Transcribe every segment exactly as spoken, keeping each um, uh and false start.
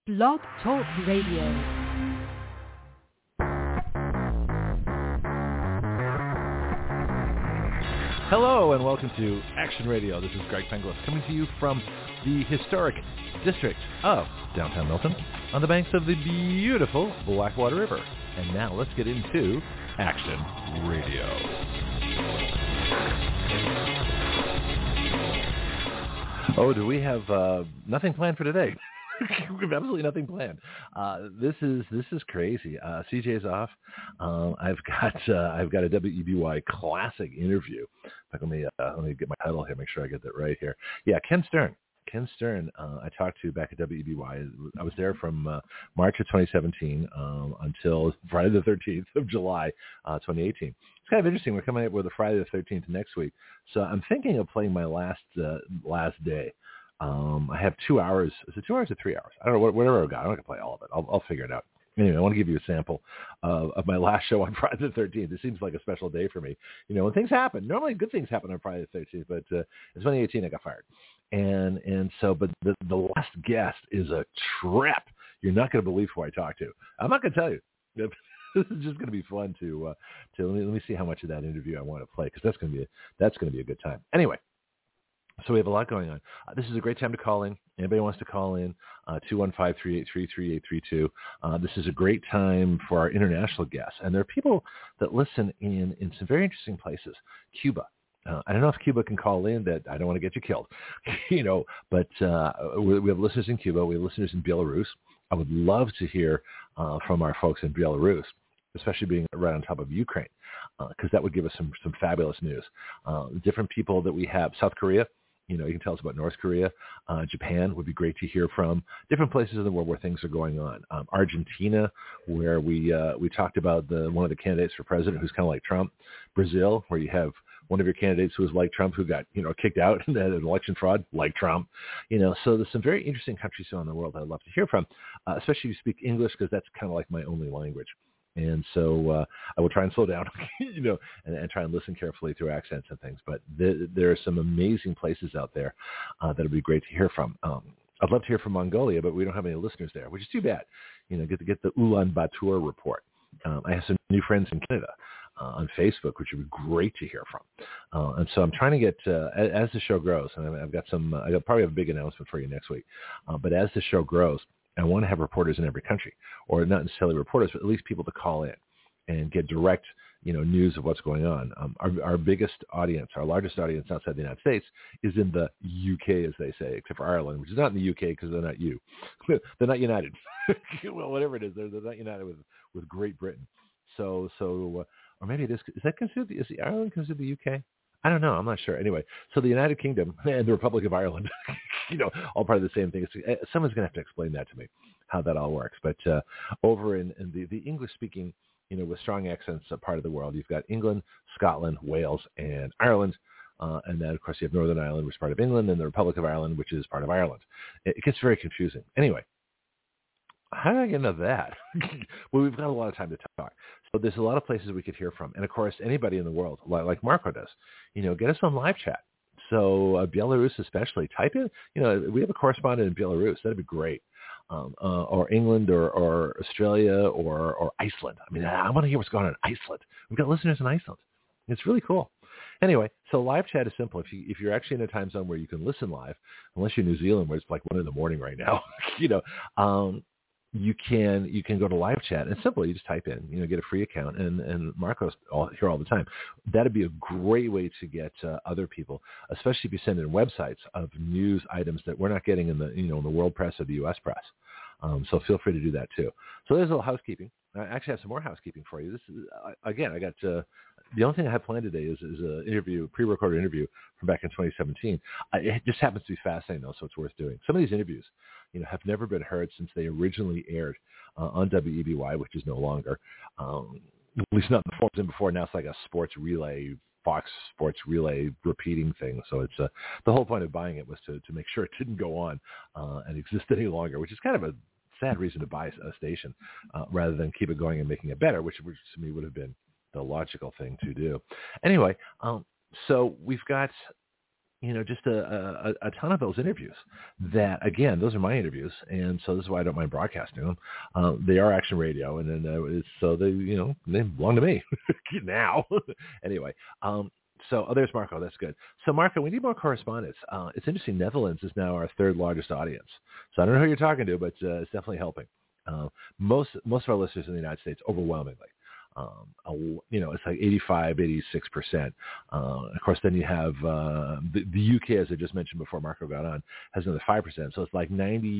Blog Talk Radio. Hello and welcome to Action Radio. This is Greg Penglis coming to you from the historic district of downtown Milton on the banks of the beautiful Blackwater River. And now let's get into Action Radio. Oh, do we have uh, nothing planned for today? We have absolutely nothing planned. Uh, this is this is crazy. Uh, C J's off. Um, I've got uh, I've got a W E B Y classic interview. Let me uh, let me get my title here. Make sure I get that right here. Yeah, Ken Stern. Ken Stern. Uh, I talked to back at W E B Y. I was there from uh, March of twenty seventeen um, until Friday the thirteenth of July, uh, twenty eighteen. It's kind of interesting. We're coming up with a Friday the thirteenth next week, so I'm thinking of playing my last uh, last day. Um, I have two hours. Is it two hours or three hours? I don't know. Whatever I've got. I'm not going to play all of it. I'll, I'll figure it out. Anyway, I want to give you a sample of, of my last show on Friday the thirteenth. It seems like a special day for me. You know, when things happen, normally good things happen on Friday the thirteenth, but uh, in twenty eighteen I got fired. And and so, but the, the last guest is a trip. You're not going to believe who I talked to. I'm not going to tell you. This is just going to be fun to uh, to let me, let me see how much of that interview I want to play, because that's going to be a, that's going to be a good time. Anyway. So we have a lot going on. Uh, this is a great time to call in. Anybody wants to call in, uh, two one five, three eight three, three eight three two. Uh, this is a great time for our international guests. And there are people that listen in, in some very interesting places. Cuba. Uh, I don't know if Cuba can call in. That I don't want to get you killed, you know, but uh, we, we have listeners in Cuba. We have listeners in Belarus. I would love to hear uh, from our folks in Belarus, especially being right on top of Ukraine, because uh, that would give us some, some fabulous news. Uh, different people that we have. South Korea. You know, you can tell us about North Korea. Uh, Japan would be great to hear from. Different places in the world where things are going on. Um, Argentina, where we uh, we talked about the one of the candidates for president who's kind of like Trump. Brazil, where you have one of your candidates who was like Trump, who got, you know, kicked out and had an election fraud like Trump. You know, so there's some very interesting countries around the world I'd love to hear from, uh, especially if you speak English, because that's kind of like my only language. And so uh, I will try and slow down, you know, and, and try and listen carefully through accents and things. But th- there are some amazing places out there uh, that would be great to hear from. Um, I'd love to hear from Mongolia, but we don't have any listeners there, which is too bad. You know, get to get the Ulaanbaatar report. Um, I have some new friends in Canada uh, on Facebook, which would be great to hear from. Uh, and so I'm trying to get, uh, as, as the show grows, and I've got some, uh, I got probably have a big announcement for you next week. Uh, but as the show grows, I want to have reporters in every country, or not necessarily reporters, but at least people to call in and get direct, you know, news of what's going on. Um, our, our biggest audience, our largest audience outside the United States is in the U K, as they say, except for Ireland, which is not in the U K because they're not you. They're not united. Well, whatever it is, they're, they're not united with, with Great Britain. So, so, uh, or maybe it is, is that considered, is the Ireland considered the U K? I don't know. I'm not sure. Anyway, so the United Kingdom and the Republic of Ireland, you know, all part of the same thing. Someone's going to have to explain that to me, how that all works. But uh, over in, in the, the English-speaking, you know, with strong accents uh, part of the world, you've got England, Scotland, Wales, and Ireland. Uh, and then, of course, you have Northern Ireland, which is part of England, and the Republic of Ireland, which is part of Ireland. It, it gets very confusing. Anyway, how did I get into that? Well, we've got a lot of time to talk. So there's a lot of places we could hear from. And, of course, anybody in the world, like, like Marco does, you know, get us on live chat. So uh, Belarus especially, type in, you know, we have a correspondent in Belarus. That'd be great. Um, uh, or England or, or Australia or, or Iceland. I mean, I want to hear what's going on in Iceland. We've got listeners in Iceland. It's really cool. Anyway, so live chat is simple. If, you, if you're actually in a time zone where you can listen live, unless you're in New Zealand where it's like one in the morning right now, you know, um, you can you can go to live chat and simply you just type in, you know, get a free account, and, and Marco's all, here all the time. That'd be a great way to get uh, other people, especially if you send in websites of news items that we're not getting in the, you know, in the world press or the U S press. Um, so feel free to do that too. So there's a little housekeeping. I actually have some more housekeeping for you. This is, uh, again, I got uh, the only thing I have planned today is, is an interview, pre-recorded interview from back in twenty seventeen. I, it just happens to be fascinating, though, so it's worth doing. Some of these interviews, you know, have never been heard since they originally aired uh, on W E B Y, which is no longer, um, at least not in the forms in before. Now it's like a sports relay, Fox Sports Relay repeating thing. So it's uh, the whole point of buying it was to, to make sure it didn't go on uh, and exist any longer, which is kind of a sad reason to buy a station uh, rather than keep it going and making it better, which, which to me would have been the logical thing to do. Anyway, um, so we've got you know, just a, a, a ton of those interviews that, again, those are my interviews. And so this is why I don't mind broadcasting them. Uh, they are Action Radio. And then uh, it's, so they, you know, they belong to me now. Anyway. Um, so, oh, there's Marco. That's good. So Marco, we need more correspondence. Uh, it's interesting. Netherlands is now our third largest audience. So I don't know who you're talking to, but uh, it's definitely helping. Uh, most, most of our listeners in the United States, overwhelmingly. Um, a, you know, it's like eighty-five, eighty-six percent. Uh, of course, then you have uh, the, the U K, as I just mentioned before Marco got on, has another five percent. So it's like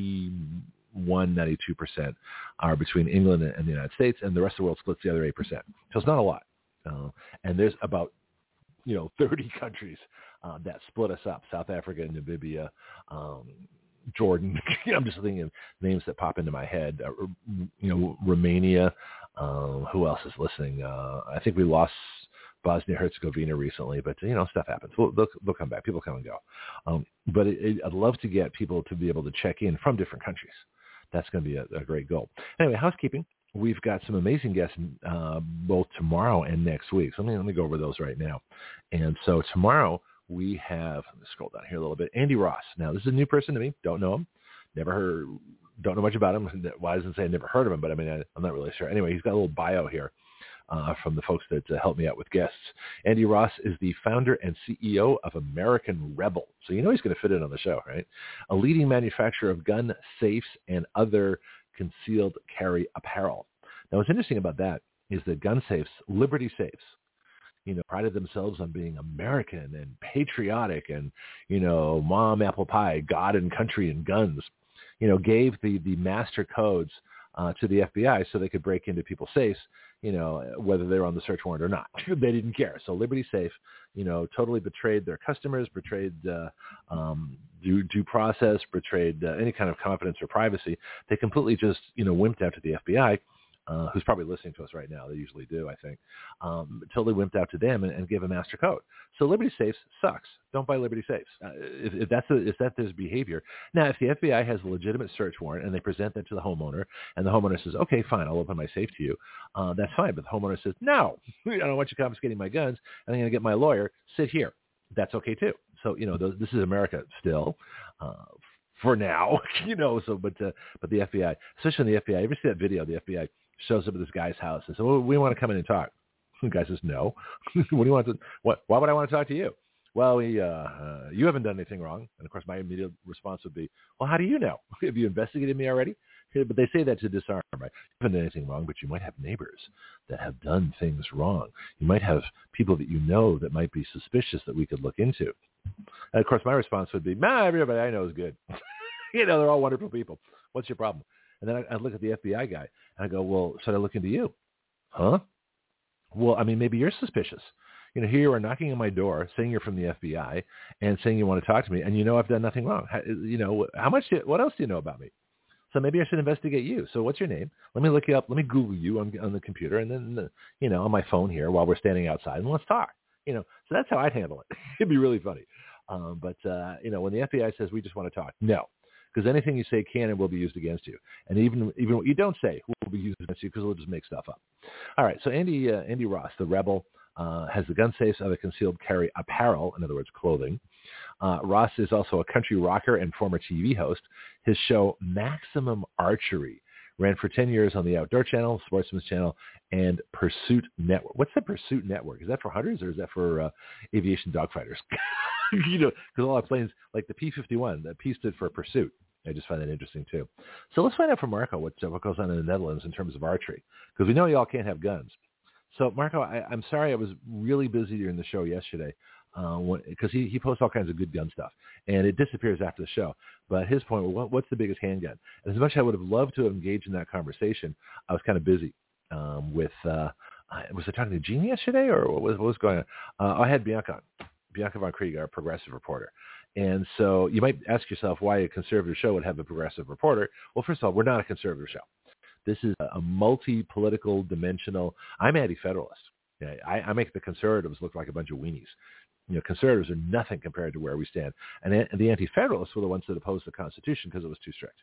ninety-one, ninety-two percent are between England and the United States, and the rest of the world splits the other eight percent. So it's not a lot. Uh, and there's about, you know, thirty countries uh, that split us up: South Africa, Namibia, um, Jordan. I'm just thinking of names that pop into my head. Uh, you know, Romania. Um, who else is listening? Uh, I think we lost Bosnia-Herzegovina recently, but, you know, stuff happens. We'll, they'll, they'll come back. People come and go. Um, but it, it, I'd love to get people to be able to check in from different countries. That's going to be a, a great goal. Anyway, housekeeping. We've got some amazing guests uh, both tomorrow and next week. So let me, let me go over those right now. And so tomorrow we have, let me scroll down here a little bit, Andy Ross. Now, this is a new person to me. Don't know him. Never heard, don't know much about him. Why doesn't say I never heard of him, but I mean, I, I'm not really sure. Anyway, he's got a little bio here uh, from the folks that uh, help me out with guests. Andy Ross is the founder and C E O of American Rebel. So you know he's going to fit in on the show, right? A leading manufacturer of gun safes and other concealed carry apparel. Now, what's interesting about that is that gun safes, Liberty Safes, you know, prided themselves on being American and patriotic and, you know, mom, apple pie, God and country and guns, you know, gave the, the master codes uh, to the F B I so they could break into people's safes, you know, whether they were on the search warrant or not. They didn't care. So Liberty Safe, you know, totally betrayed their customers, betrayed uh, um, due, due process, betrayed uh, any kind of confidence or privacy. They completely just, you know, wimped out to the F B I. Uh, who's probably listening to us right now. They usually do, I think. Um, totally wimped out to them and, and gave a master code. So Liberty Safes sucks. Don't buy Liberty Safes. Uh, if, if that's a, if that there's behavior. Now, if the F B I has a legitimate search warrant and they present that to the homeowner, and the homeowner says, okay, fine, I'll open my safe to you, uh, that's fine. But the homeowner says, no, I don't want you confiscating my guns, and I'm going to get my lawyer. Sit here. That's okay, too. So, you know, those, this is America still. Uh, for now, you know, so, but, uh, but the F B I, especially in the F B I, you ever see that video, the F B I shows up at this guy's house and says, well, we want to come in and talk. The guy says, no. What do you want to, what, why would I want to talk to you? Well, we, uh, uh, you haven't done anything wrong. And of course, my immediate response would be, well, how do you know? Have you investigated me already? But they say that to disarm, right? You haven't done anything wrong, but you might have neighbors that have done things wrong. You might have people that you know that might be suspicious that we could look into. And of course, my response would be, nah, everybody I know is good. You know, they're all wonderful people. What's your problem? And then I, I look at the F B I guy and I go, well, should I look into you? Huh? Well, I mean, maybe you're suspicious. You know, here you are knocking on my door saying you're from the F B I and saying you want to talk to me, and you know I've done nothing wrong. How, you know, how much, do, what else do you know about me? So maybe I should investigate you. So what's your name? Let me look you up. Let me Google you on, on the computer and then, you know, on my phone here while we're standing outside, and let's talk. You know, so that's how I'd handle it. It'd be really funny. Um, but, uh, you know, when the F B I says we just want to talk, no. Because anything you say can and will be used against you. And even even what you don't say will be used against you because we'll just make stuff up. All right, so Andy uh, Andy Ross, the Rebel, uh, has the gun safes, other concealed carry apparel, in other words, clothing. Uh, Ross is also a country rocker and former T V host. His show, Maximum Archery, ran for ten years on the Outdoor Channel, Sportsman's Channel, and Pursuit Network. What's the Pursuit Network? Is that for hunters or is that for uh, aviation dogfighters? You know, because all our planes, like the P fifty-one, the P stood for Pursuit. I just find that interesting, too. So let's find out from Marco what, uh, what goes on in the Netherlands in terms of archery, because we know y'all can't have guns. So, Marco, I, I'm sorry I was really busy during the show yesterday because uh, he, he posts all kinds of good gun stuff, and it disappears after the show. But his point, well, what, what's the biggest handgun? And as much as I would have loved to have engaged in that conversation, I was kind of busy um, with uh, – was I talking to Gene yesterday, or what was, what was going on? Uh, I had Bianca on. Bianca von Krieg, our progressive reporter. And so you might ask yourself why a conservative show would have a progressive reporter. Well, first of all, we're not a conservative show. This is a multi-political, dimensional. I'm anti-federalist. I, I make the conservatives look like a bunch of weenies. You know, conservatives are nothing compared to where we stand. And the anti-federalists were the ones that opposed the Constitution because it was too strict.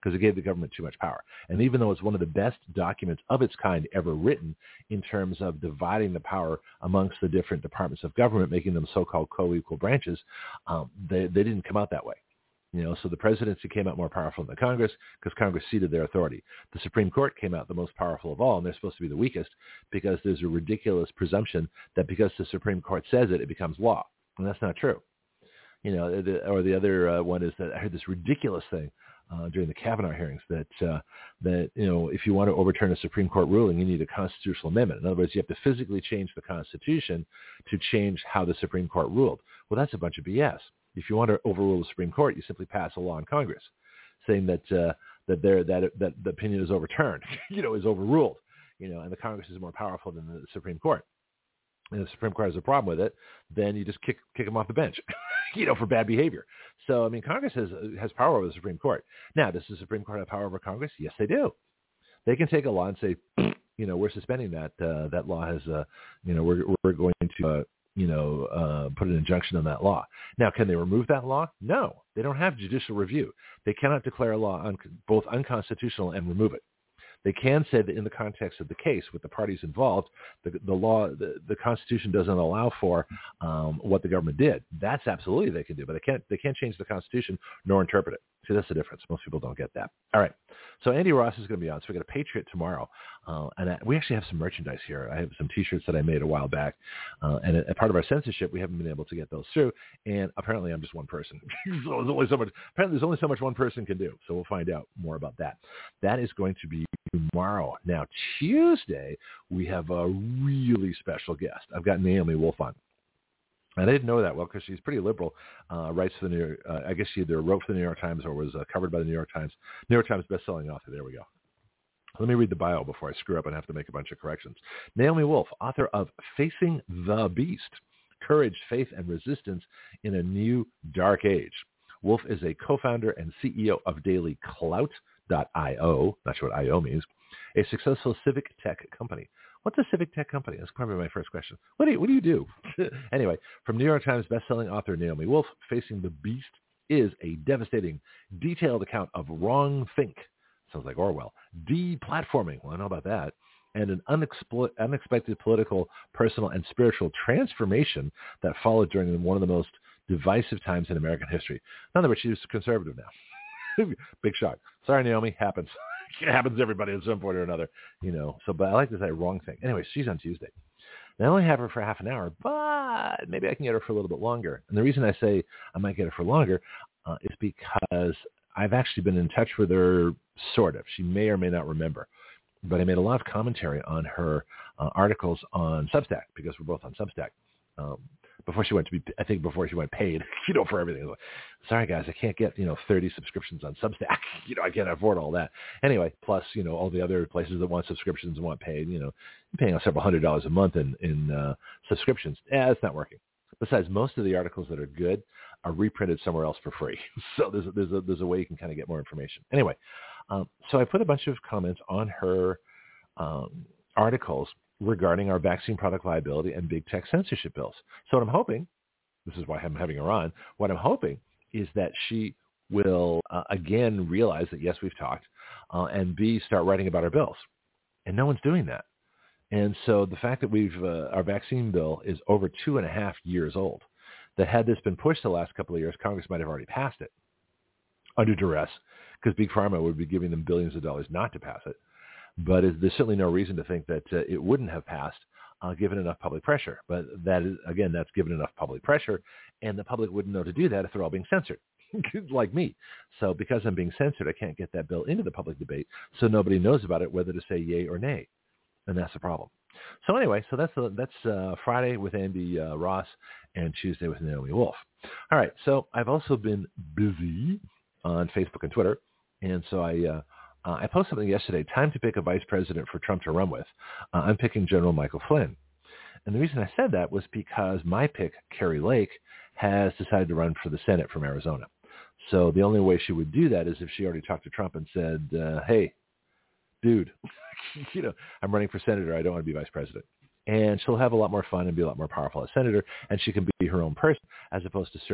because it gave the government too much power. And even though it's one of the best documents of its kind ever written in terms of dividing the power amongst the different departments of government, making them so-called co-equal branches, um, they, they didn't come out that way. You know, so the presidency came out more powerful than the Congress because Congress ceded their authority. The Supreme Court came out the most powerful of all, and they're supposed to be the weakest because there's a ridiculous presumption that because the Supreme Court says it, it becomes law. And that's not true. You know, the, or the other uh, one is that I heard this ridiculous thing uh, during the Kavanaugh hearings that, uh, that, you know, if you want to overturn a Supreme Court ruling, you need a constitutional amendment. In other words, you have to physically change the Constitution to change how the Supreme Court ruled. Well, that's a bunch of B S. If you want to overrule the Supreme Court, you simply pass a law in Congress saying that uh, that there that that the opinion is overturned, you know, is overruled, you know, and the Congress is more powerful than the Supreme Court. And if the Supreme Court has a problem with it, then you just kick kick them off the bench, you know, for bad behavior. So I mean, Congress has has power over the Supreme Court. Now, does the Supreme Court have power over Congress? Yes, they do. They can take a law and say, you know, we're suspending that uh, that law has, uh, you know, we're we're going to. Uh, you know, uh, put an injunction on that law. Now, can they remove that law? No, they don't have judicial review. They cannot declare a law un- both unconstitutional and remove it. They can say that in the context of the case with the parties involved, the, the law, the, the Constitution doesn't allow for um, what the government did. That's absolutely they can do, but they can't. They can't change the Constitution nor interpret it. See, that's the difference. Most people don't get that. All right. So Andy Ross is going to be on. So we got a Patriot tomorrow, uh, and I, we actually have some merchandise here. I have some T-shirts that I made a while back, uh, and as part of our censorship, we haven't been able to get those through. And apparently, I'm just one person. So there's only so much. Apparently, there's only so much one person can do. So we'll find out more about that. That is going to be tomorrow. Now, Tuesday, we have a really special guest. I've got Naomi Wolf on. And I didn't know that well because she's pretty liberal, uh, writes for the New York, uh, I guess she either wrote for the New York Times or was uh, covered by the New York Times. New York Times bestselling author. There we go. Let me read the bio before I screw up and have to make a bunch of corrections. Naomi Wolf, author of Facing the Beast, Courage, Faith, and Resistance in a New Dark Age. Wolf is a co-founder and C E O of Daily Clout dot io. Not sure what I O means. A successful civic tech company. What's a civic tech company? That's probably my first question. What do you, what do, you do? Anyway, from New York Times bestselling author Naomi Wolf, Facing the Beast is a devastating, detailed account of wrongthink. Sounds like Orwell. Deplatforming. Well, I know about that. And an unexplo- unexpected political, personal, and spiritual transformation that followed during one of the most divisive times in American history. In other words, she's conservative now. Big shock. Sorry, Naomi. Happens. It happens to everybody at some point or another, you know. So, but I like to say wrong thing. Anyway, she's on Tuesday. And I only have her for half an hour, but maybe I can get her for a little bit longer. And the reason I say I might get her for longer uh, is because I've actually been in touch with her, sort of. She may or may not remember. But I made a lot of commentary on her uh, articles on Substack because we're both on Substack. Um, before she went to be, I think before she went paid, you know, for everything. Like, sorry guys, I can't get, you know, thirty subscriptions on Substack. You know, I can't afford all that. Anyway, plus, you know, all the other places that want subscriptions and want paid, you know, you're paying several hundred dollars a month in, in uh, subscriptions. Yeah, it's not working. Besides, most of the articles that are good are reprinted somewhere else for free. So there's a, there's a, there's a way you can kind of get more information. Anyway, um, so I put a bunch of comments on her um, articles regarding our vaccine product liability and big tech censorship bills. So what I'm hoping, this is why I'm having her on, what I'm hoping is that she will, uh, again, realize that, yes, we've talked, uh, and B, start writing about our bills. And no one's doing that. And so the fact that we've uh, our vaccine bill is over two and a half years old, that had this been pushed the last couple of years, Congress might have already passed it under duress because Big Pharma would be giving them billions of dollars not to pass it. But there's certainly no reason to think that uh, it wouldn't have passed uh, given enough public pressure. But that is, again, that's given enough public pressure, and the public wouldn't know to do that if they're all being censored, like me. So because I'm being censored, I can't get that bill into the public debate, so nobody knows about it, whether to say yay or nay. And that's the problem. So anyway, so that's uh, that's uh, Friday with Andy uh, Ross and Tuesday with Naomi Wolf. All right, so I've also been busy on Facebook and Twitter, and so I uh, uh, I posted something yesterday, time to pick a vice president for Trump to run with. Uh, I'm picking General Michael Flynn. And the reason I said that was because my pick, Carrie Lake, has decided to run for the Senate from Arizona. So the only way she would do that is if she already talked to Trump and said, uh, hey, dude, you know, I'm running for senator. I don't want to be vice president. And she'll have a lot more fun and be a lot more powerful as senator, and she can be her own person as opposed to serving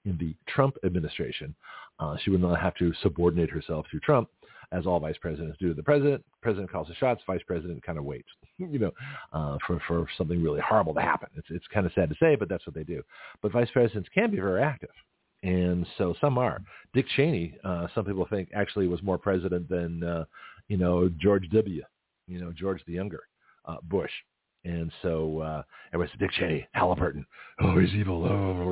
in the Trump administration. Uh, she would not have to subordinate herself to Trump, as all vice presidents do to the president. President calls the shots, vice president kind of waits, you know, uh, for, for something really horrible to happen. It's it's kind of sad to say, but that's what they do. But vice presidents can be very active. And so some are. Dick Cheney, uh, some people think, actually was more president than, uh, you know, George W., you know, George the Younger, uh, Bush. And so uh, everybody said, Dick Cheney, Halliburton, oh, he's evil.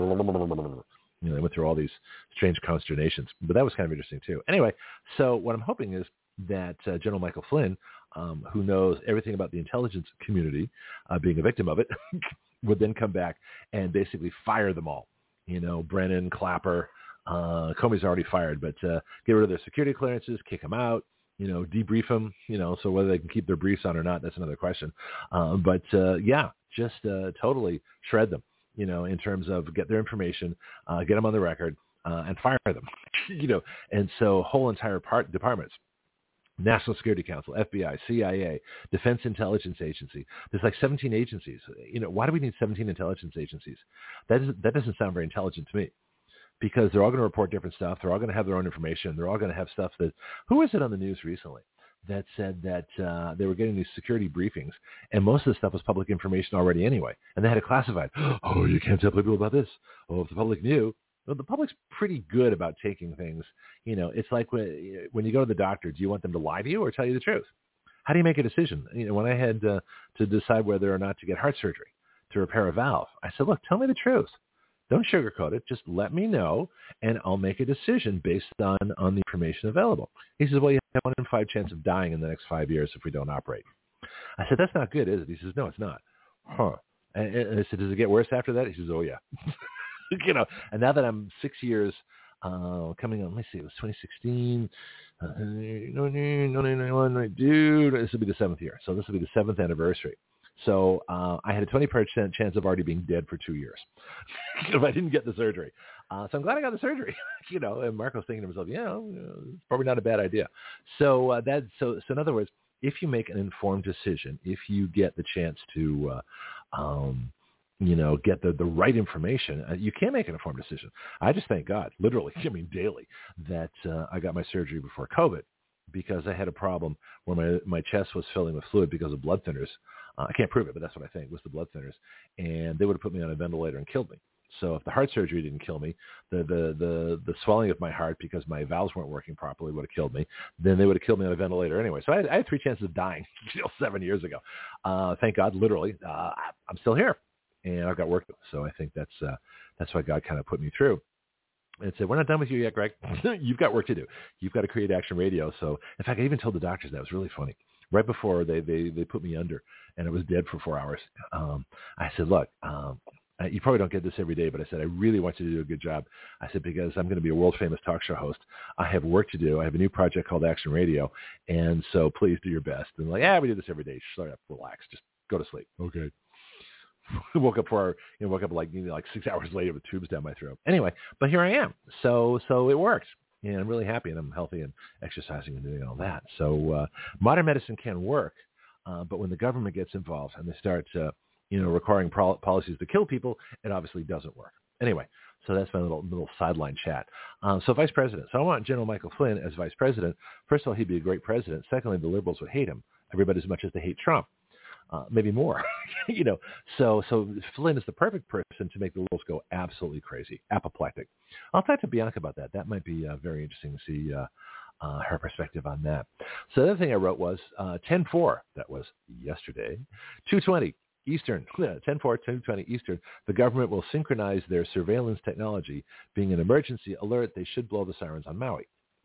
Oh. You know, they went through all these strange consternations. But that was kind of interesting, too. Anyway, so what I'm hoping is that uh, General Michael Flynn, um, who knows everything about the intelligence community, uh, being a victim of it, would then come back and basically fire them all. You know, Brennan, Clapper, uh, Comey's already fired, but uh, get rid of their security clearances, kick them out, you know, debrief them, you know, so whether they can keep their briefs on or not, that's another question. Uh, but, uh, yeah, just uh, totally shred them, you know, in terms of get their information, uh, get them on the record, uh, and fire them, you know. And so whole entire part departments, National Security Council, F B I, C I A, Defense Intelligence Agency. There's like seventeen agencies. You know, why do we need seventeen intelligence agencies? That is, that doesn't sound very intelligent to me, because they're all going to report different stuff. They're all going to have their own information. They're all going to have stuff that, who was it on the news recently that said that uh, they were getting these security briefings, and most of the stuff was public information already anyway, and they had it classified. Oh, you can't tell people about this. Oh, if the public knew. Well, the public's pretty good about taking things. You know, it's like when, when you go to the doctor, do you want them to lie to you or tell you the truth? How do you make a decision? You know, when I had uh, to decide whether or not to get heart surgery to repair a valve, I said, look, tell me the truth. Don't sugarcoat it. Just let me know, and I'll make a decision based on, on the information available. He says, well, you have one in five chance of dying in the next five years if we don't operate. I said, that's not good, is it? He says, no, it's not. Huh. And, and I said, does it get worse after that? He says, oh, yeah. You know, and now that I'm six years uh, coming on, let me see, it was twenty sixteen. Uh, no, no, no, no, no, dude, this will be the seventh year. So this will be the seventh anniversary. So uh, I had a twenty percent chance of already being dead for two years if I didn't get the surgery. Uh, so I'm glad I got the surgery. You know, and Marco's thinking to himself, yeah, you know, it's probably not a bad idea. So uh, that, so, so in other words, if you make an informed decision, if you get the chance to, uh, um, you know, get the, the right information, uh, you can make an informed decision. I just thank God, literally, I mean, daily, that uh, I got my surgery before COVID, because I had a problem where my, my chest was filling with fluid because of blood thinners. Uh, I can't prove it, but that's what I think was the blood thinners. And they would have put me on a ventilator and killed me. So if the heart surgery didn't kill me, the, the, the, the swelling of my heart because my valves weren't working properly would have killed me. Then they would have killed me on a ventilator anyway. So I had, I had three chances of dying you know, seven years ago. Uh, thank God, literally, uh, I'm still here. And I've got work to do. So I think that's uh, that's why God kind of put me through and said, we're not done with you yet, Greg. You've got work to do. You've got to create action radio. So in fact, I even told the doctors that. It was really funny. Right before they, they, they put me under and I was dead for four hours, um, I said, look, um, you probably don't get this every day, but I said, I really want you to do a good job. I said, because I'm going to be a world famous talk show host. I have work to do. I have a new project called Action Radio. And so please do your best. And like, yeah, we do this every day. Shut up, relax, just go to sleep. Okay. woke up for, you know, woke up like, you know, like six hours later with tubes down my throat. Anyway, but here I am. So, so it worked. And I'm really happy, and I'm healthy and exercising and doing all that. So uh, modern medicine can work, uh, but when the government gets involved and they start, uh, you know, requiring pro- policies to kill people, it obviously doesn't work. Anyway, so that's my little little sideline chat. Um, so vice president. So I want General Michael Flynn as vice president. First of all, he'd be a great president. Secondly, the liberals would hate him, everybody as much as they hate Trump. Uh, maybe more, you know. So, so Flynn is the perfect person to make the liberals go absolutely crazy, apoplectic. I'll talk to Bianca about that. That might be uh, very interesting to see uh, uh, her perspective on that. So the other thing I wrote was uh, ten four. That was yesterday, two twenty Eastern, ten four, two twenty Eastern. The government will synchronize their surveillance technology. Being an emergency alert, they should blow the sirens on Maui.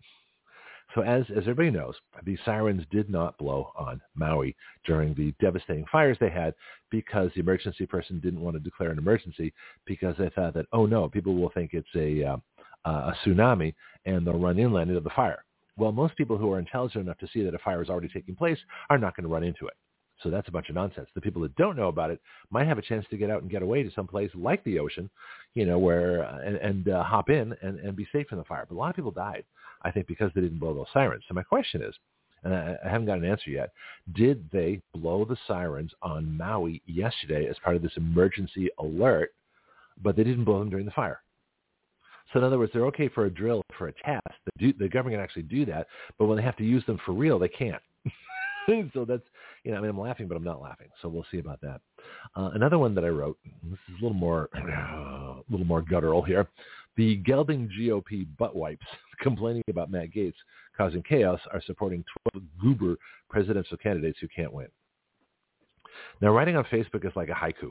So as, as everybody knows, the sirens did not blow on Maui during the devastating fires they had because the emergency person didn't want to declare an emergency because they thought that, oh, no, people will think it's a, uh, a tsunami and they'll run inland into the fire. Well, most people who are intelligent enough to see that a fire is already taking place are not going to run into it. So that's a bunch of nonsense. The people that don't know about it might have a chance to get out and get away to some place like the ocean, you know, where uh, and, and uh, hop in and, and be safe from the fire. But a lot of people died, I think, because they didn't blow those sirens. So my question is, and I, I haven't got an answer yet, did they blow the sirens on Maui yesterday as part of this emergency alert, but they didn't blow them during the fire? So in other words, they're okay for a drill, for a test. The, do, the government can actually do that, but when they have to use them for real, they can't. So that's, you know, I mean, I'm laughing, but I'm not laughing. So we'll see about that. Uh, another one that I wrote, this is a little more, a little more guttural here. The gelding G O P butt wipes complaining about Matt Gaetz causing chaos are supporting twelve goober presidential candidates who can't win. Now, writing on Facebook is like a haiku.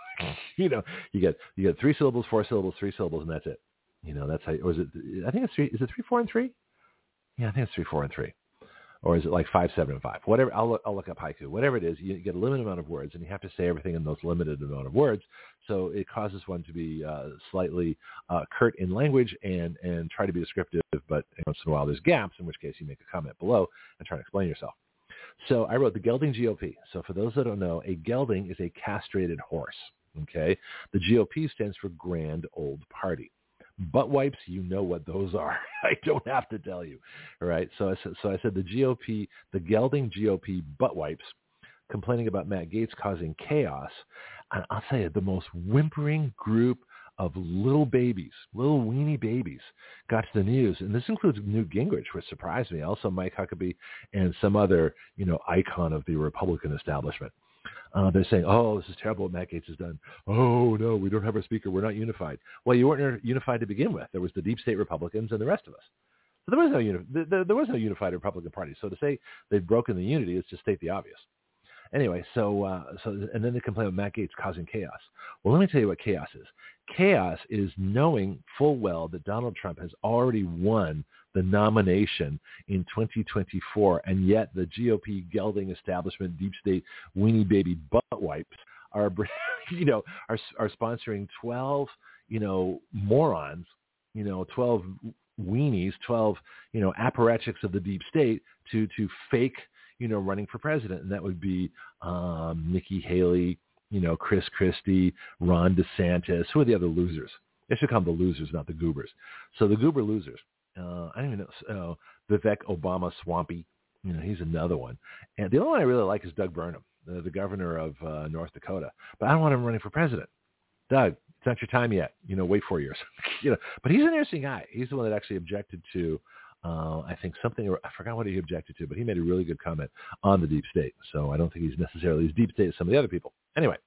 You know, you get you get three syllables, four syllables, three syllables, and that's it. You know, that's how. Or is it? I think it's three. Is it three, four, and three? Yeah, I think it's three, four, and three. Or is it like five, seven, and five? Whatever. I'll look, I'll look up haiku. Whatever it is, you get a limited amount of words, and you have to say everything in those limited amount of words. So it causes one to be uh, slightly uh, curt in language and and try to be descriptive, but once in a while there's gaps, in which case you make a comment below and try to explain yourself. So I wrote the gelding G O P. So for those that don't know, a gelding is a castrated horse. Okay, the G O P stands for Grand Old Party. Butt wipes, you know what those are. I don't have to tell you. All right. So I said, so I said the G O P, the gelding G O P butt wipes, complaining about Matt Gaetz causing chaos. And I'll tell you, the most whimpering group of little babies, little weenie babies, got to the news, and this includes Newt Gingrich, which surprised me. Also, Mike Huckabee and some other, you know, icon of the Republican establishment. Uh, they're saying, "Oh, this is terrible what Matt Gaetz has done. Oh no, we don't have a speaker. We're not unified." Well, you weren't unified to begin with. There was the deep state Republicans and the rest of us. So there was no uni- there, there was no unified Republican Party. So to say they've broken the unity is to state the obvious. Anyway, so uh, so and then they complain about Matt Gaetz causing chaos. Well, let me tell you what chaos is. Chaos is knowing full well that Donald Trump has already won the nomination in twenty twenty-four, and yet the G O P gelding establishment, deep state weenie baby butt wipes are, you know, are are sponsoring twelve, you know, morons, you know, twelve weenies, twelve, you know, apparatchiks of the deep state to to fake, you know, running for president, and that would be um, Nikki Haley, you know, Chris Christie, Ron DeSantis. Who are the other losers? They should call them the losers, not the goobers. So the goober losers. Uh, I don't even know. Uh, Vivek Obama Swampy. You know, he's another one. And the only one I really like is Doug Burnham, the, the governor of uh, North Dakota. But I don't want him running for president. Doug, it's not your time yet. You know, wait four years. you know, but he's an interesting guy. He's the one that actually objected to, uh, I think something. I forgot what he objected to, but he made a really good comment on the deep state. So I don't think he's necessarily as deep state as some of the other people. Anyway,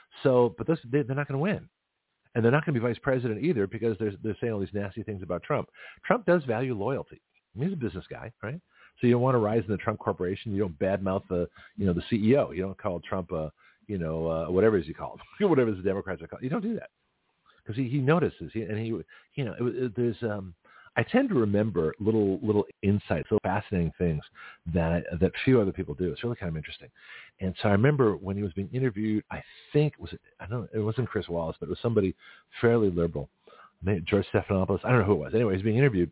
so but this, they, they're not going to win. And they're not going to be vice president either because they're, they're saying all these nasty things about Trump. Trump does value loyalty. He's a business guy, right? So you don't want to rise in the Trump Corporation. You don't badmouth the, you know, the C E O. You don't call Trump a, you know, uh, whatever it is you call him, whatever the Democrats are called. You don't do that because he, he notices. He, and he, you know, it, it, there's, um, I tend to remember little little insights, little fascinating things that that few other people do. It's really kind of interesting. And so I remember when he was being interviewed, I think was it, I don't know, it wasn't Chris Wallace, but it was somebody fairly liberal, maybe George Stephanopoulos. I don't know who it was. Anyway, he was being interviewed,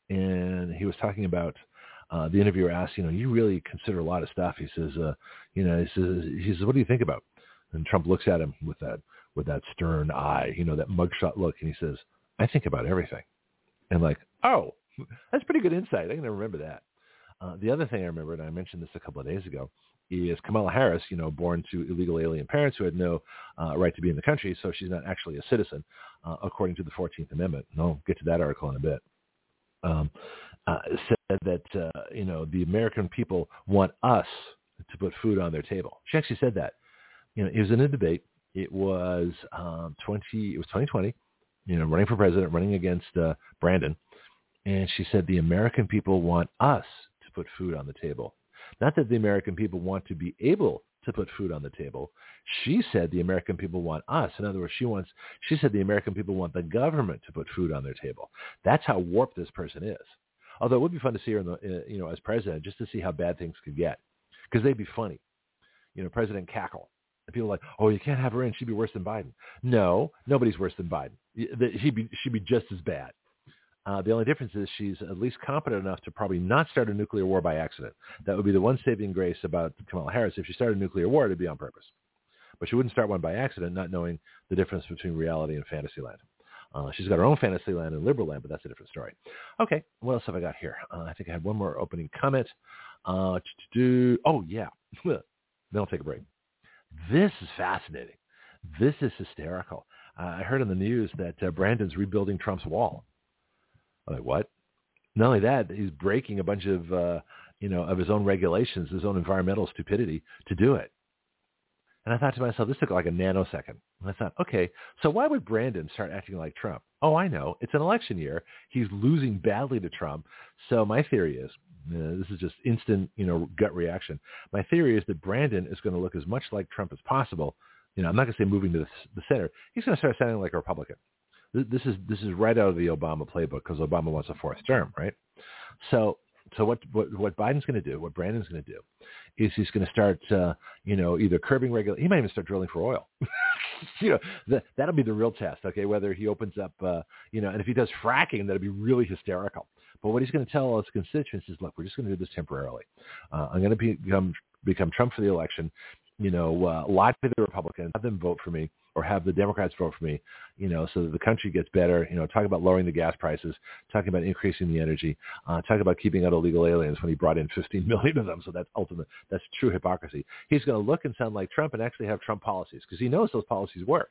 and he was talking about. Uh, the interviewer asked, you know, you really consider a lot of stuff. He says, uh, you know, he says, he says, what do you think about? And Trump looks at him with that with that stern eye, you know, that mugshot look, and he says, I think about everything. And like, oh, that's pretty good insight. I'm going to remember that. Uh, the other thing I remember, and I mentioned this a couple of days ago, is Kamala Harris, you know, born to illegal alien parents who had no uh, right to be in the country, so she's not actually a citizen, uh, according to the fourteenth Amendment. And I'll get to that article in a bit. Um, uh, said that, uh, you know, the American people want us to put food on their table. She actually said that. You know, it was in a debate. It was um, twenty. It was twenty twenty. You know, running for president, running against uh, Brandon. And she said the American people want us to put food on the table. Not that the American people want to be able to put food on the table. She said the American people want us. In other words, she wants. She said the American people want the government to put food on their table. That's how warped this person is. Although it would be fun to see her, in the, uh, you know, as president, just to see how bad things could get, because they'd be funny. You know, President cackle. And people are like, oh, you can't have her in. She'd be worse than Biden. No, nobody's worse than Biden. She'd be, she'd be just as bad. Uh, the only difference is she's at least competent enough to probably not start a nuclear war by accident. That would be the one saving grace about Kamala Harris. If she started a nuclear war, it'd be on purpose. But she wouldn't start one by accident, not knowing the difference between reality and fantasy land. Uh, she's got her own fantasy land and liberal land, but that's a different story. Okay, what else have I got here? Uh, I think I had one more opening comment. Uh, do oh, yeah. Then I'll take a break. This is fascinating. This is hysterical. Uh, I heard on the news that uh, Brandon's rebuilding Trump's wall. I'm like, what? Not only that, he's breaking a bunch of, uh, you know, of his own regulations, his own environmental stupidity to do it. And I thought to myself, this took like a nanosecond. And I thought, okay, so why would Brandon start acting like Trump? Oh, I know. It's an election year. He's losing badly to Trump. So my theory is, uh, this is just instant, you know, gut reaction. My theory is that Brandon is going to look as much like Trump as possible. You know, I'm not going to say moving to the, the center. He's going to start sounding like a Republican. This is this is right out of the Obama playbook because Obama wants a fourth term, right? So so what what, what Biden's going to do, what Brandon's going to do, is he's going to start, uh, you know, either curbing regular. He might even start drilling for oil. you know, the, that'll be the real test, okay? Whether he opens up, uh, you know, and if he does fracking, that'll be really hysterical. But what he's going to tell his constituents is, look, we're just going to do this temporarily. Uh, I'm going to be, become become Trump for the election. You know, uh, lie to the Republicans, have them vote for me, or have the Democrats vote for me, you know, so that the country gets better. You know, talk about lowering the gas prices, talking about increasing the energy, uh, talk about keeping out illegal aliens when he brought in fifteen million of them. So that's ultimate. That's true hypocrisy. He's going to look and sound like Trump and actually have Trump policies because he knows those policies work.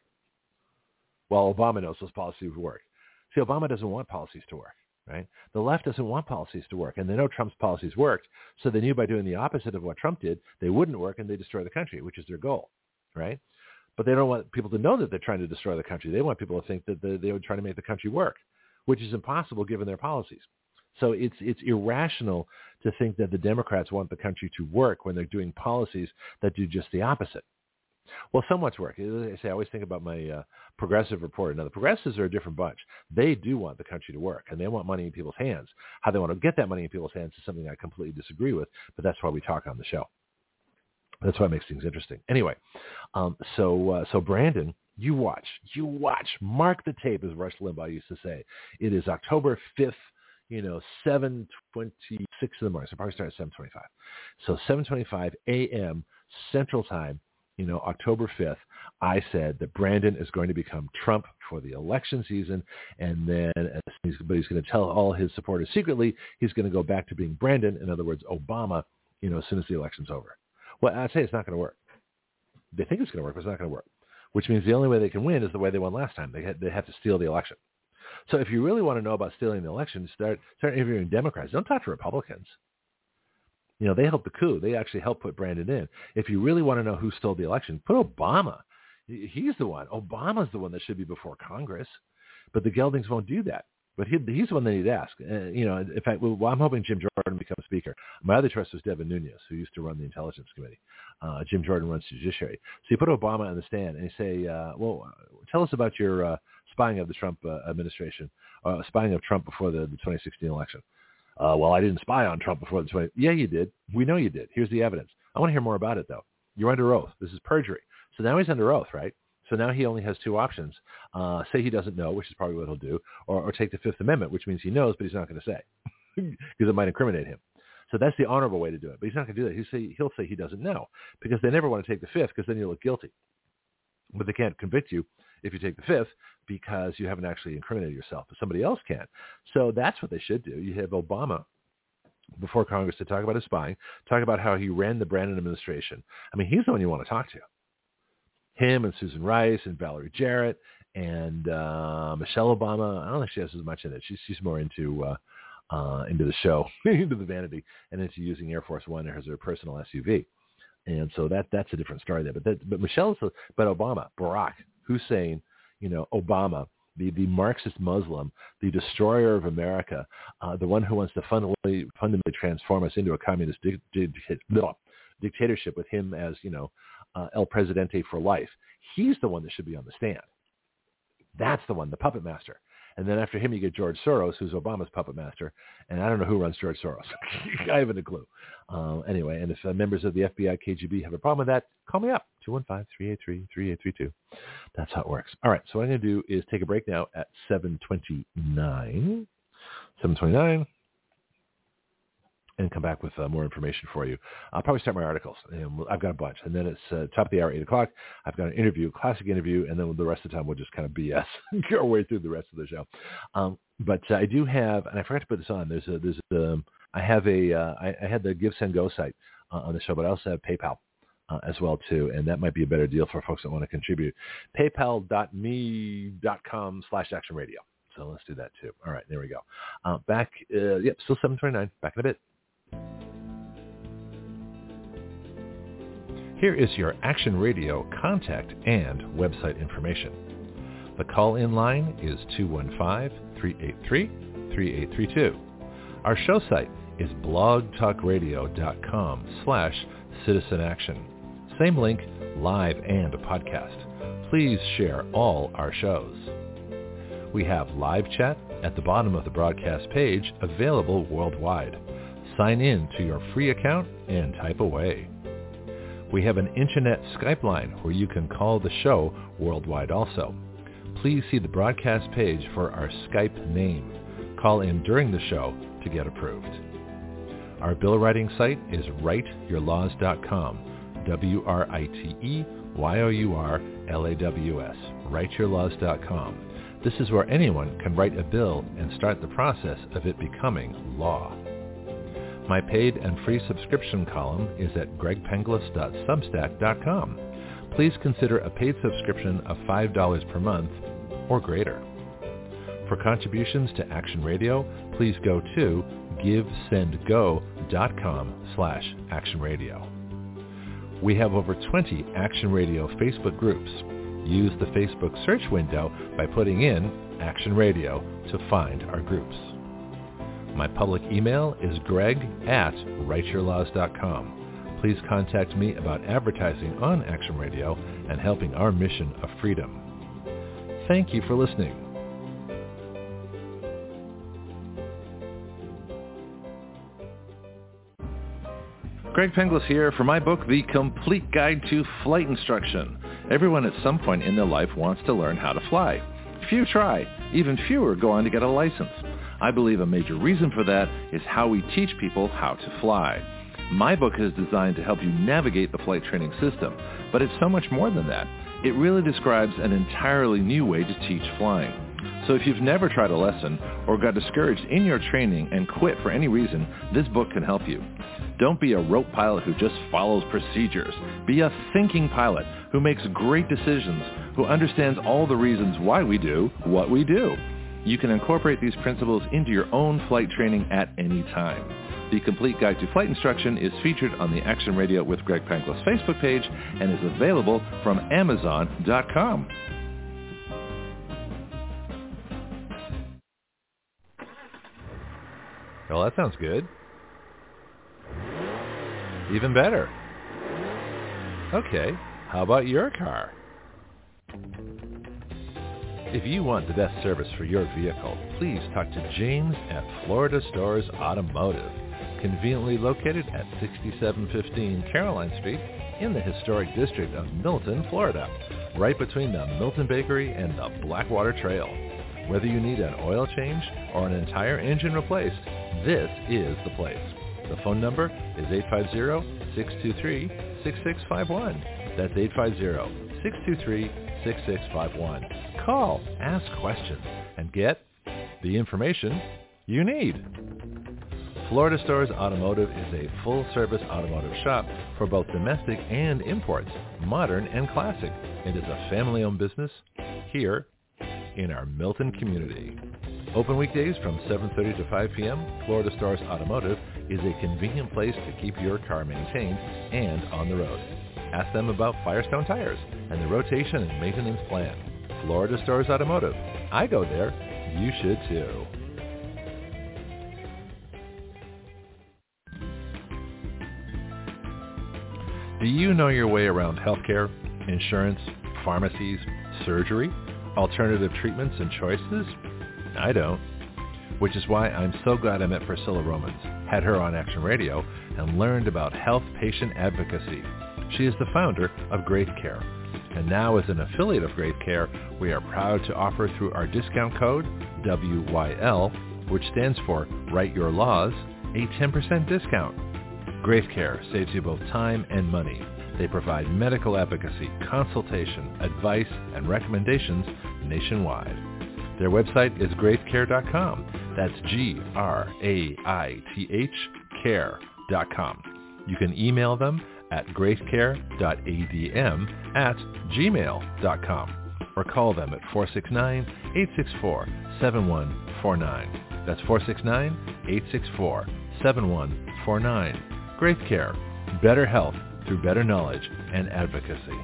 Well, Obama knows those policies work. See, Obama doesn't want policies to work. Right? The left doesn't want policies to work, and they know Trump's policies worked, so they knew by doing the opposite of what Trump did, they wouldn't work, and they destroy the country, which is their goal, right? But they don't want people to know that they're trying to destroy the country. They want people to think that they, they were trying to make the country work, which is impossible given their policies. So it's it's irrational to think that the Democrats want the country to work when they're doing policies that do just the opposite. Well, somewhat's work. I say I always think about my uh, progressive reporter. Now, the progressives are a different bunch. They do want the country to work, and they want money in people's hands. How they want to get that money in people's hands is something I completely disagree with, but that's why we talk on the show. That's why it makes things interesting. Anyway, um, so uh, so Brandon, you watch. You watch. Mark the tape, as Rush Limbaugh used to say. It is October fifth, you know, seven twenty-six in the morning. So probably start at seven twenty-five. So seven twenty-five a.m. Central Time. You know, October fifth, I said that Brandon is going to become Trump for the election season, and then, he's, but he's going to tell all his supporters secretly he's going to go back to being Brandon, in other words, Obama, you know, as soon as the election's over. Well, I'd say it's not going to work. They think it's going to work, but it's not going to work, which means the only way they can win is the way they won last time. They had, they have to steal the election. So if you really want to know about stealing the election, start, start interviewing Democrats. Don't talk to Republicans. You know, they helped the coup. They actually helped put Brandon in. If you really want to know who stole the election, put Obama. He's the one. Obama's the one that should be before Congress. But the Geldings won't do that. But he, he's the one that he'd ask. Uh, you know, in fact, well, I'm hoping Jim Jordan becomes Speaker. My other choice was Devin Nunes, who used to run the Intelligence Committee. Uh, Jim Jordan runs the Judiciary. So you put Obama on the stand and you say, uh, well, tell us about your uh, spying of the Trump uh, administration, uh, spying of Trump before the, the twenty sixteen election. Uh, well, I didn't spy on Trump before the twenty. Yeah, you did. We know you did. Here's the evidence. I want to hear more about it, though. You're under oath. This is perjury. So now he's under oath, right? So now he only has two options. Uh, say he doesn't know, which is probably what he'll do, or, or take the Fifth Amendment, which means he knows, but he's not going to say because it might incriminate him. So that's the honorable way to do it. But he's not going to do that. He'll say, he'll say he doesn't know because they never want to take the Fifth because then you look guilty. But they can't convict you if you take the Fifth because you haven't actually incriminated yourself, but somebody else can. So that's what they should do. You have Obama before Congress to talk about his spying, talk about how he ran the Brandon administration. I mean, he's the one you want to talk to. Him and Susan Rice and Valerie Jarrett and uh, Michelle Obama. I don't think she has as much in it. She's, she's more into uh, uh, into the show, into the vanity, and into using Air Force One as her personal S U V. And so that that's a different story there. But that, but Michelle's, but Obama, Barack Hussein, you know, Obama, the, the Marxist Muslim, the destroyer of America, uh, the one who wants to fundamentally, fundamentally transform us into a communist di- di- di- dictatorship with him as, you know, uh, El Presidente for life. He's the one that should be on the stand. That's the one, the puppet master. And then after him, you get George Soros, who's Obama's puppet master. And I don't know who runs George Soros. I haven't a clue. Uh, anyway, and if uh, members of the F B I, K G B have a problem with that, call me up, two one five, three eight three, three eight three two. That's how it works. All right, so what I'm going to do is take a break now at seven twenty-nine. seven twenty-nine. And come back with uh, more information for you. I'll probably start my articles. And I've got a bunch. And then it's uh, top of the hour, eight o'clock. I've got an interview, classic interview, and then the rest of the time we'll just kind of B S, go our way through the rest of the show. Um, but uh, I do have, and I forgot to put this on, there's a, there's a, um, I have a, uh, I, I had the Give, Send, Go site uh, on the show, but I also have PayPal uh, as well, too. And that might be a better deal for folks that want to contribute. PayPal.me.com slash Action Radio. So let's do that too. All right, there we go. Uh, back, uh, yep, still seven twenty-nine. Back in a bit. Here is your Action Radio contact and website information. The call-in line is two one five, three eight three, three eight three two. Our show site is blogtalkradio.com slash citizen action. Same link, live and a podcast. Please share all our shows. We have live chat at the bottom of the broadcast page, available worldwide. Sign in to your free account and type away. We have an internet Skype line where you can call the show worldwide also. Please see the broadcast page for our Skype name. Call in during the show to get approved. Our bill writing site is write your laws dot com, W R I T E Y O U R L A W S, write your laws dot com. This is where anyone can write a bill and start the process of it becoming law. My paid and free subscription column is at greg penglis dot substack dot com. Please consider a paid subscription of five dollars per month or greater. For contributions to Action Radio, please go to givesendgo.com slash Action Radio. We have over twenty Action Radio Facebook groups. Use the Facebook search window by putting in Action Radio to find our groups. My public email is greg at write your laws dot com. Please contact me about advertising on Action Radio and helping our mission of freedom. Thank you for listening. Greg Penglis here for my book, The Complete Guide to Flight Instruction. Everyone at some point in their life wants to learn how to fly. Few try. Even fewer go on to get a license. I believe a major reason for that is how we teach people how to fly. My book is designed to help you navigate the flight training system, but it's so much more than that. It really describes an entirely new way to teach flying. So if you've never tried a lesson or got discouraged in your training and quit for any reason, this book can help you. Don't be a rote pilot who just follows procedures. Be a thinking pilot who makes great decisions, who understands all the reasons why we do what we do. You can incorporate these principles into your own flight training at any time. The Complete Guide to Flight Instruction is featured on the Action Radio with Greg Penglis Facebook page and is available from amazon dot com. Well, that sounds good. Even better. Okay, how about your car? If you want the best service for your vehicle, please talk to James at Florida Stores Automotive, conveniently located at sixty-seven fifteen Caroline Street in the historic district of Milton, Florida, right between the Milton Bakery and the Blackwater Trail. Whether you need an oil change or an entire engine replaced, this is the place. The phone number is eight five zero, six two three, six six five one. That's eight five zero, six two three, six six five one. Call, ask questions, and get the information you need. Florida Stores Automotive is a full-service automotive shop for both domestic and imports, modern and classic. It is a family-owned business here in our Milton community. Open weekdays from seven thirty to five p.m., Florida Stars Automotive is a convenient place to keep your car maintained and on the road. Ask them about Firestone tires and the rotation and maintenance plan. Florida Stars Automotive. I go there. You should too. Do you know your way around healthcare, insurance, pharmacies, surgery, alternative treatments and choices? I don't. Which is why I'm so glad I met Priscilla Romans, had her on Action Radio, and learned about health patient advocacy. She is the founder of Great Care. And now as an affiliate of Great Care, we are proud to offer through our discount code, W Y L, which stands for Write Your Laws, a ten percent discount. Great Care saves you both time and money. They provide medical advocacy, consultation, advice, and recommendations nationwide. Their website is great care dot com. That's G R A I T H care dot com. You can email them at great care dot a d m at gmail dot com. or call them at four six nine, eight six four, seven one four nine. That's four six nine, eight six four, seven one four nine. Graith Care, better health through better knowledge and advocacy.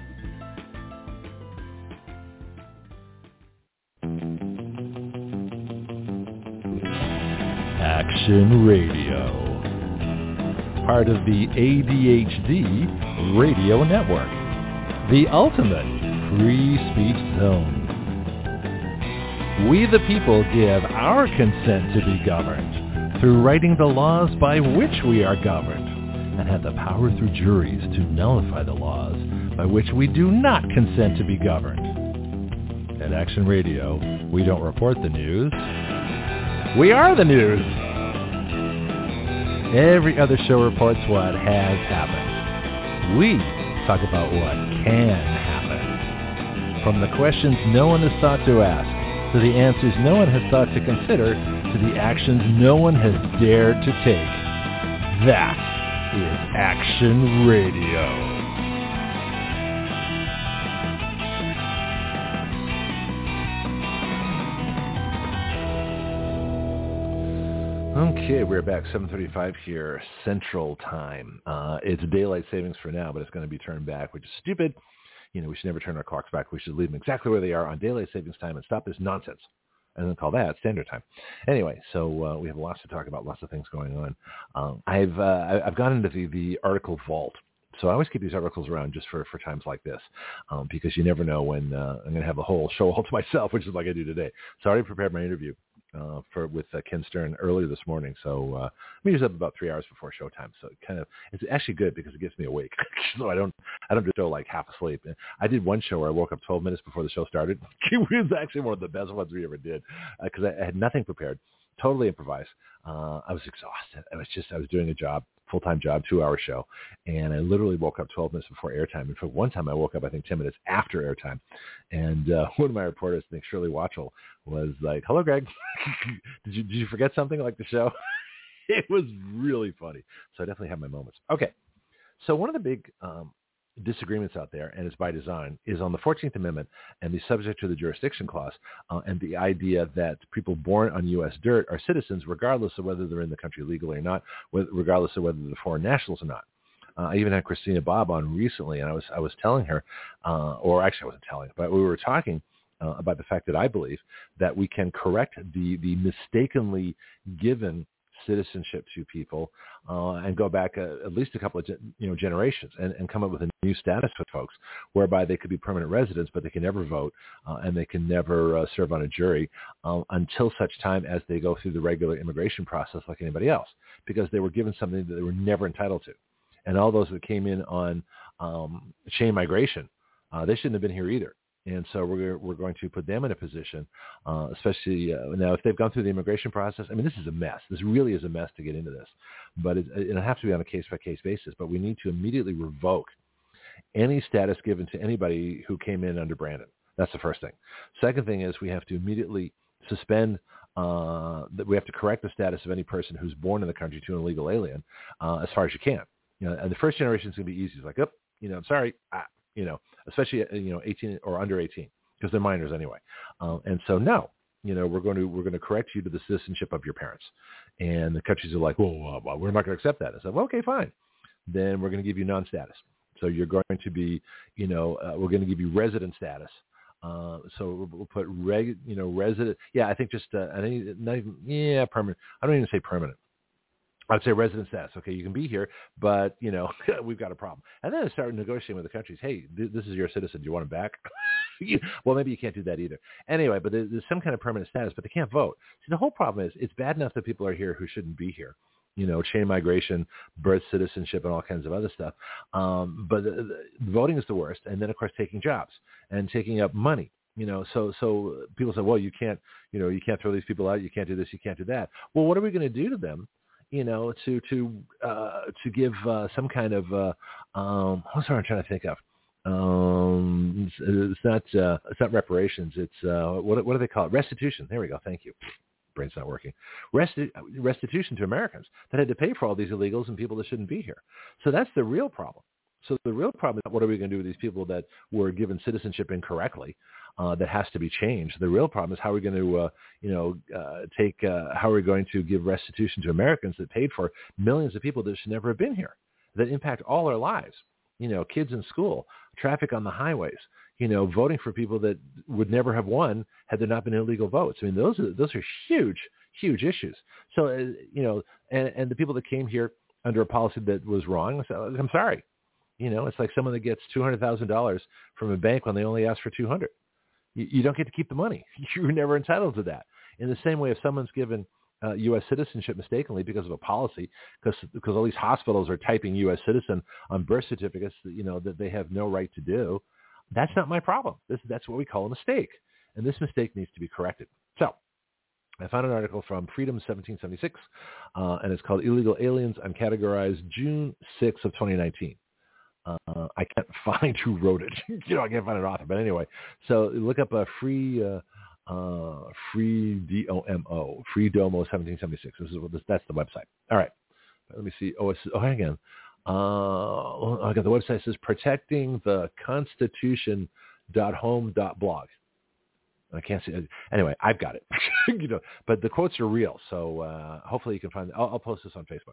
Action Radio, part of the A D H D Radio Network, the ultimate free speech zone. We the people give our consent to be governed through writing the laws by which we are governed, and have the power through juries to nullify the laws by which we do not consent to be governed. At Action Radio, we don't report the news. We are the news. Every other show reports what has happened. We talk about what can happen. From the questions no one has thought to ask, to the answers no one has thought to consider, to the actions no one has dared to take. That is Action Radio. Okay, we're back, seven thirty-five here, Central Time. Uh, it's daylight savings for now, but it's going to be turned back, which is stupid. You know, we should never turn our clocks back. We should leave them exactly where they are on daylight savings time and stop this nonsense, and then call that standard time. Anyway, so uh, we have lots to talk about, lots of things going on. Um, I've uh, I've gone into the, the article vault. So I always keep these articles around just for, for times like this, um, because you never know when uh, I'm going to have a whole show all to myself, which is like I do today. So I already prepared my interview uh, for with uh, Ken Stern earlier this morning. So uh, I'm usually up about three hours before showtime. So it kind of it's actually good because it gets me awake. So I don't I don't just go like half asleep. I did one show where I woke up twelve minutes before the show started. It was actually one of the best ones we ever did because uh, I, I had nothing prepared, totally improvised. Uh, I was exhausted. I was just I was doing a job. Full-time job, two-hour show, and I literally woke up twelve minutes before airtime. In fact, one time I woke up, I think, ten minutes after airtime, and uh, one of my reporters, I think Shirley Watchell, was like, "Hello, Greg. did you did you forget something like the show?" It was really funny. So I definitely have my moments. Okay, so one of the big um, disagreements out there, and it's by design, is on the fourteenth Amendment and the subject to the jurisdiction clause uh, and the idea that people born on U S dirt are citizens regardless of whether they're in the country legally or not, regardless of whether they're foreign nationals or not. Uh, I even had Christina Bobb on recently, and I was I was telling her, uh, or actually I wasn't telling, but we were talking uh, about the fact that I believe that we can correct the the mistakenly given citizenship to people uh, and go back uh, at least a couple of ge- you know generations and, and come up with a new status for folks whereby they could be permanent residents, but they can never vote uh, and they can never uh, serve on a jury uh, until such time as they go through the regular immigration process like anybody else, because they were given something that they were never entitled to. And all those that came in on um, chain migration, uh, they shouldn't have been here either. And so we're we're going to put them in a position, uh, especially uh, now if they've gone through the immigration process. I mean, this is a mess. This really is a mess to get into this, but it, it'll have to be on a case-by-case basis. But we need to immediately revoke any status given to anybody who came in under Brandon. That's the first thing. Second thing is we have to immediately suspend, uh, that we have to correct the status of any person who's born in the country to an illegal alien uh, as far as you can. You know, and the first generation is going to be easy. It's like, oh, you know, I'm sorry. Ah. You know, especially, you know, eighteen or under eighteen, because they're minors anyway. Um, and so, no, you know, we're going to we're going to correct you to the citizenship of your parents. And the countries are like, well, well we're not going to accept that. I said, well, okay, fine. Then we're going to give you non-status. So you're going to be, you know, uh, we're going to give you resident status. Uh, so we'll, we'll put reg, you know, resident. Yeah, I think just, uh, I think not even, yeah, permanent. I don't even say permanent. I'd say resident status. Okay, you can be here, but, you know, we've got a problem. And then I started negotiating with the countries. Hey, th- this is your citizen. Do you want him back? Well, maybe you can't do that either. Anyway, but there's, there's some kind of permanent status, but they can't vote. See, the whole problem is it's bad enough that people are here who shouldn't be here. You know, chain migration, birth citizenship, and all kinds of other stuff. Um, but the, the voting is the worst. And then, of course, taking jobs and taking up money. You know, so so people say, well, you can't, you know, you can't throw these people out. You can't do this. You can't do that. Well, what are we going to do to them? You know, to to uh, to give uh, some kind of uh, um, what's what I'm trying to think of. Um, it's, it's not uh, it's not reparations. It's uh, what what do they call it? Restitution. There we go. Thank you. Brain's not working. Resti- restitution to Americans that had to pay for all these illegals and people that shouldn't be here. So that's the real problem. So the real problem is, what are we going to do with these people that were given citizenship incorrectly? Uh, that has to be changed. The real problem is how are we going to, uh, you know, uh, take, uh, how are we going to give restitution to Americans that paid for millions of people that should never have been here, that impact all our lives? You know, kids in school, traffic on the highways, you know, voting for people that would never have won had there not been illegal votes. I mean, those are, those are huge, huge issues. So, uh, you know, and, and the people that came here under a policy that was wrong, so I'm sorry. You know, it's like someone that gets two hundred thousand dollars from a bank when they only ask for two hundred. You, you don't get to keep the money. You're never entitled to that. In the same way, if someone's given uh, U S citizenship mistakenly because of a policy, because because all these hospitals are typing U S citizen on birth certificates, that, you know, that they have no right to do, that's not my problem. This, that's what we call a mistake. And this mistake needs to be corrected. So I found an article from Freedom seventeen seventy-six, uh, and it's called Illegal Aliens Uncategorized, June sixth of twenty nineteen. Uh, I can't find who wrote it. you know, I can't find an author. But anyway, so look up a free, uh, uh, free D O M O, Free Domo seventeen seventy-six. This is what this, that's the website. All right. Let me see. Oh, it's, oh, hang on. Uh, I got the website says protecting the constitution dot home dot blog. I can't see it. Anyway, I've got it. you know, but the quotes are real. So uh, hopefully you can find it. I'll, I'll post this on Facebook.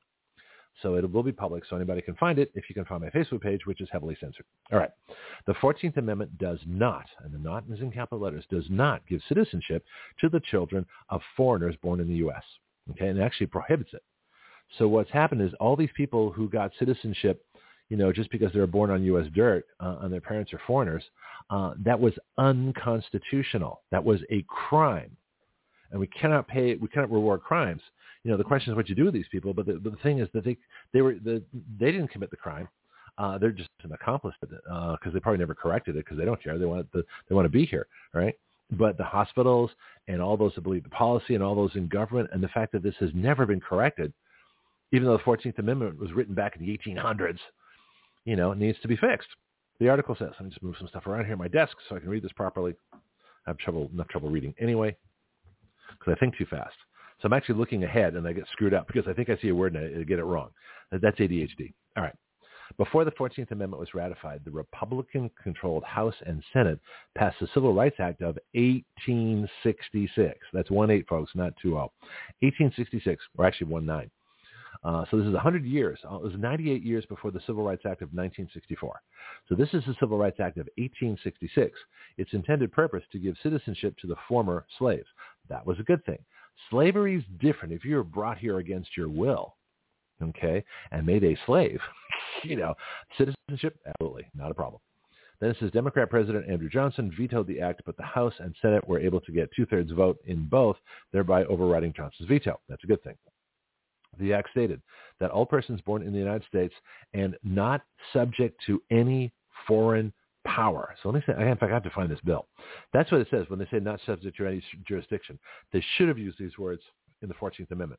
So it will be public, so anybody can find it if you can find my Facebook page, which is heavily censored. All right. The fourteenth Amendment does not, and the not is in capital letters, does not give citizenship to the children of foreigners born in the U S. Okay, and it actually prohibits it. So what's happened is all these people who got citizenship, you know, just because they were born on U S dirt uh, and their parents are foreigners, uh, that was unconstitutional. That was a crime. And we cannot pay, we cannot reward crimes. You know, the question is what you do with these people. But the, but the thing is that they they were the, they didn't commit the crime. Uh, they're just an accomplice to it because uh, they probably never corrected it because they don't care. They want the, they want to be here, right? But the hospitals and all those that believe the policy and all those in government and the fact that this has never been corrected, even though the fourteenth Amendment was written back in the eighteen hundreds, you know, it needs to be fixed. The article says, let me just move some stuff around here on my desk so I can read this properly. I have trouble enough trouble reading anyway because I think too fast. So I'm actually looking ahead and I get screwed up because I think I see a word and I get it wrong. That's A D H D. All right. Before the fourteenth Amendment was ratified, the Republican-controlled House and Senate passed the Civil Rights Act of eighteen sixty-six. That's one eight, folks, not two oh. eighteen sixty-six, or actually one nine. Uh, so this is one hundred years. Uh, it was ninety-eight years before the Civil Rights Act of nineteen sixty-four. So this is the Civil Rights Act of eighteen sixty-six. Its intended purpose to give citizenship to the former slaves. That was a good thing. Slavery is different if you were brought here against your will, okay, and made a slave. you know, citizenship, absolutely, not a problem. Then it says Democrat President Andrew Johnson vetoed the act, but the House and Senate were able to get two-thirds vote in both, thereby overriding Johnson's veto. That's a good thing. The act stated that all persons born in the United States and not subject to any foreign power. So let me say, I forgot to find this bill. That's what it says when they say not subject to any jurisdiction. They should have used these words in the fourteenth Amendment.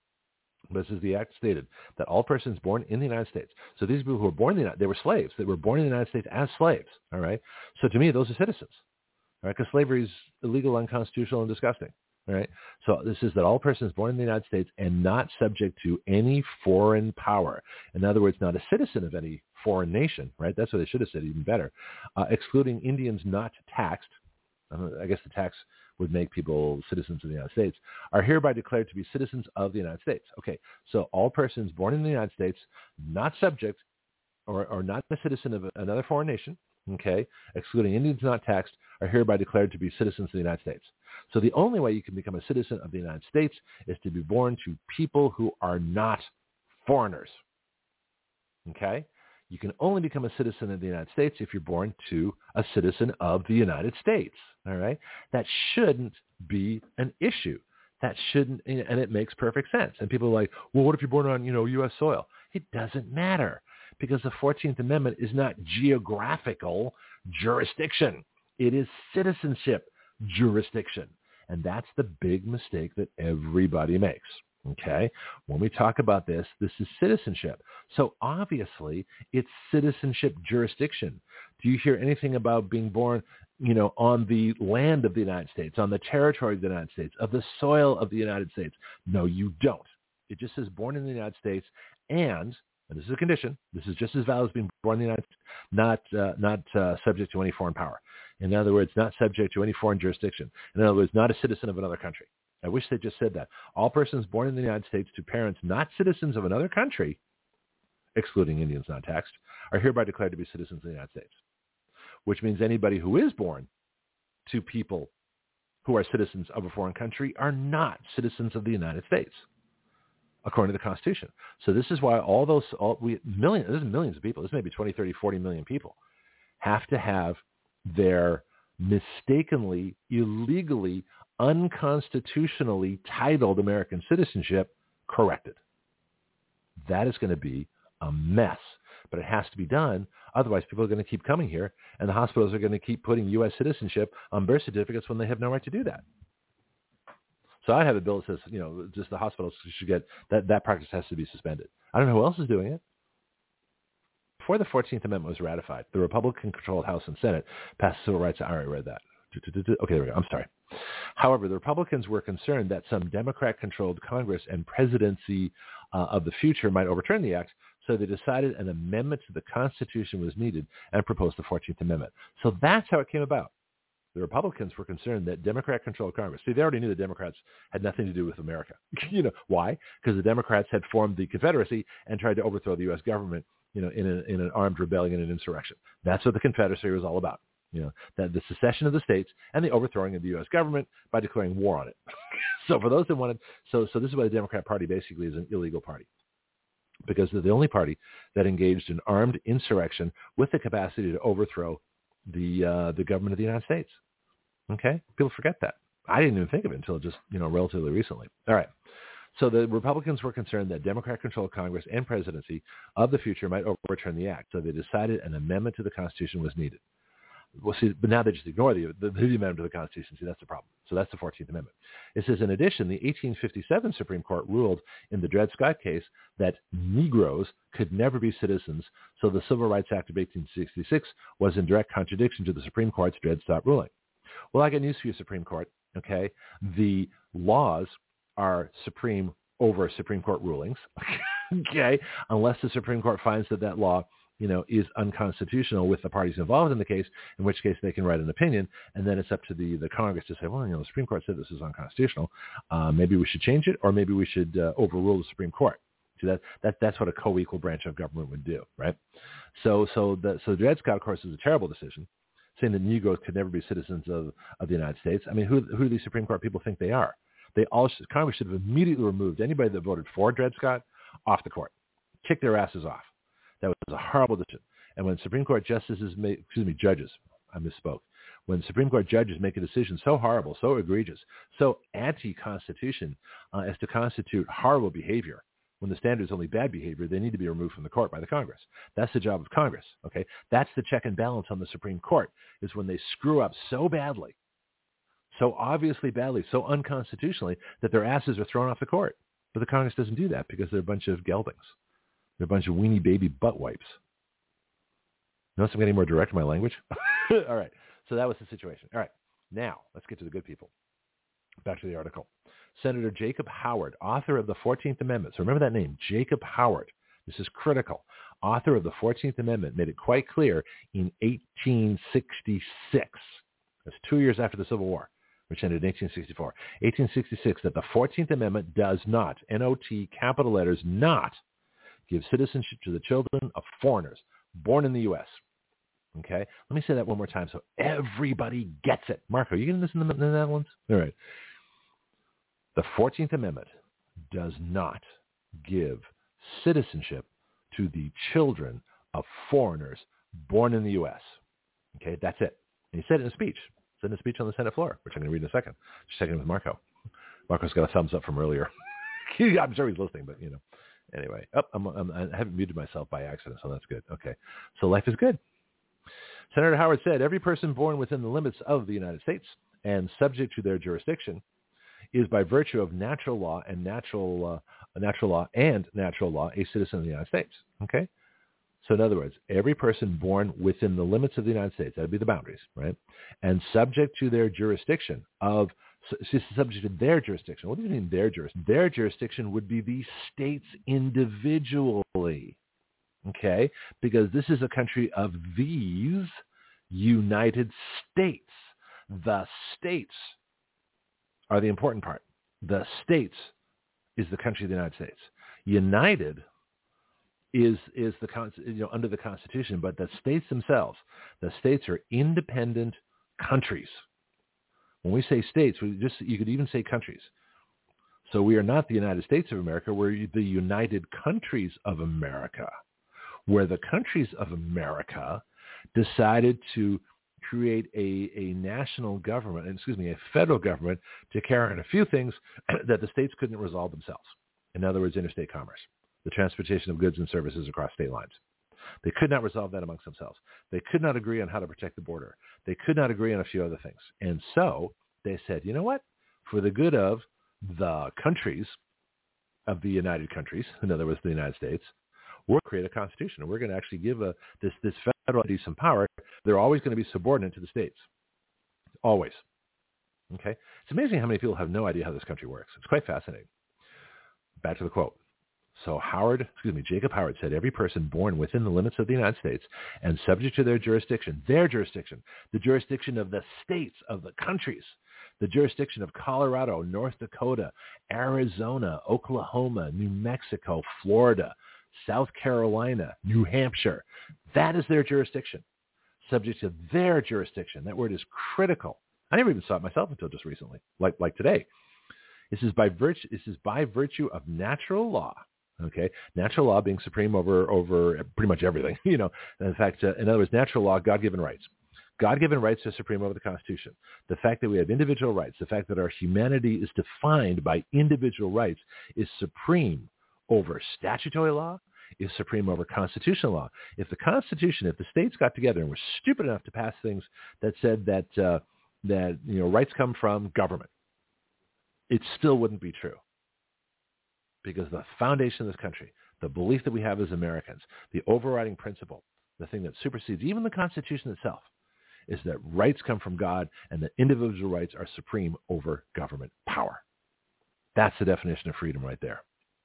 But this is the act stated that all persons born in the United States. So these people who were born in the United States, they were slaves. They were born in the United States as slaves. All right. So to me, those are citizens. All right. Because slavery is illegal, unconstitutional, and disgusting. All right. So this is that all persons born in the United States and not subject to any foreign power. In other words, not a citizen of any foreign nation. Right. That's what they should have said, even better. Uh, excluding Indians not taxed. Uh, I guess the tax would make people citizens of the United States, are hereby declared to be citizens of the United States. Okay, so all persons born in the United States, not subject or, or not a citizen of another foreign nation, okay, excluding Indians not taxed, are hereby declared to be citizens of the United States. So the only way you can become a citizen of the United States is to be born to people who are not foreigners, okay? You can only become a citizen of the United States if you're born to a citizen of the United States, all right? That shouldn't be an issue. That shouldn't, and it makes perfect sense. And people are like, well, what if you're born on, you know, U S soil? It doesn't matter because the fourteenth Amendment is not geographical jurisdiction. It is citizenship jurisdiction. And that's the big mistake that everybody makes. Okay, when we talk about this, this is citizenship. So obviously, it's citizenship jurisdiction. Do you hear anything about being born, you know, on the land of the United States, on the territory of the United States, of the soil of the United States? No, you don't. It just says born in the United States and and this is a condition, this is just as valid as being born in the United States, not, uh, not uh, subject to any foreign power. In other words, not subject to any foreign jurisdiction. In other words, not a citizen of another country. I wish they just said that. All persons born in the United States to parents not citizens of another country, excluding Indians not taxed, are hereby declared to be citizens of the United States, which means anybody who is born to people who are citizens of a foreign country are not citizens of the United States, according to the Constitution. So this is why all those, all, we, millions, this is millions of people, this may be twenty, thirty, forty million people, have to have their mistakenly, illegally, unconstitutionally titled American citizenship corrected. That is going to be a mess, but it has to be done. Otherwise, people are going to keep coming here, and the hospitals are going to keep putting U S citizenship on birth certificates when they have no right to do that. So I have a bill that says, you know, just the hospitals should get, that, that practice has to be suspended. I don't know who else is doing it. Before the fourteenth Amendment was ratified, the Republican-controlled House and Senate passed civil rights. I already read that. Okay, there we go. I'm sorry. However, the Republicans were concerned that some Democrat-controlled Congress and presidency uh, of the future might overturn the act, so they decided an amendment to the Constitution was needed and proposed the fourteenth Amendment. So that's how it came about. The Republicans were concerned that Democrat-controlled Congress, see, they already knew the Democrats had nothing to do with America. You know, why? Because the Democrats had formed the Confederacy and tried to overthrow the U S government, you know, in, a, in an armed rebellion and insurrection. That's what the Confederacy was all about. You know, that the secession of the states and the overthrowing of the U S government by declaring war on it. So for those that wanted, so so this is why the Democrat Party basically is an illegal party, because they're the only party that engaged in armed insurrection with the capacity to overthrow the uh, the government of the United States. Okay, people forget that. I didn't even think of it until just you know relatively recently. All right. So the Republicans were concerned that Democrat-controlled Congress and presidency of the future might overturn the act, so they decided an amendment to the Constitution was needed. Well, see, but now they just ignore the, the, the amendment to the Constitution. See, that's the problem. So that's the fourteenth Amendment. It says, in addition, the eighteen fifty-seven Supreme Court ruled in the Dred Scott case that Negroes could never be citizens, so the Civil Rights Act of eighteen sixty-six was in direct contradiction to the Supreme Court's Dred Scott ruling. Well, I got news for you, Supreme Court, okay? The laws are supreme over Supreme Court rulings, okay, unless the Supreme Court finds that that law you know, is unconstitutional with the parties involved in the case, in which case they can write an opinion, and then it's up to the, the Congress to say, well, you know, the Supreme Court said this is unconstitutional. Uh, maybe we should change it, or maybe we should uh, overrule the Supreme Court. See, that, that, that's what a co-equal branch of government would do, right? So so the, so Dred Scott, of course, is a terrible decision, saying that Negroes could never be citizens of, of the United States. I mean, who, who do these Supreme Court people think they are? They all should, Congress should have immediately removed anybody that voted for Dred Scott off the court, kicked their asses off. That was a horrible decision. And when Supreme Court justices make, excuse me, judges, I misspoke. When Supreme Court judges make a decision so horrible, so egregious, so anti-Constitution uh, as to constitute horrible behavior, when the standard is only bad behavior, they need to be removed from the court by the Congress. That's the job of Congress, okay? That's the check and balance on the Supreme Court, is when they screw up so badly, so obviously badly, so unconstitutionally, that their asses are thrown off the court. But the Congress doesn't do that because they're a bunch of geldings. They're a bunch of weenie baby butt wipes. Notice I'm getting more direct in my language? All right. So that was the situation. All right. Now, let's get to the good people. Back to the article. Senator Jacob Howard, author of the fourteenth Amendment. So remember that name, Jacob Howard. This is critical. Author of the fourteenth Amendment made it quite clear in eighteen sixty-six. That's two years after the Civil War, which ended in eighteen sixty-four. eighteen sixty-six, that the fourteenth Amendment does not, N O T, capital letters, not, give citizenship to the children of foreigners born in the U S Okay? Let me say that one more time so everybody gets it. Marco, are you getting this in the, in the Netherlands? All right. The fourteenth Amendment does not give citizenship to the children of foreigners born in the U S Okay? That's it. And he said it in a speech. He said it in a speech on the Senate floor, which I'm going to read in a second. Just checking with Marco. Marco's got a thumbs up from earlier. I'm sure he's listening, but, you know. Anyway, oh, I'm, I'm, I haven't muted myself by accident, so that's good. Okay, so life is good. Senator Howard said, every person born within the limits of the United States and subject to their jurisdiction is by virtue of natural law and natural uh, natural law and natural law a citizen of the United States. Okay, so in other words, every person born within the limits of the United States, that would be the boundaries, right, and subject to their jurisdiction of subject to their jurisdiction. What do you mean their jurisdiction? Their jurisdiction would be the states individually. okay, because this is a country of these United States. The states are the important part. The states is the country of the United States. United is is the you know under the Constitution, but the states themselves, the states are independent countries. When we say states, we just you could even say countries. So we are not the United States of America. We're the United Countries of America, where the countries of America decided to create a, a national government, excuse me, a federal government to carry out a few things that the states couldn't resolve themselves. In other words, interstate commerce, the transportation of goods and services across state lines. They could not resolve that amongst themselves. They could not agree on how to protect the border. They could not agree on a few other things. And so they said, you know what? For the good of the countries of the United Countries, in other words, the United States, we'll create a constitution, and we're going to actually give a, this, this federal entity some power. They're always going to be subordinate to the states. Always. Okay? It's amazing how many people have no idea how this country works. It's quite fascinating. Back to the quote. So Howard, excuse me, Jacob Howard said, every person born within the limits of the United States and subject to their jurisdiction, their jurisdiction, the jurisdiction of the states, of the countries, the jurisdiction of Colorado, North Dakota, Arizona, Oklahoma, New Mexico, Florida, South Carolina, New Hampshire. That is their jurisdiction, subject to their jurisdiction. That word is critical. I never even saw it myself until just recently, like like today. This is by virtue. This is by virtue of natural law. Okay, natural law being supreme over over pretty much everything. You know, in fact, uh, in other words, natural law, God-given rights. God-given rights are supreme over the Constitution. The fact that we have individual rights, the fact that our humanity is defined by individual rights, is supreme over statutory law, is supreme over constitutional law. If the Constitution, if the states got together and were stupid enough to pass things that said that uh, that you know rights come from government, it still wouldn't be true. Because the foundation of this country, the belief that we have as Americans, the overriding principle, the thing that supersedes even the Constitution itself, is that rights come from God and that individual rights are supreme over government power. That's the definition of freedom right there.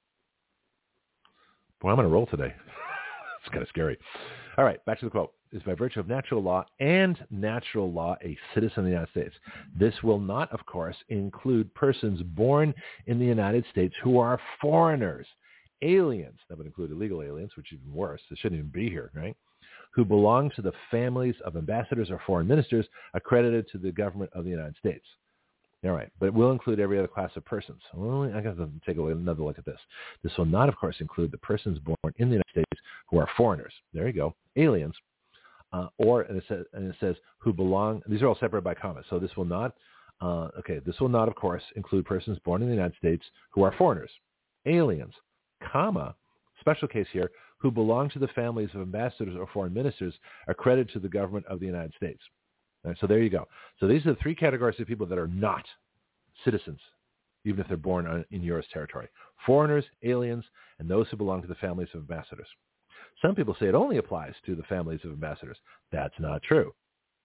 Boy, I'm on a roll today. It's kind of scary. All right, back to the quote. Is by virtue of natural law and natural law a citizen of the United States. This will not, of course, include persons born in the United States who are foreigners, aliens. That would include illegal aliens, which is even worse. They shouldn't even be here, right? Who belong to the families of ambassadors or foreign ministers accredited to the government of the United States. All right, but it will include every other class of persons. Well, I got to take another look at this. This will not, of course, include the persons born in the United States who are foreigners. There you go, aliens. Uh, or, and it, says, and it says, who belong, these are all separated by commas. So this will not, uh, okay, this will not, of course, include persons born in the United States who are foreigners, aliens, comma, special case here, who belong to the families of ambassadors or foreign ministers accredited to the government of the United States. All right, so there you go. So these are the three categories of people that are not citizens, even if they're born on, in U S territory. Foreigners, aliens, and those who belong to the families of ambassadors. Some people say it only applies to the families of ambassadors. That's not true.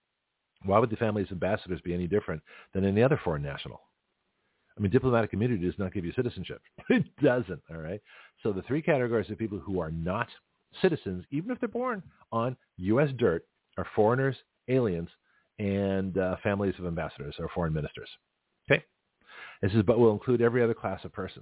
Why would the families of ambassadors be any different than any other foreign national? I mean, diplomatic immunity does not give you citizenship. It doesn't, all right? So the three categories of people who are not citizens, even if they're born on U S dirt, are foreigners, aliens, and uh, families of ambassadors or foreign ministers. Okay? This is, but will include every other class of persons.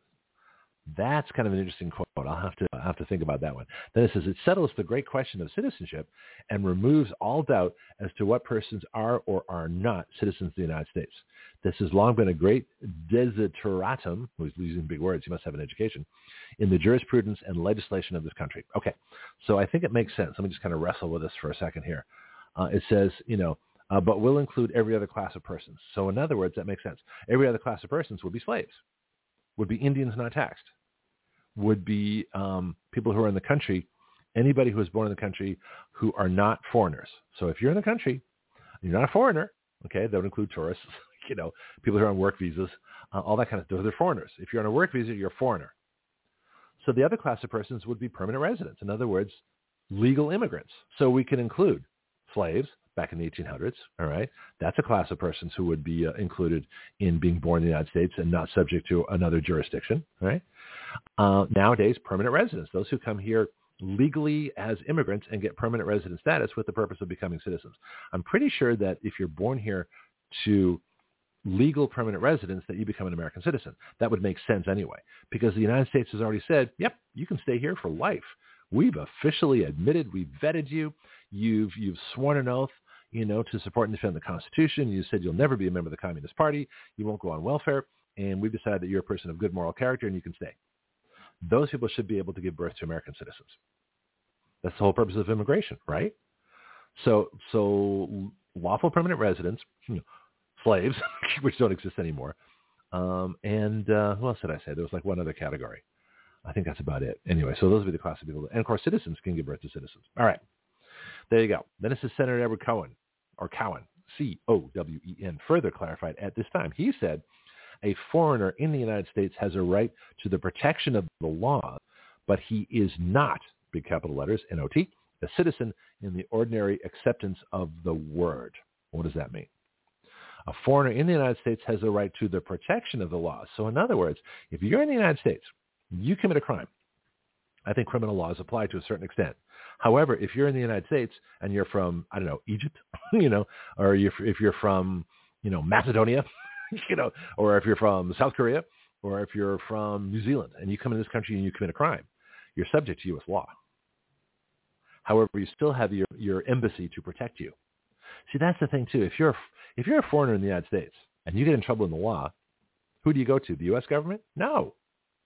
That's kind of an interesting quote. I'll have to I'll have to think about that one. Then it says, it settles the great question of citizenship and removes all doubt as to what persons are or are not citizens of the United States. This has long been a great desideratum, who's using big words, he must have an education, in the jurisprudence and legislation of this country. Okay, so I think it makes sense. Let me just kind of wrestle with this for a second here. Uh, it says, you know, uh, but will include every other class of persons. So in other words, that makes sense. Every other class of persons would be slaves, would be Indians not taxed, would be um, people who are in the country, anybody who is born in the country who are not foreigners. So if you're in the country, you're not a foreigner, okay, that would include tourists, you know, people who are on work visas, uh, all that kind of stuff. They're foreigners. If you're on a work visa, you're a foreigner. So the other class of persons would be permanent residents. In other words, legal immigrants. So we can include slaves back in the eighteen hundreds, all right? That's a class of persons who would be uh, included in being born in the United States and not subject to another jurisdiction, all right? Uh, nowadays, permanent residents, those who come here legally as immigrants and get permanent resident status with the purpose of becoming citizens. I'm pretty sure that if you're born here to legal permanent residence, that you become an American citizen. That would make sense anyway, because the United States has already said, yep, you can stay here for life. We've officially admitted, we've vetted you. You've, you've sworn an oath, you know, to support and defend the Constitution. You said you'll never be a member of the Communist Party. You won't go on welfare. And we've decided that you're a person of good moral character and you can stay. Those people should be able to give birth to American citizens. That's the whole purpose of immigration, right? So, so lawful permanent residents, you know, slaves, which don't exist anymore. Um, and uh, who else did I say? There was like one other category. I think that's about it. Anyway, so those would be the class of people. And of course, citizens can give birth to citizens. All right. There you go. Then this is Senator Edward Cohen, or Cowen, C O W E N, further clarified at this time. He said, a foreigner in the United States has a right to the protection of the law, but he is not, big capital letters, N O T, a citizen in the ordinary acceptance of the word. What does that mean? A foreigner in the United States has a right to the protection of the law. So in other words, if you're in the United States, you commit a crime. I think criminal laws apply to a certain extent. However, if you're in the United States and you're from, I don't know, Egypt, you know, or you're, if you're from, you know, Macedonia, you know, or if you're from South Korea, or if you're from New Zealand and you come in this country and you commit a crime, you're subject to U S law. However, you still have your, your embassy to protect you. See, that's the thing too. If you're if you're a foreigner in the United States and you get in trouble in the law, who do you go to? The U S government? No.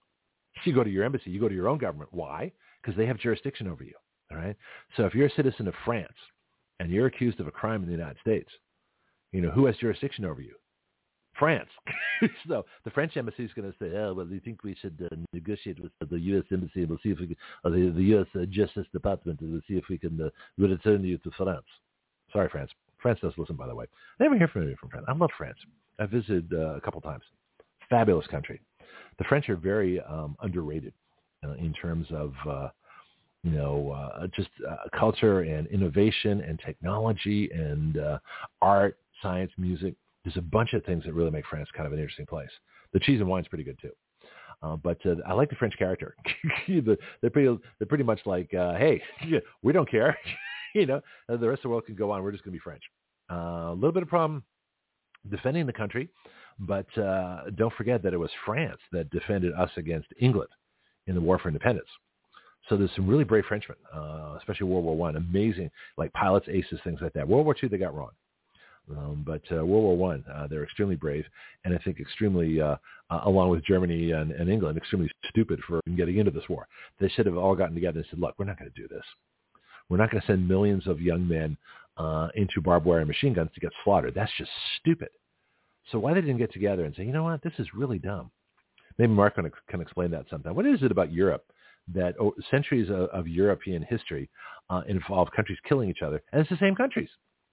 You go to your embassy. You go to your own government. Why? Because they have jurisdiction over you. All right. So if you're a citizen of France and you're accused of a crime in the United States, you know, who has jurisdiction over you? France. So the French embassy is going to say, oh, well, do you think we should uh, negotiate with the U S embassy and we'll see if we can, or the, the U S uh, Justice Department, and we'll see if we can uh, return you to France. Sorry, France. France does listen, by the way. I never hear from anybody from France. I love France. I visited uh, a couple times. Fabulous country. The French are very um, underrated uh, in terms of, uh, you know, uh, just uh, culture and innovation and technology and uh, art, science, music. There's a bunch of things that really make France kind of an interesting place. The cheese and wine's pretty good too. Uh, but uh, I like the French character. they're pretty, they're pretty much like, uh, hey, we don't care. You know, the rest of the world can go on. We're just going to be French. Uh, a little bit of problem defending the country, but uh, don't forget that it was France that defended us against England in the War for Independence. So there's some really brave Frenchmen, uh, especially World War One. Amazing, like pilots, aces, things like that. World War Two, they got wrong. Um, but uh, World War One, uh, they're extremely brave, and I think extremely, uh, uh, along with Germany and, and England, extremely stupid for getting into this war. They should have all gotten together and said, look, we're not going to do this. We're not going to send millions of young men uh, into barbed wire and machine guns to get slaughtered. That's just stupid. So why they didn't get together and say, you know what, this is really dumb. Maybe Mark can, can explain that sometime. What is it about Europe that oh, centuries of, of European history uh, involve countries killing each other? And it's the same countries.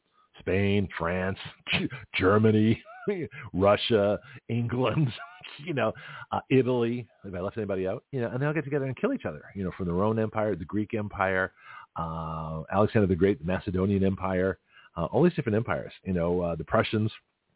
Spain, France, Germany, Russia, England, you know, uh, Italy. Have I left anybody out? You know, and they all get together and kill each other. You know, from the Roman Empire, the Greek Empire, uh, Alexander the Great, the Macedonian Empire, uh, all these different empires. You know, uh, the Prussians,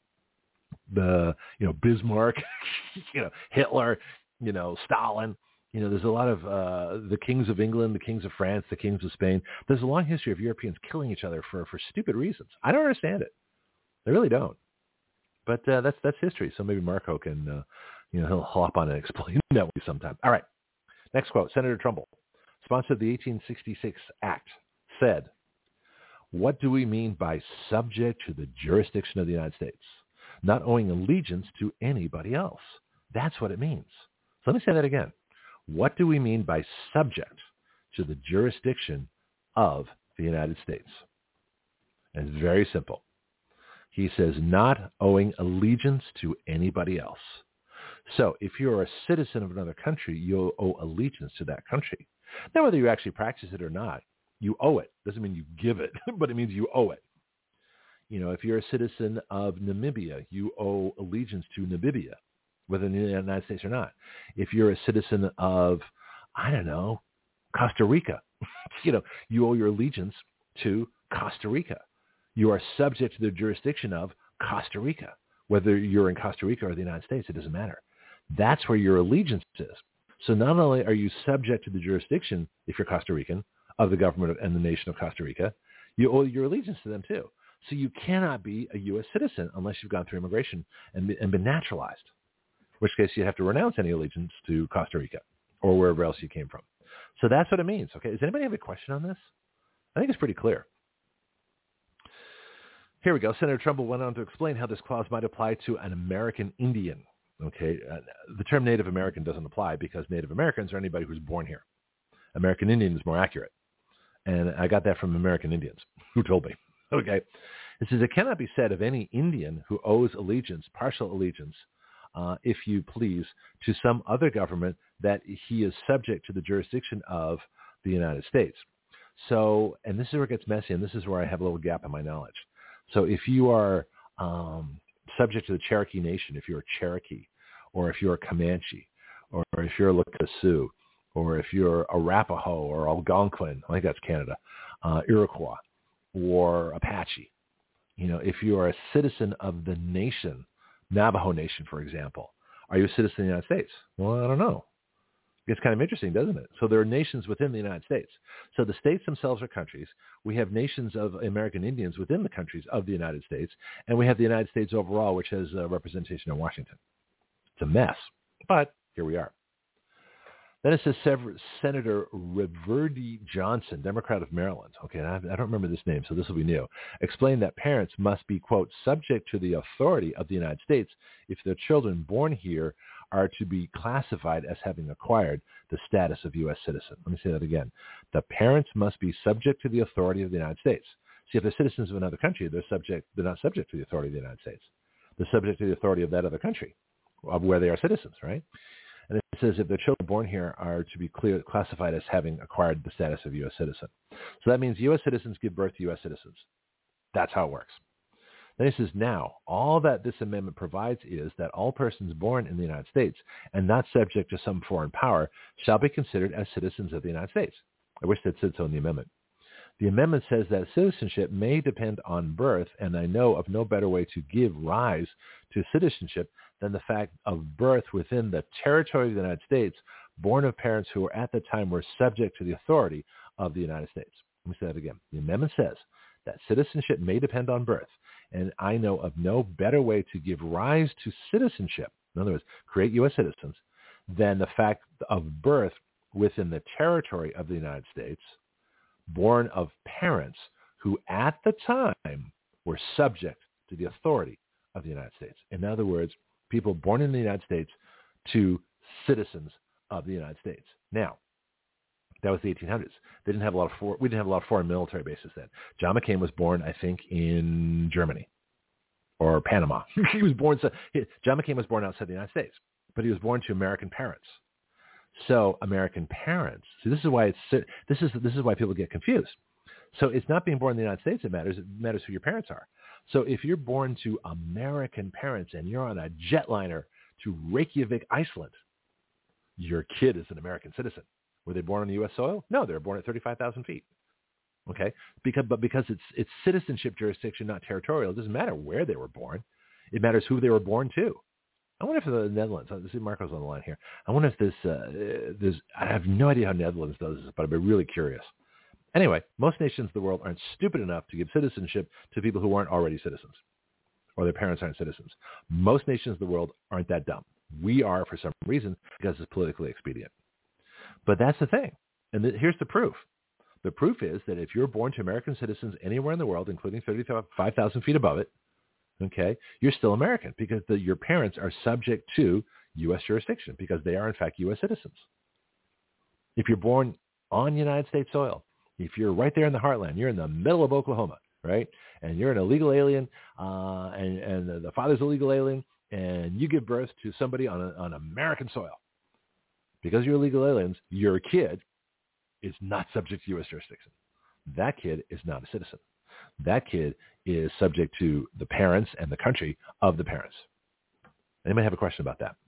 the you know Bismarck, you know Hitler, you know Stalin. You know, there's a lot of uh, the kings of England, the kings of France, the kings of Spain. There's a long history of Europeans killing each other for, for stupid reasons. I don't understand it. I really don't. But uh, that's that's history. So maybe Marco can, uh, you know, he'll hop on and explain that way sometime. All right. Next quote. Senator Trumbull, sponsor of the eighteen sixty-six Act, said, "What do we mean by subject to the jurisdiction of the United States? Not owing allegiance to anybody else. That's what it means." So let me say that again. What do we mean by subject to the jurisdiction of the United States? And it's very simple. He says not owing allegiance to anybody else. So if you're a citizen of another country, you owe allegiance to that country. Now, whether you actually practice it or not, you owe it. Doesn't mean you give it, but it means you owe it. You know, if you're a citizen of Namibia, you owe allegiance to Namibia, whether in the United States or not. If you're a citizen of, I don't know, Costa Rica, you know, you owe your allegiance to Costa Rica. You are subject to the jurisdiction of Costa Rica. Whether you're in Costa Rica or the United States, it doesn't matter. That's where your allegiance is. So not only are you subject to the jurisdiction, if you're Costa Rican, of the government and the nation of Costa Rica, you owe your allegiance to them too. So you cannot be a U S citizen unless you've gone through immigration and, and been naturalized, in which case you have to renounce any allegiance to Costa Rica or wherever else you came from. So that's what it means. Okay, does anybody have a question on this? I think it's pretty clear. Here we go. Senator Trumbull went on to explain how this clause might apply to an American Indian. Okay, uh, the term Native American doesn't apply because Native Americans are anybody who's born here. American Indian is more accurate. And I got that from American Indians who told me. Okay. It says it cannot be said of any Indian who owes allegiance, partial allegiance, uh, if you please, to some other government that he is subject to the jurisdiction of the United States. So, and this is where it gets messy, and this is where I have a little gap in my knowledge. So if you are um, subject to the Cherokee Nation, if you're a Cherokee, or if you're a Comanche, or if you're a Lakota, or if you're Arapaho or Algonquin, I think that's Canada, uh, Iroquois, or Apache, you know, if you are a citizen of the nation, Navajo Nation, for example, are you a citizen of the United States? Well, I don't know. It's kind of interesting, doesn't it? So there are nations within the United States. So the states themselves are countries. We have nations of American Indians within the countries of the United States, and we have the United States overall, which has uh, representation in Washington. It's a mess, but here we are. Then it says Senator Reverdy Johnson, Democrat of Maryland. Okay, I don't remember this name, so this will be new. Explained that parents must be, quote, subject to the authority of the United States if their children born here are to be classified as having acquired the status of U S citizen. Let me say that again. The parents must be subject to the authority of the United States. See, if they're citizens of another country, they're subject. They're not subject to the authority of the United States. They're subject to the authority of that other country, of where they are citizens, right? And it says if their children born here are to be clear, classified as having acquired the status of U S citizen. So that means U S citizens give birth to U S citizens. That's how it works. Then he says, now, all that this amendment provides is that all persons born in the United States and not subject to some foreign power shall be considered as citizens of the United States. I wish that said so in the amendment. The amendment says that citizenship may depend on birth, and I know of no better way to give rise to citizenship than the fact of birth within the territory of the United States, born of parents who were at the time were subject to the authority of the United States. Let me say that again. The amendment says that citizenship may depend on birth, and I know of no better way to give rise to citizenship, in other words, create U S citizens, than the fact of birth within the territory of the United States, born of parents who at the time were subject to the authority of the United States. In other words, people born in the United States to citizens of the United States. Now, that was the eighteen hundreds. They didn't have a lot of for, we didn't have a lot of foreign military bases then. John McCain was born, I think, in Germany or Panama. he was born. He, John McCain was born outside the United States, but he was born to American parents. So American parents. See, this is why it's this is this is why people get confused. So it's not being born in the United States that matters. It matters who your parents are. So if you're born to American parents and you're on a jetliner to Reykjavik, Iceland, your kid is an American citizen. Were they born on U S soil? No, they were born at thirty-five thousand feet. Okay, because but because it's it's citizenship jurisdiction, not territorial. It doesn't matter where they were born. It matters who they were born to. I wonder if the Netherlands. I see Marco's on the line here. I wonder if this uh, this. I have no idea how Netherlands does this, but I'd be really curious. Anyway, most nations of the world aren't stupid enough to give citizenship to people who aren't already citizens, or their parents aren't citizens. Most nations of the world aren't that dumb. We are for some reason because it's politically expedient. But that's the thing. And the, here's the proof. The proof is that if you're born to American citizens anywhere in the world, including thirty-five thousand feet above it, okay, you're still American because the, your parents are subject to U S jurisdiction because they are, in fact, U S citizens. If you're born on United States soil, if you're right there in the heartland, you're in the middle of Oklahoma, right, and you're an illegal alien, uh, and, and the, the father's a legal alien, and you give birth to somebody on, a, on American soil, because you're illegal aliens, your kid is not subject to U S jurisdiction. That kid is not a citizen. That kid is subject to the parents and the country of the parents. Anybody have a question about that?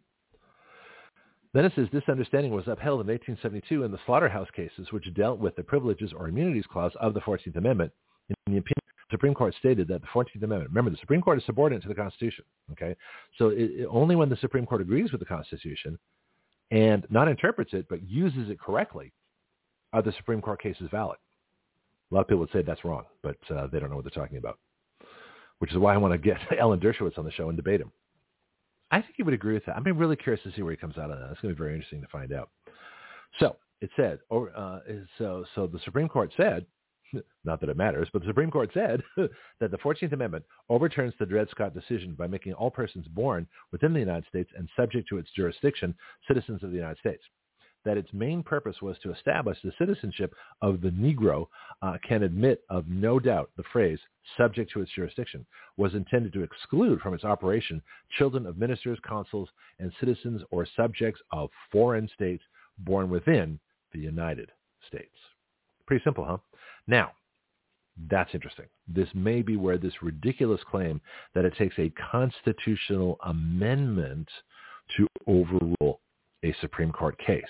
Then it says this understanding was upheld in eighteen seventy-two in the slaughterhouse cases, which dealt with the privileges or immunities clause of the fourteenth Amendment. In the opinion, the Supreme Court stated that the fourteenth Amendment, remember, the Supreme Court is subordinate to the Constitution. Okay, so it, it, only when the Supreme Court agrees with the Constitution and not interprets it, but uses it correctly, are the Supreme Court cases valid? A lot of people would say that's wrong, but uh, they don't know what they're talking about, which is why I want to get Alan Dershowitz on the show and debate him. I think he would agree with that. I'm really curious to see where he comes out on that. It's going to be very interesting to find out. So it said, uh, so so the Supreme Court said, not that it matters, but the Supreme Court said that the fourteenth Amendment overturns the Dred Scott decision by making all persons born within the United States and subject to its jurisdiction citizens of the United States. That its main purpose was to establish the citizenship of the Negro uh, can admit of no doubt the phrase subject to its jurisdiction was intended to exclude from its operation children of ministers, consuls, and citizens or subjects of foreign states born within the United States. Pretty simple, huh? Now, that's interesting. This may be where this ridiculous claim that it takes a constitutional amendment to overrule a Supreme Court case.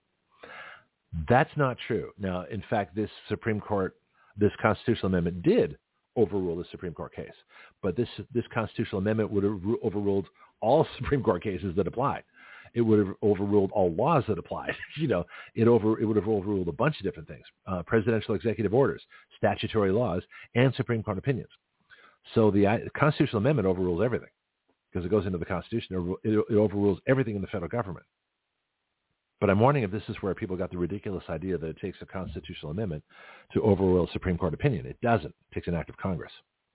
That's not true. Now, in fact, this Supreme Court, this constitutional amendment did overrule the Supreme Court case. But this this constitutional amendment would have overruled all Supreme Court cases that apply. It would have overruled all laws that applied. you know, it over it would have overruled a bunch of different things: uh, presidential executive orders, statutory laws, and Supreme Court opinions. So the uh, constitutional amendment overrules everything because it goes into the Constitution. It, it overrules everything in the federal government. But I'm wondering if this is where people got the ridiculous idea that it takes a constitutional amendment to overrule a Supreme Court opinion. It doesn't. It takes an act of Congress.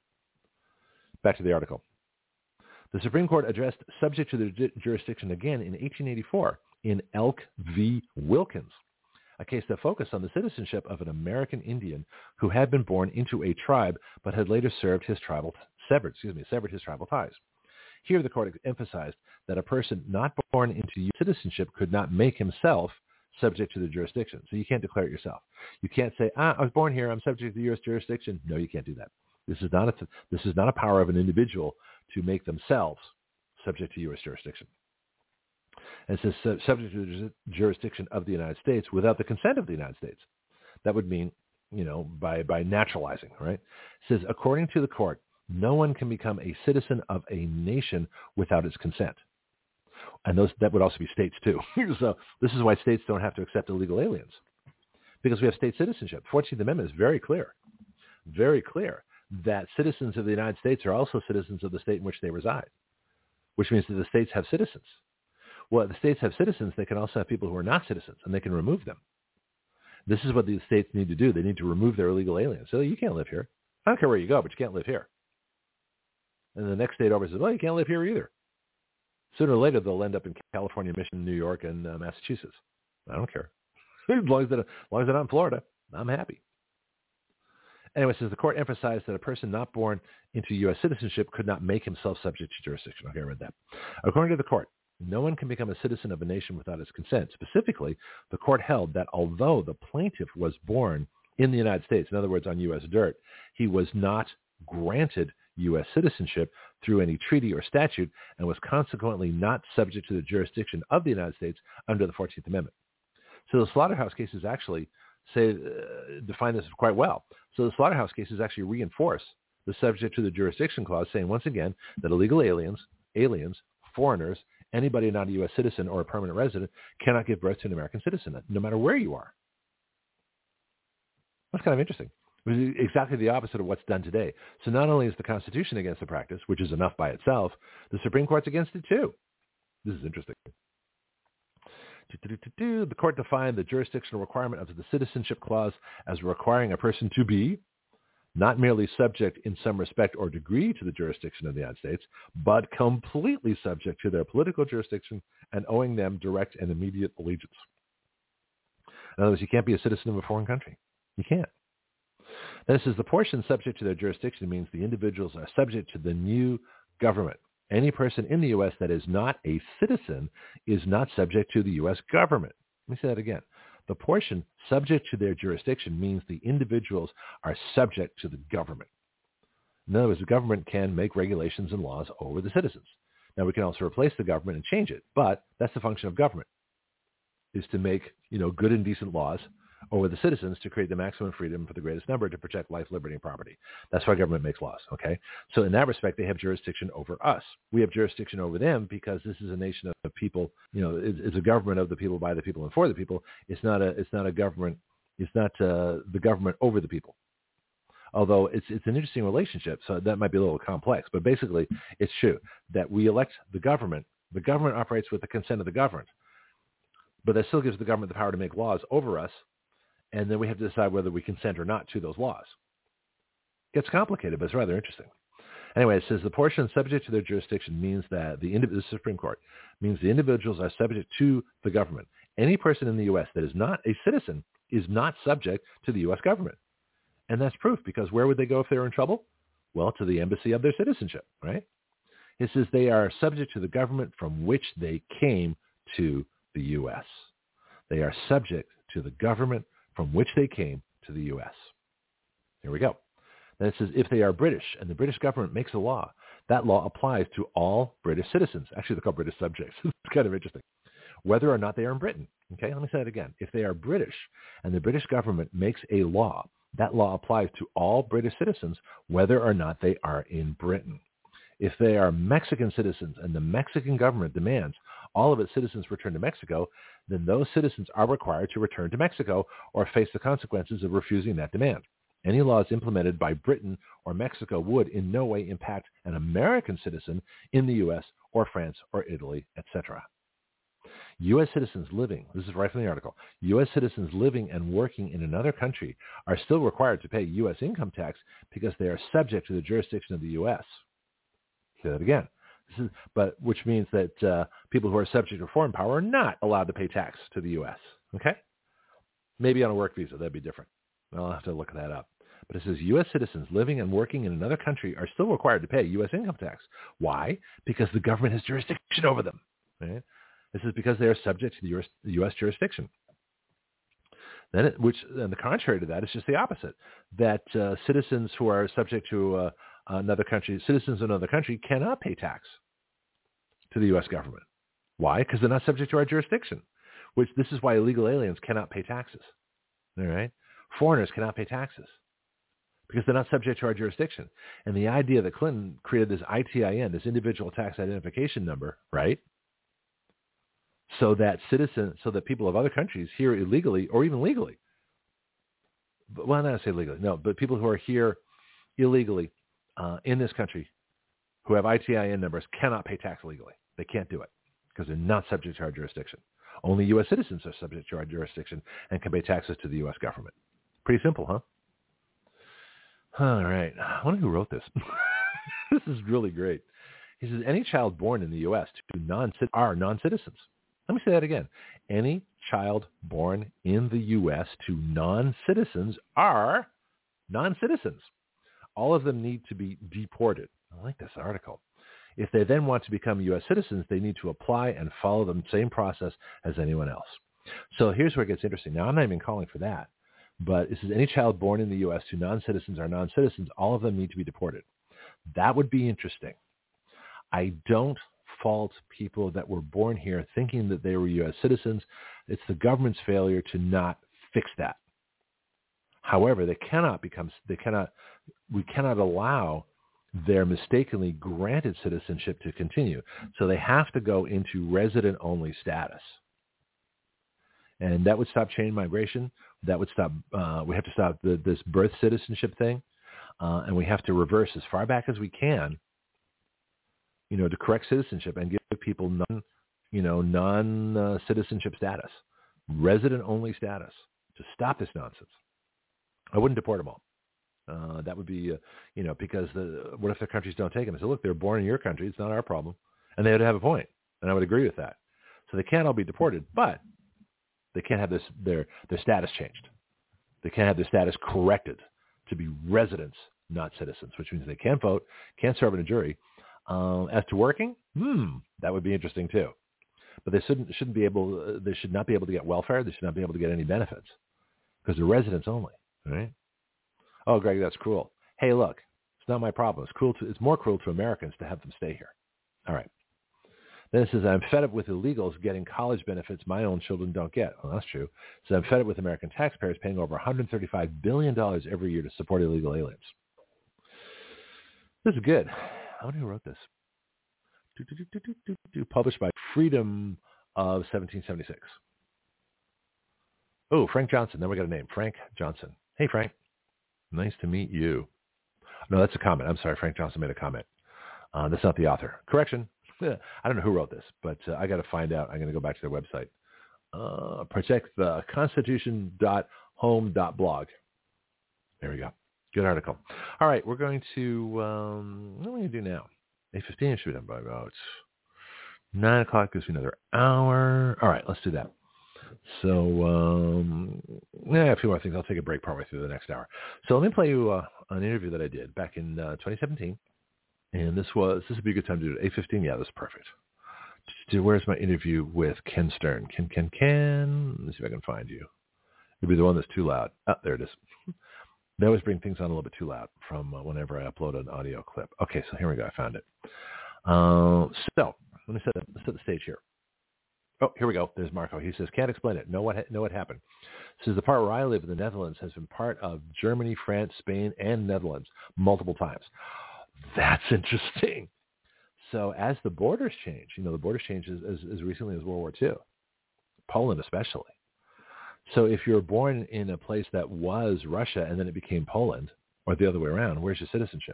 Back to the article. The Supreme Court addressed subject to the ju- jurisdiction again in eighteen eighty-four in Elk v. Wilkins, a case that focused on the citizenship of an American Indian who had been born into a tribe but had later served his tribal severed, excuse me, severed his tribal ties. Here, the court emphasized that a person not born into U S citizenship could not make himself subject to the jurisdiction. So you can't declare it yourself. You can't say, ah, I was born here, I'm subject to the U S jurisdiction. No, you can't do that. This is not a, this is not a power of an individual to make themselves subject to U S jurisdiction. And it says subject to the jurisdiction of the United States without the consent of the United States. That would mean, you know, by, by naturalizing, right? It says, according to the court, no one can become a citizen of a nation without its consent. And those that would also be states too. So this is why states don't have to accept illegal aliens, because we have state citizenship. The fourteenth Amendment is very clear, very clear that citizens of the United States are also citizens of the state in which they reside, which means that the states have citizens. Well, the states have citizens. They can also have people who are not citizens, and they can remove them. This is what these states need to do. They need to remove their illegal aliens. So you can't live here. I don't care where you go, but you can't live here. And the next state over says, well, you can't live here either. Sooner or later, they'll end up in California, Michigan, New York, and uh, Massachusetts. I don't care. as, long as, they're, as long as they're not in Florida, I'm happy. Anyway, says the court emphasized that a person not born into U S citizenship could not make himself subject to jurisdiction. Okay, I read that. According to the court, no one can become a citizen of a nation without its consent. Specifically, the court held that although the plaintiff was born in the United States, in other words, on U S dirt, he was not granted U S citizenship through any treaty or statute and was consequently not subject to the jurisdiction of the United States under the fourteenth Amendment. So the slaughterhouse cases actually say uh, define this quite well. So the slaughterhouse cases actually reinforce the subject to the jurisdiction clause, saying once again that illegal aliens, aliens, foreigners, anybody not a U S citizen or a permanent resident cannot give birth to an American citizen, no matter where you are. That's kind of interesting. It was exactly the opposite of what's done today. So not only is the Constitution against the practice, which is enough by itself, the Supreme Court's against it too. This is interesting. The court defined the jurisdictional requirement of the citizenship clause as requiring a person to be not merely subject in some respect or degree to the jurisdiction of the United States, but completely subject to their political jurisdiction and owing them direct and immediate allegiance. In other words, you can't be a citizen of a foreign country. You can't. Then it says the portion subject to their jurisdiction means the individuals are subject to the new government. Any person in the U S that is not a citizen is not subject to the U S government. Let me say that again. The portion subject to their jurisdiction means the individuals are subject to the government. In other words, the government can make regulations and laws over the citizens. Now, we can also replace the government and change it, but that's the function of government, is to make, you know, good and decent laws over the citizens to create the maximum freedom for the greatest number to protect life, liberty, and property. That's why government makes laws, okay? So in that respect, they have jurisdiction over us. We have jurisdiction over them because this is a nation of people, you know, it's, it's a government of the people, by the people, and for the people. It's not a, it's not a government, it's not uh, the government over the people. Although it's it's an interesting relationship, so that might be a little complex. But basically, it's true that we elect the government. The government operates with the consent of the governed. But that still gives the government the power to make laws over us, and then we have to decide whether we consent or not to those laws. It gets complicated, but it's rather interesting. Anyway, it says the portion subject to their jurisdiction means that the, the Supreme Court means the individuals are subject to the government. Any person in the U S that is not a citizen is not subject to the U S government. And that's proof, because where would they go if they were in trouble? Well, to the embassy of their citizenship, right? It says they are subject to the government from which they came to the U S. They are subject to the government from which they came to the U S. Here we go. Then it says if they are British and the British government makes a law, that law applies to all British citizens. Actually, they're called British subjects. It's kind of interesting. Whether or not they are in Britain. Okay, let me say that again. If they are British and the British government makes a law, that law applies to all British citizens, whether or not they are in Britain. If they are Mexican citizens and the Mexican government demands all of its citizens return to Mexico, then those citizens are required to return to Mexico or face the consequences of refusing that demand. Any laws implemented by Britain or Mexico would in no way impact an American citizen in the U S or France or Italy, et cetera. U S citizens living, this is right from the article, U S citizens living and working in another country are still required to pay U S income tax because they are subject to the jurisdiction of the U S. Say that again. This is, but which means that uh, people who are subject to foreign power are not allowed to pay tax to the U S. Okay? Maybe on a work visa, that'd be different. I'll have to look that up. But it says U S citizens living and working in another country are still required to pay U S income tax. Why? Because the government has jurisdiction over them. Right? This is because they are subject to the U S jurisdiction. Then, it, which and the contrary to that is just the opposite. That uh, citizens who are subject to uh, another country, citizens of another country, cannot pay tax to the U S government. Why? Because they're not subject to our jurisdiction. Which this is why illegal aliens cannot pay taxes. All right, foreigners cannot pay taxes because they're not subject to our jurisdiction. And the idea that Clinton created this I T I N, this individual tax identification number, right? So that citizens, so that people of other countries here illegally or even legally, but, well, not to say legally, no, but people who are here illegally uh, in this country who have I T I N numbers cannot pay tax legally. They can't do it because they're not subject to our jurisdiction. Only U S citizens are subject to our jurisdiction and can pay taxes to the U S government. Pretty simple, huh? All right. I wonder who wrote this. This is really great. He says, any child born in the U S to non are non-citizens. Let me say that again. Any child born in the U S to non-citizens are non-citizens. All of them need to be deported. I like this article. If they then want to become U S citizens, they need to apply and follow the same process as anyone else. So here's where it gets interesting. Now, I'm not even calling for that, but this is any child born in the U S to non-citizens are non-citizens. All of them need to be deported. That would be interesting. I don't fault people that were born here thinking that they were U S citizens. It's the government's failure to not fix that. However, they cannot become, they cannot, we cannot allow their mistakenly granted citizenship to continue. So they have to go into resident-only status. And that would stop chain migration. That would stop, uh, we have to stop the, this birth citizenship thing. Uh, and we have to reverse as far back as we can, you know, to correct citizenship and give people non, you know, non-citizenship uh, status, resident-only status, to stop this nonsense. I wouldn't deport them all. Uh, that would be, uh, you know, because the, what if their countries don't take them? I said, look, they're born in your country. It's not our problem. And they would have a point. And I would agree with that. So they can't all be deported, but they can't have this, their, their status changed. They can't have their status corrected to be residents, not citizens, which means they can't vote, can't serve in a jury. Um, as to working, hmm, that would be interesting too. But they shouldn't, shouldn't be able, uh, they should not be able to get welfare. They should not be able to get any benefits because they're residents only, right? Oh, Greg, that's cruel. Hey, look, it's not my problem. It's cruel to, it's more cruel to Americans to have them stay here. All right. Then it says, I'm fed up with illegals getting college benefits my own children don't get. Well, that's true. So I'm fed up with American taxpayers paying over one hundred thirty-five billion dollars every year to support illegal aliens. This is good. I wonder who wrote this. Do, do, do, do, do, do, published by Freedom of seventeen seventy-six. Oh, Frank Johnson. Then we got a name. Frank Johnson. Hey, Frank. Nice to meet you. No, that's a comment. I'm sorry. Frank Johnson made a comment. Uh, that's not the author. Correction. I don't know who wrote this, but uh, I got to find out. I'm going to go back to their website. Uh, protect the constitution dot home dot blog. There we go. Good article. All right. We're going to, um, what are we going to do now? eight fifteen should be done by about nine o'clock. Gives me another hour. All right. Let's do that. So, um, yeah, a few more things. I'll take a break partway through the next hour. So let me play you uh, an interview that I did back in uh, twenty seventeen. And this was, this would be a good time to do it. eight fifteen, yeah, that's perfect. Where's my interview with Ken Stern? Ken, Ken, Ken. Let me see if I can find you. It'll be the one that's too loud. Oh, there it is. They always bring things on a little bit too loud from uh, whenever I upload an audio clip. Okay, so here we go. I found it. Uh, so let me set, let's set the stage here. Oh, here we go. There's Marco. He says, can't explain it. Know what, ha- know what happened. Says the part where I live in the Netherlands has been part of Germany, France, Spain, and Netherlands multiple times. That's interesting. So as the borders change, you know, the borders change as, as, as recently as World War Two, Poland especially. So if you're born in a place that was Russia and then it became Poland, or the other way around, where's your citizenship?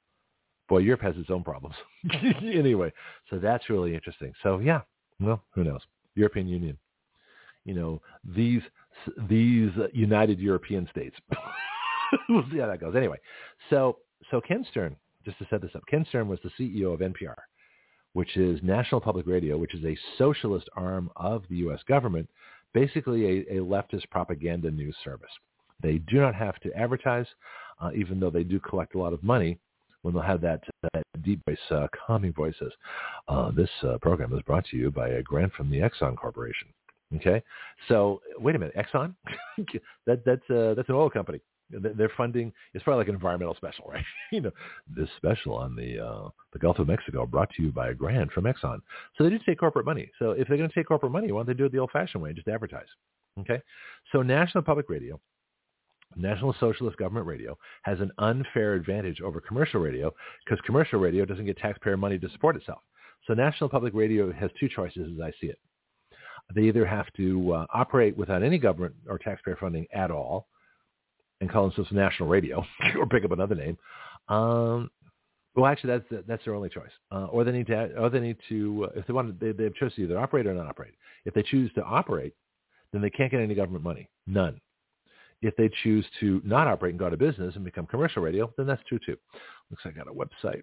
Boy, Europe has its own problems. Anyway, so that's really interesting. So yeah, well, who knows? European Union. You know, these these United European States. We'll see how that goes. Anyway, so so Ken Stern, just to set this up, Ken Stern was the C E O of N P R, which is National Public Radio, which is a socialist arm of the U S government, basically a, a leftist propaganda news service. They do not have to advertise, uh, even though they do collect a lot of money when they'll have that, that deep voice, uh, calming voices. Uh, this uh, program is brought to you by a grant from the Exxon Corporation. Okay, so wait a minute, Exxon? that that's uh, that's an oil company. They're funding. It's probably like an environmental special, right? You know, this special on the uh, the Gulf of Mexico brought to you by a grant from Exxon. So they do take corporate money. So if they're going to take corporate money, why don't they do it the old-fashioned way and just advertise? Okay. So National Public Radio, National Socialist Government Radio, has an unfair advantage over commercial radio because commercial radio doesn't get taxpayer money to support itself. So National Public Radio has two choices, as I see it. They either have to uh, operate without any government or taxpayer funding at all, and call themselves National Radio, or pick up another name. Um, well, actually, that's that's their only choice. Uh, or they need to, or they need to, uh, if they want, to, they, they have choice to either operate or not operate. If they choose to operate, then they can't get any government money, none. If they choose to not operate and go out of business and become commercial radio, then that's true too. Looks like I got a website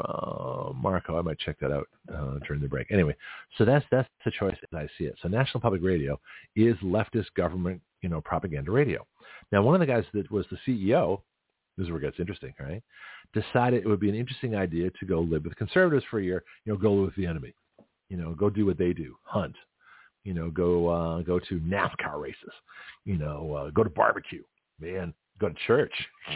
from Marco. I might check that out uh, during the break. Anyway, so that's that's the choice as I see it. So National Public Radio is leftist government, you know, propaganda radio. Now, one of the guys that was the C E O, this is where it gets interesting, right, decided it would be an interesting idea to go live with conservatives for a year, you know, go live with the enemy, you know, go do what they do, hunt, you know, go uh, go to NASCAR races, you know, uh, go to barbecue, man, go to church,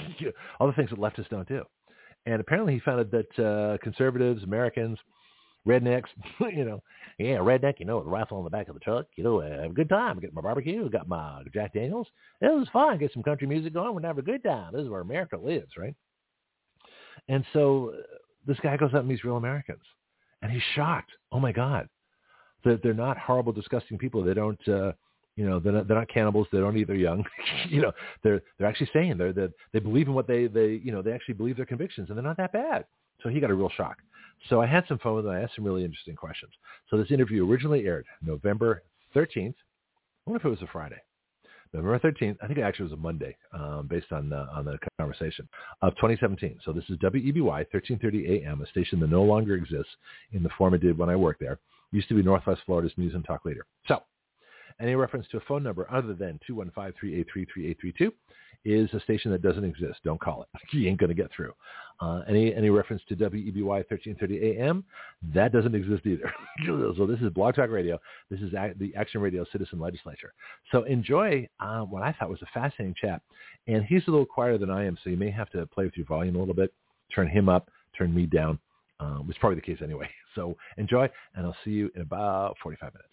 all the things that leftists don't do. And apparently he found that uh, conservatives, Americans, rednecks, you know, yeah, redneck, you know, with a rifle on the back of the truck, you know, I have a good time. I get my barbecue, I got my Jack Daniels. It was fun. Get some country music going. We're having a good time. This is where America lives, right? And so uh, this guy goes out and meets real Americans, and he's shocked. Oh my God, that they're not horrible, disgusting people. They don't, uh, you know, they're not, they're not cannibals. They don't eat their young. You know, they're they're actually saying they're, they're they believe in what they they you know they actually believe their convictions, and they're not that bad. So he got a real shock. So I had some fun with him. I asked some really interesting questions. So this interview originally aired November thirteenth. I wonder if it was a Friday. November thirteenth. I think it actually was a Monday, um, based on uh, on the conversation of twenty seventeen. So this is W E B Y thirteen thirty A M, a station that no longer exists in the form it did when I worked there. It used to be Northwest Florida's news and talk leader. So any reference to a phone number other than two one five, three eight three, three eight three two is a station that doesn't exist. Don't call it. You ain't going to get through. Uh, any any reference to W E B Y thirteen thirty A M, that doesn't exist either. So this is Blog Talk Radio. This is a- the Action Radio Citizen Legislature. So enjoy uh, what I thought was a fascinating chat. And he's a little quieter than I am, so you may have to play with your volume a little bit, turn him up, turn me down. um, which is probably the case anyway. So enjoy, and I'll see you in about forty-five minutes.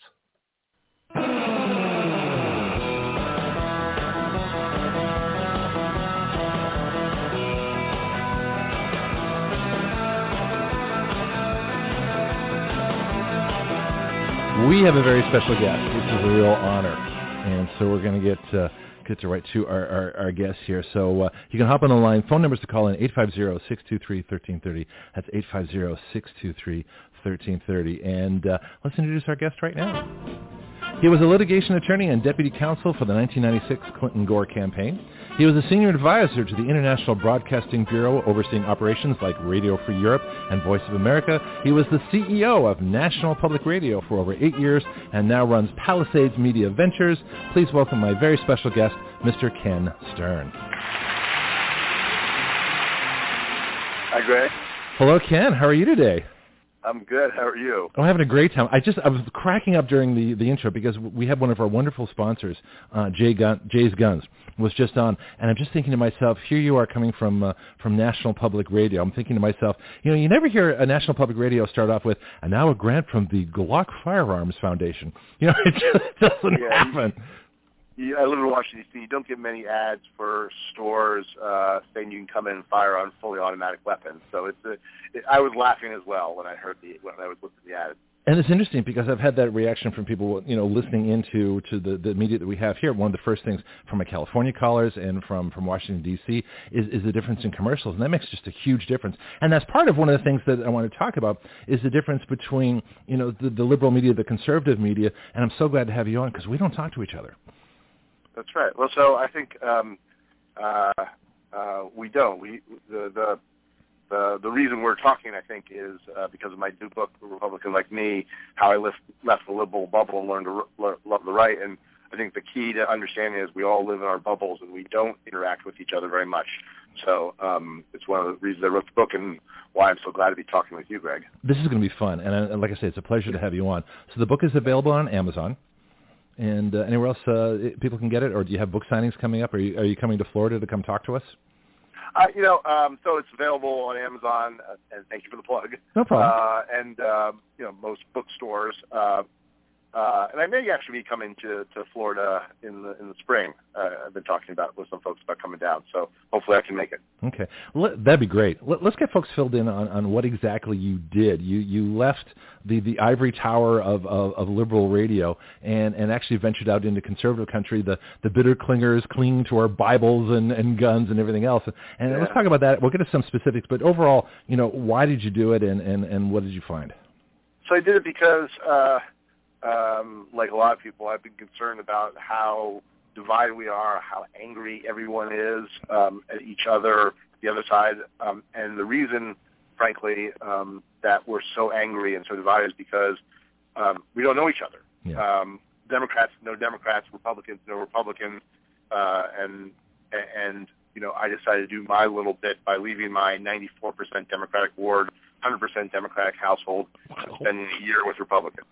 We have a very special guest. This is a real honor, and so we're going to get uh, get to right to our, our, our guest here. So uh, you can hop on the line. Phone numbers to call in, eight five zero, six two three, one three three zero. That's eight five zero, six two three, one three three zero. And uh, let's introduce our guest right now. He was a litigation attorney and deputy counsel for the nineteen ninety-six Clinton-Gore campaign. He was a senior advisor to the International Broadcasting Bureau, overseeing operations like Radio Free Europe and Voice of America. He was the C E O of National Public Radio for over eight years and now runs Palisades Media Ventures. Please welcome my very special guest, Mister Ken Stern. Hi, Greg. Hello, Ken. How are you today? I'm good. How are you? I'm having a great time. I just I was cracking up during the, the intro because we had one of our wonderful sponsors, uh, Jay Gun, Jay's Guns, was just on, and I'm just thinking to myself, here you are coming from uh, from National Public Radio. I'm thinking to myself, you know, you never hear a National Public Radio start off with, and now a grant from the Glock Firearms Foundation. You know, it just doesn't yeah, happen. You, I live in Washington, D C You don't get many ads for stores uh, saying you can come in and fire on fully automatic weapons. So it's a, it, I was laughing as well when I heard the when I was looking at the ad. And it's interesting because I've had that reaction from people, you know, listening into to the, the media that we have here. One of the first things from my California callers and from, from Washington, D C is, is the difference in commercials. And that makes just a huge difference. And that's part of one of the things that I want to talk about is the difference between, you know, the, the liberal media, the conservative media. And I'm so glad to have you on because we don't talk to each other. That's right. Well, so I think um, uh, uh, we don't. We the, the the the reason we're talking, I think, is uh, because of my new book, The Republican Like Me: How I Left, left the Liberal Bubble and Learned to R- Love the Right. And I think the key to understanding is we all live in our bubbles and we don't interact with each other very much. So um, it's one of the reasons I wrote the book and why I'm so glad to be talking with you, Greg. This is going to be fun, and, uh, and like I said, it's a pleasure to have you on. So the book is available on Amazon. And uh, anywhere else uh, people can get it, or do you have book signings coming up? Are you, are you coming to Florida to come talk to us? Uh, you know, um, so it's available on Amazon, uh, and thank you for the plug. No problem. Uh, and, uh, you know, most bookstores. Uh, uh, and I may actually be coming to, to Florida in the in the spring. Uh, I've been talking about with some folks about coming down, so hopefully I can make it. Okay. Let, that'd be great. Let, let's get folks filled in on, on what exactly you did. You you left the, the ivory tower of, of, of liberal radio and, and actually ventured out into conservative country, the, the bitter clingers clinging to our Bibles and, and guns and everything else. And yeah. Let's talk about that. We'll get to some specifics, but overall, you know, why did you do it and, and, and what did you find? So I did it because, uh, um, like a lot of people, I've been concerned about how divided we are, how angry everyone is um, at each other, the other side. Um, and the reason, frankly, um, that we're so angry and so divided is because um, we don't know each other. Yeah. Um, Democrats know Democrats, Republicans know Republicans, uh, and and you know I decided to do my little bit by leaving my ninety-four percent Democratic ward, one hundred percent Democratic household, wow. and spending a year with Republicans.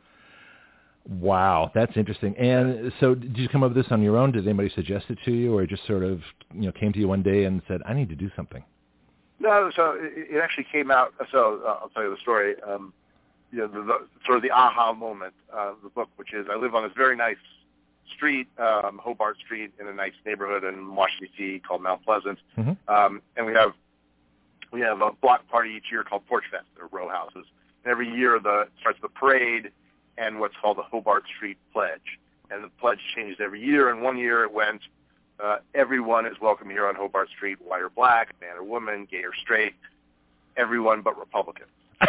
Wow, that's interesting. And so did you come up with this on your own? Did anybody suggest it to you, or it just sort of, you know, came to you one day and said, I need to do something? No, so it, it actually came out. So uh, I'll tell you the story. Um, you know, the, the, sort of the aha moment of the book, which is I live on this very nice street, um, Hobart Street, in a nice neighborhood in Washington, D C called Mount Pleasant. Mm-hmm. Um, and we have we have a block party each year called Porch Fest. They're row houses. And every year the starts the parade and what's called the Hobart Street Pledge. And the pledge changes every year. And one year it went, uh, everyone is welcome here on Hobart Street, white or black, man or woman, gay or straight, everyone but Republicans.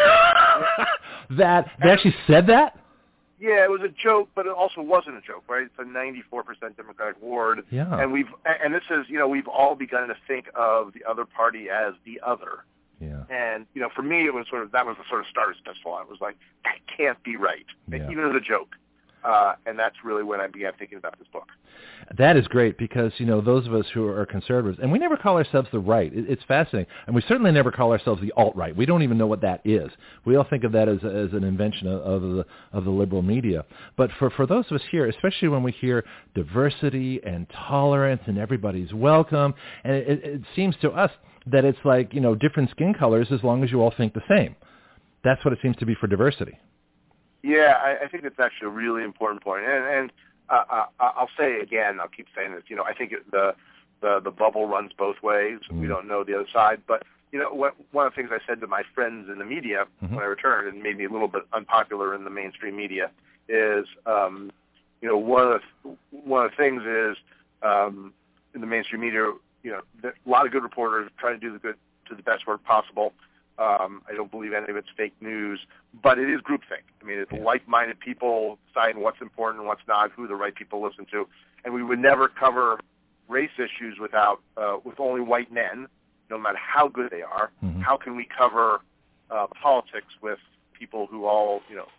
that They actually said that? Yeah, it was a joke, but it also wasn't a joke, right? It's a ninety-four percent Democratic ward. Yeah. And we've, and this is, you know, we've all begun to think of the other party as the other. Yeah. And, you know, for me, it was sort of, that was the sort of starter's pistol. I was like, that can't be right, yeah. even as a joke. Uh, and that's really when I began thinking about this book. That is great because, you know, those of us who are conservatives, and we never call ourselves the right. It, it's fascinating. And we certainly never call ourselves the alt-right. We don't even know what that is. We all think of that as, as an invention of, of, the, of the liberal media. But for, for those of us here, especially when we hear diversity and tolerance and everybody's welcome, and it, it seems to us that it's like, you know, different skin colors as long as you all think the same. that's what it seems to be for diversity. Yeah, I, I think that's actually a really important point. And, and uh, uh, I'll say again, I'll keep saying this, you know, I think it, the, the the bubble runs both ways. Mm. We don't know the other side. But, you know, what, one of the things I said to my friends in the media mm-hmm. when I returned, and made me a little bit unpopular in the mainstream media, is, um, you know, one of the, one of the things is um, in the mainstream media, you know, a lot of good reporters try to do the good to the best work possible. Um, I don't believe any of it's fake news, but it is groupthink. I mean, it's like-minded people deciding what's important and what's not, who the right people listen to. And we would never cover race issues without uh, with only white men, no matter how good they are. Mm-hmm. How can we cover uh, politics with people who all, you know,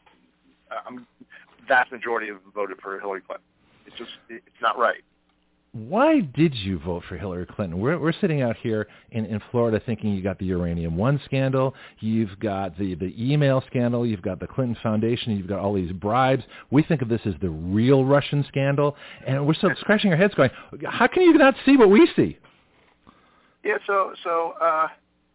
um, vast majority of them voted for Hillary Clinton? It's just, it's not right. Why did you vote for Hillary Clinton? We're, we're sitting out here in, in Florida thinking you got the Uranium One scandal, you've got the, the email scandal, you've got the Clinton Foundation, you've got all these bribes. We think of this as the real Russian scandal, and we're still scratching our heads going, how can you not see what we see? Yeah, so so uh,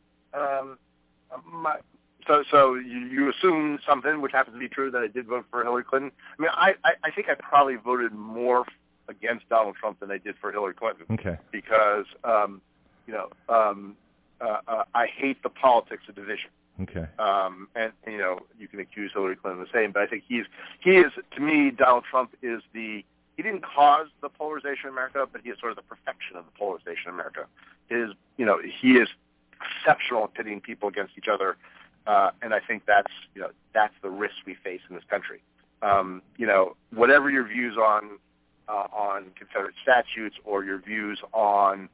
um, my, so so you, you assume something, which happens to be true, that I did vote for Hillary Clinton. I mean, I, I, I think I probably voted more against Donald Trump than I did for Hillary Clinton. Okay. Because, um, you know, um, uh, uh, I hate the politics of division. Okay. Um, and, you know, you can accuse Hillary Clinton of the same, but I think he's, he is, to me, Donald Trump is the, he didn't cause the polarization in America, but he is sort of the perfection of the polarization in America. His, you know, he is exceptional at pitting people against each other. Uh, and I think that's, you know, that's the risk we face in this country. Um, you know, whatever your views on, Uh, on Confederate statutes or your views on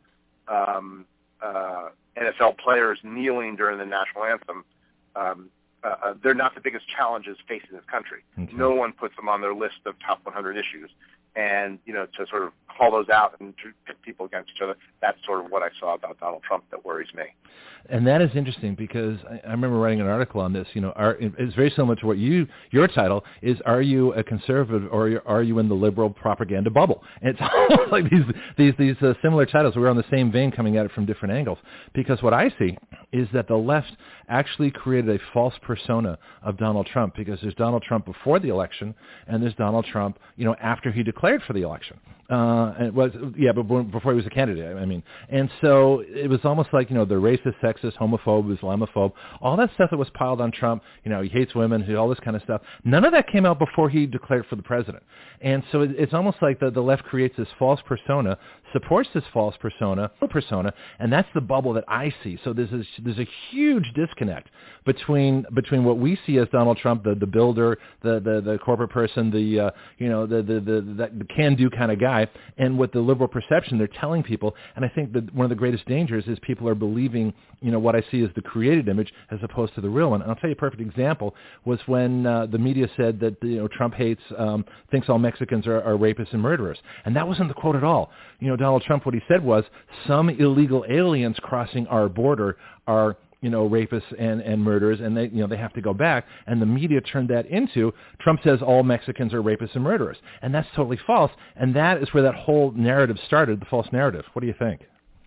um, uh, N F L players kneeling during the national anthem, um, uh, they're not the biggest challenges facing this country. Okay. No one puts them on their list of top one hundred issues. And, you know, to sort of call those out and to pit people against each other, that's sort of what I saw about Donald Trump that worries me. And that is interesting because I, I remember writing an article on this. You know, are, it's very similar to what you, your title is, are you a conservative or are you in the liberal propaganda bubble? And it's almost like these these, these uh, similar titles. We're on the same vein coming at it from different angles. Because what I see is that the left actually created a false persona of Donald Trump because there's Donald Trump before the election and there's Donald Trump, you know, after he declared for the election. Uh, and it was, yeah, but before he was a candidate, I mean. And so it was almost like, you know, the racist, sexist, homophobe, Islamophobe, all that stuff that was piled on Trump, you know, he hates women, all this kind of stuff. None of that came out before he declared for the president. And so it, it's almost like the, the left creates this false persona, supports this false persona, persona, and that's the bubble that I see. So there's a, there's a huge disconnect between between what we see as Donald Trump, the, the builder, the, the, the corporate person, the uh, you know the the the, the, the can-do kind of guy, and what the liberal perception they're telling people. And I think that one of the greatest dangers is people are believing, you know, what I see as the created image as opposed to the real one. And I'll tell you a perfect example was when uh, the media said that, you know, Trump hates, um, thinks all Mexicans are, are rapists and murderers. And that wasn't the quote at all. You know, Donald Trump, what he said was, some illegal aliens crossing our border are, you know, rapists and, and murderers, and they, you know, they have to go back. And the media turned that into, Trump says all Mexicans are rapists and murderers. And that's totally false. And that is where that whole narrative started, the false narrative. What do you think?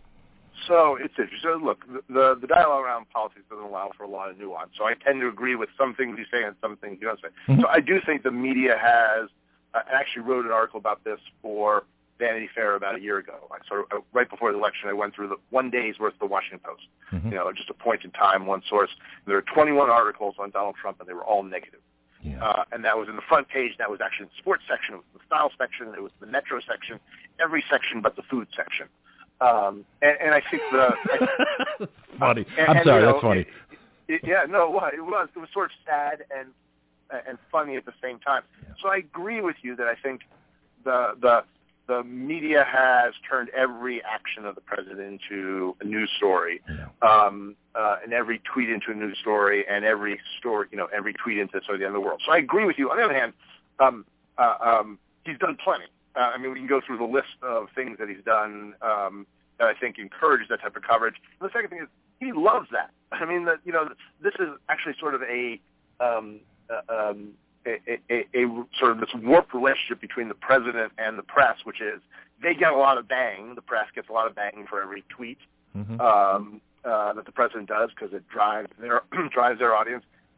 So it's interesting. So look, the the dialogue around politics doesn't allow for a lot of nuance. So I tend to agree with some things you say and some things you don't say. Mm-hmm. So I do think the media has, uh, I actually wrote an article about this for Vanity Fair about a year ago. I sort of, uh, right before the election, I went through the one day's worth of the Washington Post. Mm-hmm. You know, just a point in time, one source. There are twenty-one articles on Donald Trump, and they were all negative. Yeah. Uh, and that was in the front page. That was actually in the sports section. It was the style section. It was the metro section. Every section but the food section. Um, and, and I think the I, funny. And, I'm and, sorry, you know, that's funny. It, it, yeah, no, it was. It was. It was sort of sad and and funny at the same time. Yeah. So I agree with you that I think the the the media has turned every action of the president into a news story, yeah. um, uh, and every tweet into a news story, and every story, you know, every tweet into sort of the end of the world. So I agree with you. On the other hand, um, uh, um, he's done plenty. Uh, I mean, we can go through the list of things that he's done um, that I think encourage that type of coverage. And the second thing is he loves that. I mean, that you know, this is actually sort of a, um, uh, um, a, a, a, a sort of this warped relationship between the president and the press, which is they get a lot of bang. The press gets a lot of bang for every tweet mm-hmm. um, uh, that the president does because it drives their drives their audience.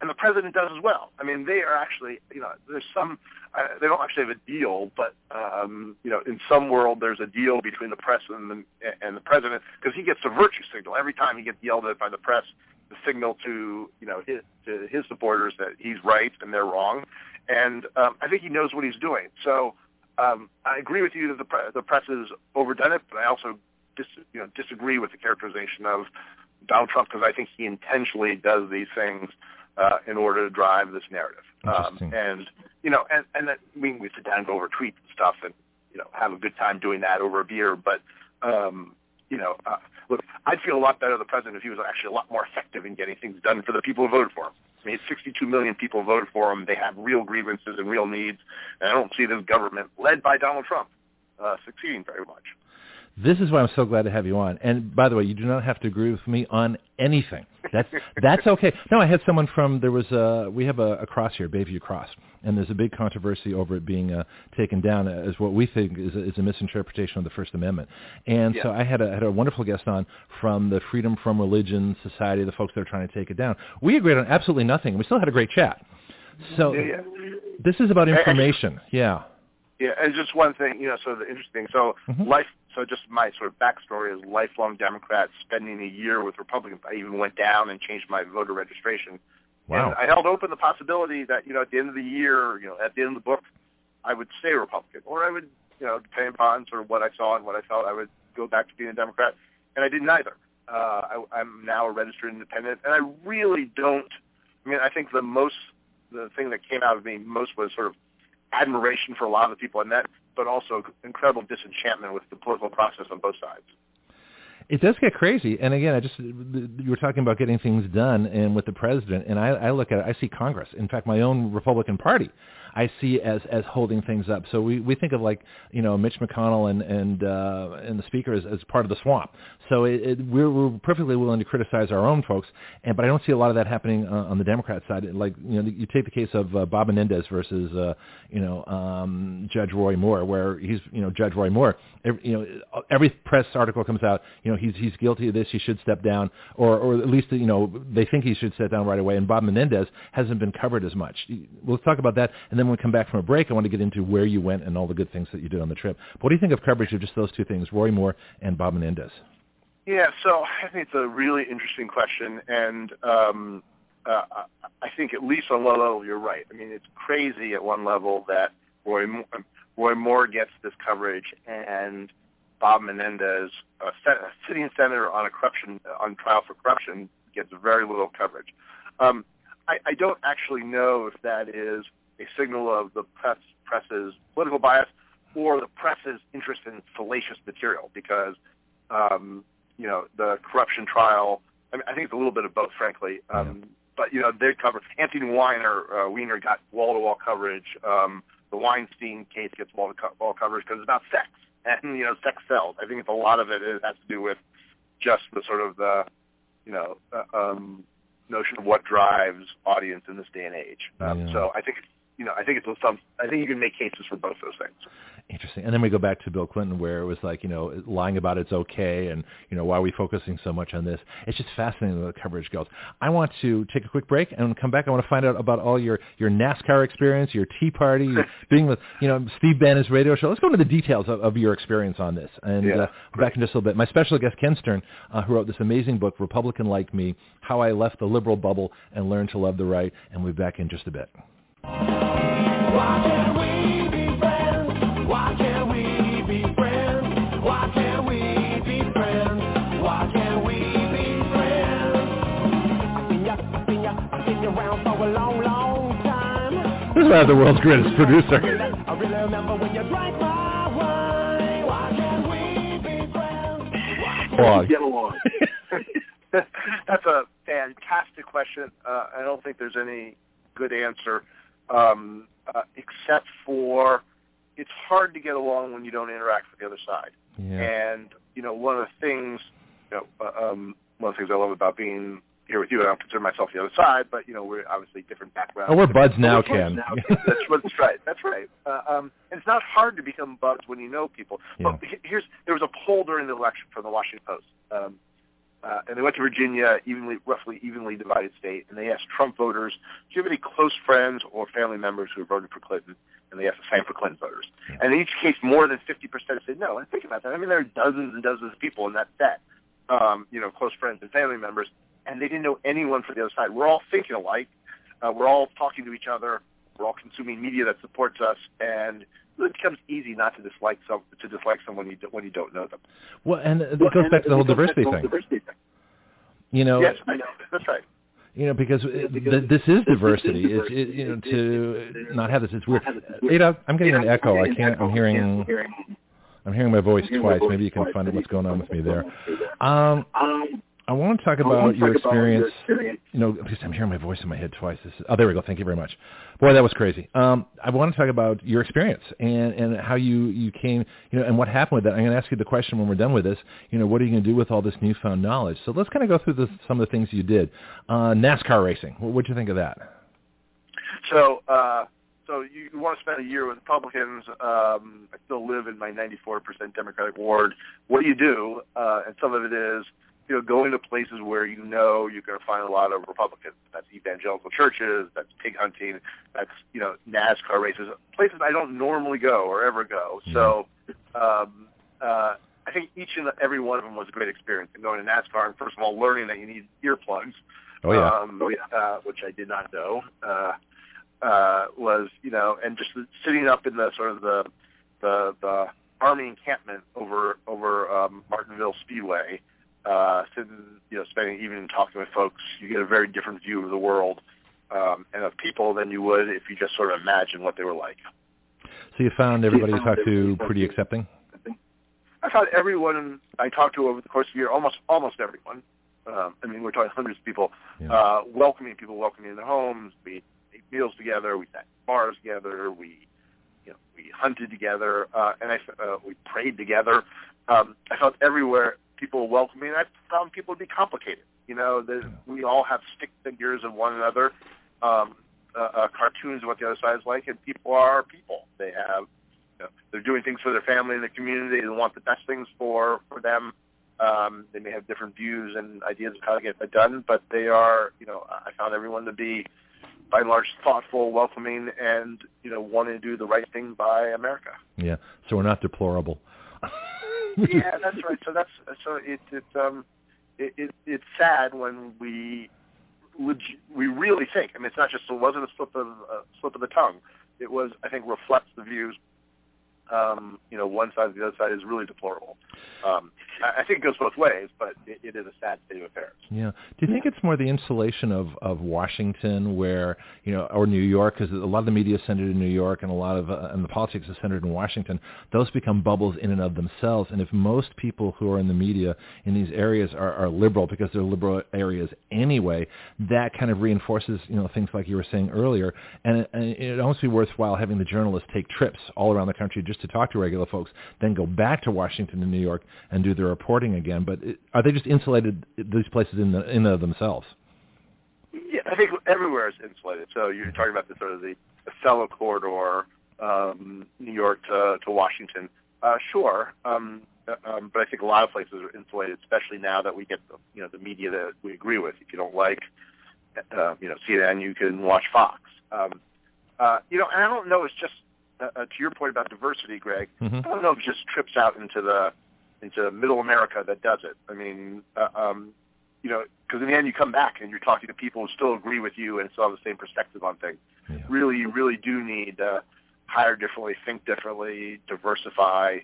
and the president does as well. I mean, they are actually, you know, there's some, uh, they don't actually have a deal, but, um, you know, in some world there's a deal between the press and the, and the president, because he gets a virtue signal. Every time he gets yelled at by the press, the signal to, you know, his, to his supporters that he's right and they're wrong. And um, I think he knows what he's doing. So um, I agree with you that the, pre- the press has overdone it, but I also dis- you know, disagree with the characterization of Donald Trump, because I think he intentionally does these things uh, in order to drive this narrative. Um, and, you know, and, and that, I mean, we sit down and go over tweets and stuff and, you know, have a good time doing that over a beer. But, um, you know, uh, look, I'd feel a lot better, the president, if he was actually a lot more effective in getting things done for the people who voted for him. I mean, sixty-two million people voted for him. They have real grievances and real needs. And I don't see this government, led by Donald Trump, uh, succeeding very much. This is why I'm so glad to have you on. And by the way, you do not have to agree with me on anything. That's that's okay. No, I had someone from, there was a, we have a, a cross here, Bayview Cross, and there's a big controversy over it being uh, taken down as what we think is a, is a misinterpretation of the First Amendment. And yeah. so I had a, had a wonderful guest on from the Freedom from Religion Society, the folks that are trying to take it down. We agreed on absolutely nothing. We still had a great chat. So yeah, yeah. this is about information. Yeah. Yeah, and just one thing, you know, so the interesting, so mm-hmm. life, so just my sort of backstory is lifelong Democrat, spending a year with Republicans. I even went down and changed my voter registration. Wow. And I held open the possibility that, you know, at the end of the year, you know, at the end of the book, I would stay Republican, or I would, you know, depending upon sort of what I saw and what I felt, I would go back to being a Democrat. And I did neither. Uh, I, I'm now a registered independent, and I really don't, I mean, I think the most, the thing that came out of me most was sort of admiration for a lot of the people I met, but also incredible disenchantment with the political process on both sides. It does get crazy. And again, I just, you were talking about getting things done and with the president, and I, I look at it, I see Congress. In fact, my own Republican Party, I see as, as holding things up. So we, we think of like, you know, Mitch McConnell and, and, uh, and the speaker as, as part of the swamp. So it, it, we're, we're perfectly willing to criticize our own folks, and, but I don't see a lot of that happening uh, on the Democrat side. Like, you know, you take the case of uh, Bob Menendez versus, uh, you know, um, Judge Roy Moore, where he's, you know, Judge Roy Moore, every, you know, every press article comes out, you know, he's, he's guilty of this, he should step down, or, or at least, you know, they think he should step down right away, and Bob Menendez hasn't been covered as much. We'll talk about that, and then when we come back from a break, I want to get into where you went and all the good things that you did on the trip. But what do you think of coverage of just those two things, Roy Moore and Bob Menendez? Yeah, so I think it's a really interesting question, and um, uh, I think at least on one level you're right. I mean, it's crazy at one level that Roy Moore, Roy Moore gets this coverage, and Bob Menendez, a, sen- a sitting senator on a corruption on trial for corruption, gets very little coverage. Um, I, I don't actually know if that is a signal of the press press's political bias or the press's interest in salacious material, because um, you know, the corruption trial, I mean, I think it's a little bit of both, frankly. Um, yeah. But, you know, they covered, Anthony Weiner, uh, Weiner got wall-to-wall coverage. Um, the Weinstein case gets wall-to-wall coverage because it's about sex. And, you know, sex sells. I think it's a lot of it, it has to do with just the sort of the, you know, uh, um, notion of what drives audience in this day and age. Um, yeah. So I think, you know, I think it's some, I think you can make cases for both those things. Interesting. And then we go back to Bill Clinton, where it was like, you know, lying about it's okay, and, you know, why are we focusing so much on this? It's just fascinating where the coverage goes. I want to take a quick break, and when we come back, I want to find out about all your, your NASCAR experience, your Tea Party, your being with, you know, Steve Bannon's radio show. Let's go into the details of, of your experience on this. And yeah, uh, back in just a little bit. My special guest, Ken Stern, uh, who wrote this amazing book, Republican Like Me, How I Left the Liberal Bubble and Learned to Love the Right. And we'll be back in just a bit. Why can't we be friends? Why can't we be friends? Why can't we be friends? Why can't we be friends? I've seen ya, I've seen ya, I've seen you around for a long, long time. This is one of the world's greatest producer. I really remember when you drank my wine. Why can't we be friends? Why can't we get along? That's a fantastic question. Uh, I don't think there's any good answer. Um, uh, except for it's hard to get along when you don't interact with the other side. Yeah. And, you know, one of the things, you know, uh, um, one of the things I love about being here with you, I don't consider myself the other side, but, you know, we're obviously different backgrounds. Oh, we're buds now, we're Ken. Now. That's, that's right. That's right. Uh, um, and it's not hard to become buds when you know people. Yeah. But here's, there was a poll during the election from the Washington Post. Um, uh, and they went to Virginia, evenly, roughly evenly divided state, and they asked Trump voters, do you have any close friends or family members who voted for Clinton? And they asked the same for Clinton voters. And in each case, more than fifty percent said no. And think about that. I mean, there are dozens and dozens of people in that set, um, you know, close friends and family members, and they didn't know anyone for the other side. We're all thinking alike. Uh, we're all talking to each other. We're all consuming media that supports us, and it really becomes easy not to dislike some to dislike someone you do, when you don't know them. Well, and it goes back to the whole diversity thing. You know, yes, I know. That's right. You know, because it, th- this is diversity. It's it, you know to not have this. It's weird. Ada, I'm getting an echo. I can't. I'm hearing. I'm hearing my voice twice. Maybe you can find out what's going on with me there. Um, I want to talk about your experience. You know, because I'm hearing my voice in my head twice. This is, oh, there we go. Thank you very much. Boy, that was crazy. Um, I want to talk about your experience and, and how you, you came, you know, and what happened with that. I'm going to ask you the question when we're done with this. You know, what are you going to do with all this newfound knowledge? So let's kind of go through the, some of the things you did. Uh, NASCAR racing. What did you think of that? So, uh, so you, you want to spend a year with Republicans. Um, I still live in my ninety-four percent Democratic ward. What do you do? Uh, and some of it is, you know, going to places where you know you're going to find a lot of Republicans. That's evangelical churches, that's pig hunting, that's, you know, NASCAR races, places I don't normally go or ever go. Mm-hmm. So um, uh, I think each and every one of them was a great experience. And going to NASCAR, and first of all, learning that you need earplugs, oh, yeah. um, uh, which I did not know, uh, uh, was, you know, and just sitting up in the sort of the the, the Army encampment over, over um, Martinsville Speedway, Uh, sitting, you know, spending an evening talking with folks, you get a very different view of the world um, and of people than you would if you just sort of imagine what they were like. So you found everybody you talked to pretty accepting? I found everyone I talked to over the course of the year, almost almost everyone. Um, I mean, we're talking hundreds of people, yeah. uh, welcoming people, welcoming in their homes. We ate meals together. We sat in bars together. We, you know, we hunted together, uh, and I, uh, we prayed together. Um, I felt everywhere people welcoming. I found people to be complicated. You know, the, we all have stick figures of one another, um, uh, uh, cartoons of what the other side is like, and people are people. They have, you know, they're doing things for their family and their community. They want the best things for, for them. Um, they may have different views and ideas of how to get that done, but they are, you know, I found everyone to be, by and large, thoughtful, welcoming, and, you know, wanting to do the right thing by America. Yeah, so we're not deplorable. Yeah, that's right. So that's so it it um it, it it's sad when we leg- we really think. I mean, it's not just it wasn't a slip of a slip of the tongue. It was, I think, reflects the views. Um, you know, one side or the other side is really deplorable. Um, I, I think it goes both ways, but it, it is a sad state of affairs. Yeah. Do you think it's more the insulation of, of Washington, where, you know, or New York, because a lot of the media is centered in New York, and a lot of uh, and the politics is centered in Washington. Those become bubbles in and of themselves. And if most people who are in the media in these areas are, are liberal because they're liberal areas anyway, that kind of reinforces, you know, things like you were saying earlier. And it, and it almost be worthwhile having the journalists take trips all around the country just to talk to regular folks, then go back to Washington and New York and do their reporting again. But it, are they just insulated, these places in the in and of themselves? Yeah, I think everywhere is insulated. So you're talking about the sort of the Acela corridor, um, New York to, to Washington. Uh, sure, um, um, but I think a lot of places are insulated, especially now that we get the, you know, the media that we agree with. If you don't like, uh, you know, C N N, you can watch Fox. Um, uh, you know, and I don't know. It's just uh, uh, to your point about diversity, Greg. Mm-hmm. I don't know if it just trips out into the into Middle America that does it. I mean, uh, um, you know, because in the end you come back and you're talking to people who still agree with you and still have the same perspective on things. Yeah. Really, you really do need to uh, hire differently, think differently, diversify,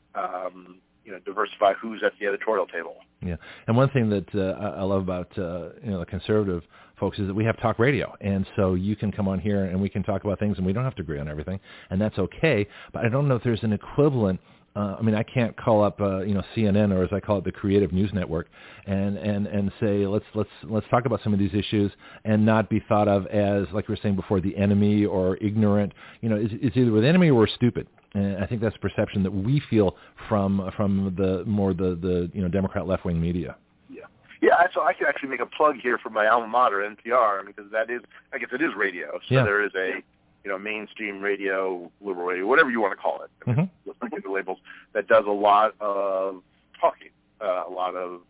um, you know, diversify who's at the editorial table. Yeah, and one thing that uh, I love about uh, you know the conservative folks is that we have talk radio, and so you can come on here and we can talk about things, and we don't have to agree on everything, and that's okay. But I don't know if there's an equivalent. Uh, I mean, I can't call up, uh, you know, C N N, or as I call it, the Creative News Network, and, and, and say let's let's let's talk about some of these issues, and not be thought of as, like we were saying before, the enemy or ignorant. You know, it's, it's either we're the enemy or we're stupid. And I think that's a perception that we feel from from the more the, the you know Democrat left wing media. Yeah, yeah. So I can actually make a plug here for my alma mater, N P R, because that is, I guess, it is radio. So yeah. There is a, you know, mainstream radio, liberal radio, whatever you want to call it. I mean, mm-hmm. Let's not get the labels. That does a lot of talking, uh, a lot of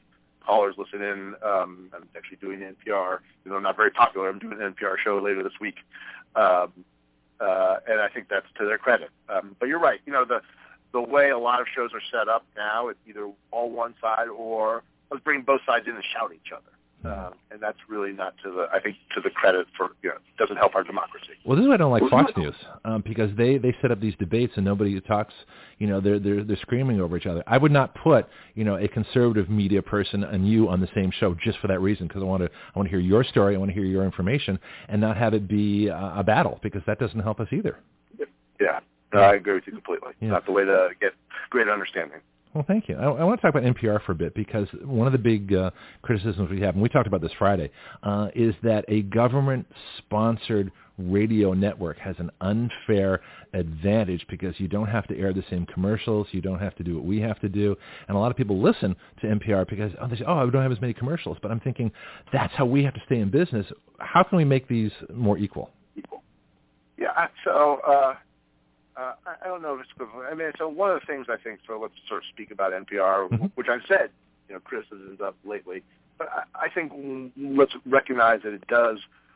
callers listen in. Um, I'm actually doing N P R. You know, I'm not very popular. I'm doing an N P R show later this week, um, uh, and I think that's to their credit. Um, but you're right. You know, the the way a lot of shows are set up now, it's either all one side or let's bring both sides in and shout at each other. Um, and that's really not to the, I think, to the credit for, you know, doesn't help our democracy. Well, this is why I don't like Fox News, um, because they, they set up these debates and nobody talks, you know, they're, they're, they're screaming over each other. I would not put, you know, a conservative media person and you on the same show just for that reason, because I want to, I want to hear your story, I want to hear your information, and not have it be a, a battle, because that doesn't help us either. Yeah, no, I agree with you completely. Yeah. Not the way to get great understanding. Well, thank you. I, I want to talk about N P R for a bit, because one of the big uh, criticisms we have, and we talked about this Friday, uh, is that a government-sponsored radio network has an unfair advantage because you don't have to air the same commercials, you don't have to do what we have to do, and a lot of people listen to N P R because oh, they say, oh, I don't have as many commercials, but I'm thinking that's how we have to stay in business. How can we make these more equal? Equal. Yeah, so... Uh Uh, I don't know if it's equivalent. I mean, so one of the things I think, so let's sort of speak about N P R, mm-hmm. which I've said, you know, criticisms of lately. But I, I think let's recognize that it does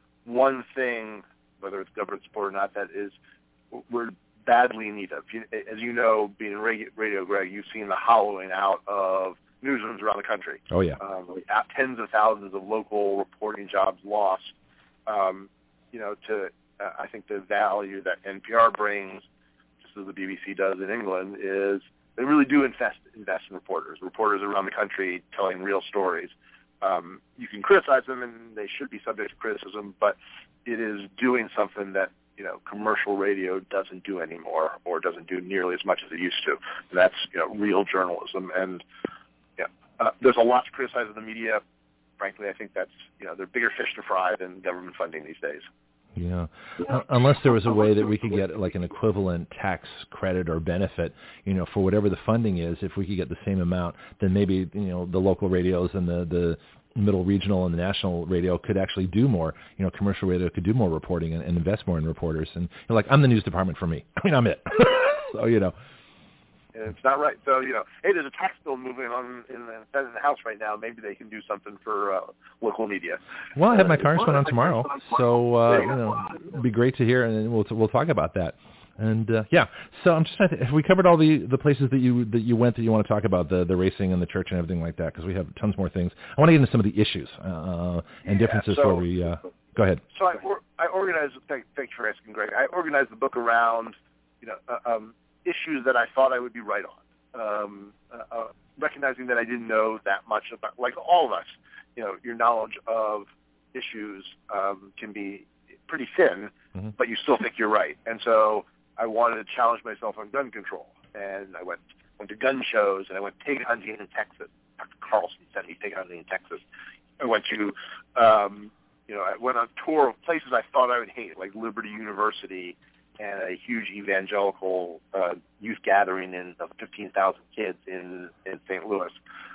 one thing, whether it's government support or not, that is we're badly in need of. As you know, being in radio, Greg, you've seen the hollowing out of newsrooms around the country. Oh, yeah. Um, tens of thousands of local reporting jobs lost. Um, you know, to uh, I think the value that N P R brings, as the B B C does in England, is they really do invest invest in reporters, reporters around the country telling real stories. Um, you can criticize them, and they should be subject to criticism, but it is doing something that, you know, commercial radio doesn't do anymore, or doesn't do nearly as much as it used to. And that's, you know, real journalism. And yeah, uh, there's a lot to criticize of the media. Frankly, I think that's, you know, they're bigger fish to fry than government funding these days. Yeah, uh, unless there was a way that we could get like an equivalent tax credit or benefit, you know, for whatever the funding is. If we could get the same amount, then maybe, you know, the local radios and the the middle regional and the national radio could actually do more. You know, commercial radio could do more reporting and, and invest more in reporters. And you know, like, I'm the news department for me. I mean, I'm it. So, you know. And it's not right. So, you know, hey, there's a tax bill moving on in the, in the House right now. Maybe they can do something for uh, local media. Well, I have my congressman on tomorrow, so uh, you know, it'd be great to hear, and we'll we'll talk about that. And uh, yeah, so I'm just trying to, have we covered all the, the places that you that you went that you want to talk about, the the racing and the church and everything like that? Because we have tons more things. I want to get into some of the issues uh, and yeah, differences so, where we. Uh, go ahead. So I or, I organized. Thank, thanks for asking, Greg. I organized the book around, you know, uh, um, issues that I thought I would be right on. Um, uh, uh, recognizing that I didn't know that much about, like all of us, you know, your knowledge of issues um, can be pretty thin, mm-hmm. but you still think you're right. And so I wanted to challenge myself on gun control. And I went went to gun shows, and I went pig hunting in Texas. Doctor Carlson sent me pig hunting in Texas. I went to, um, you know, I went on a tour of places I thought I would hate, like Liberty University, and a huge evangelical uh, youth gathering in, of fifteen thousand kids in, in Saint Louis.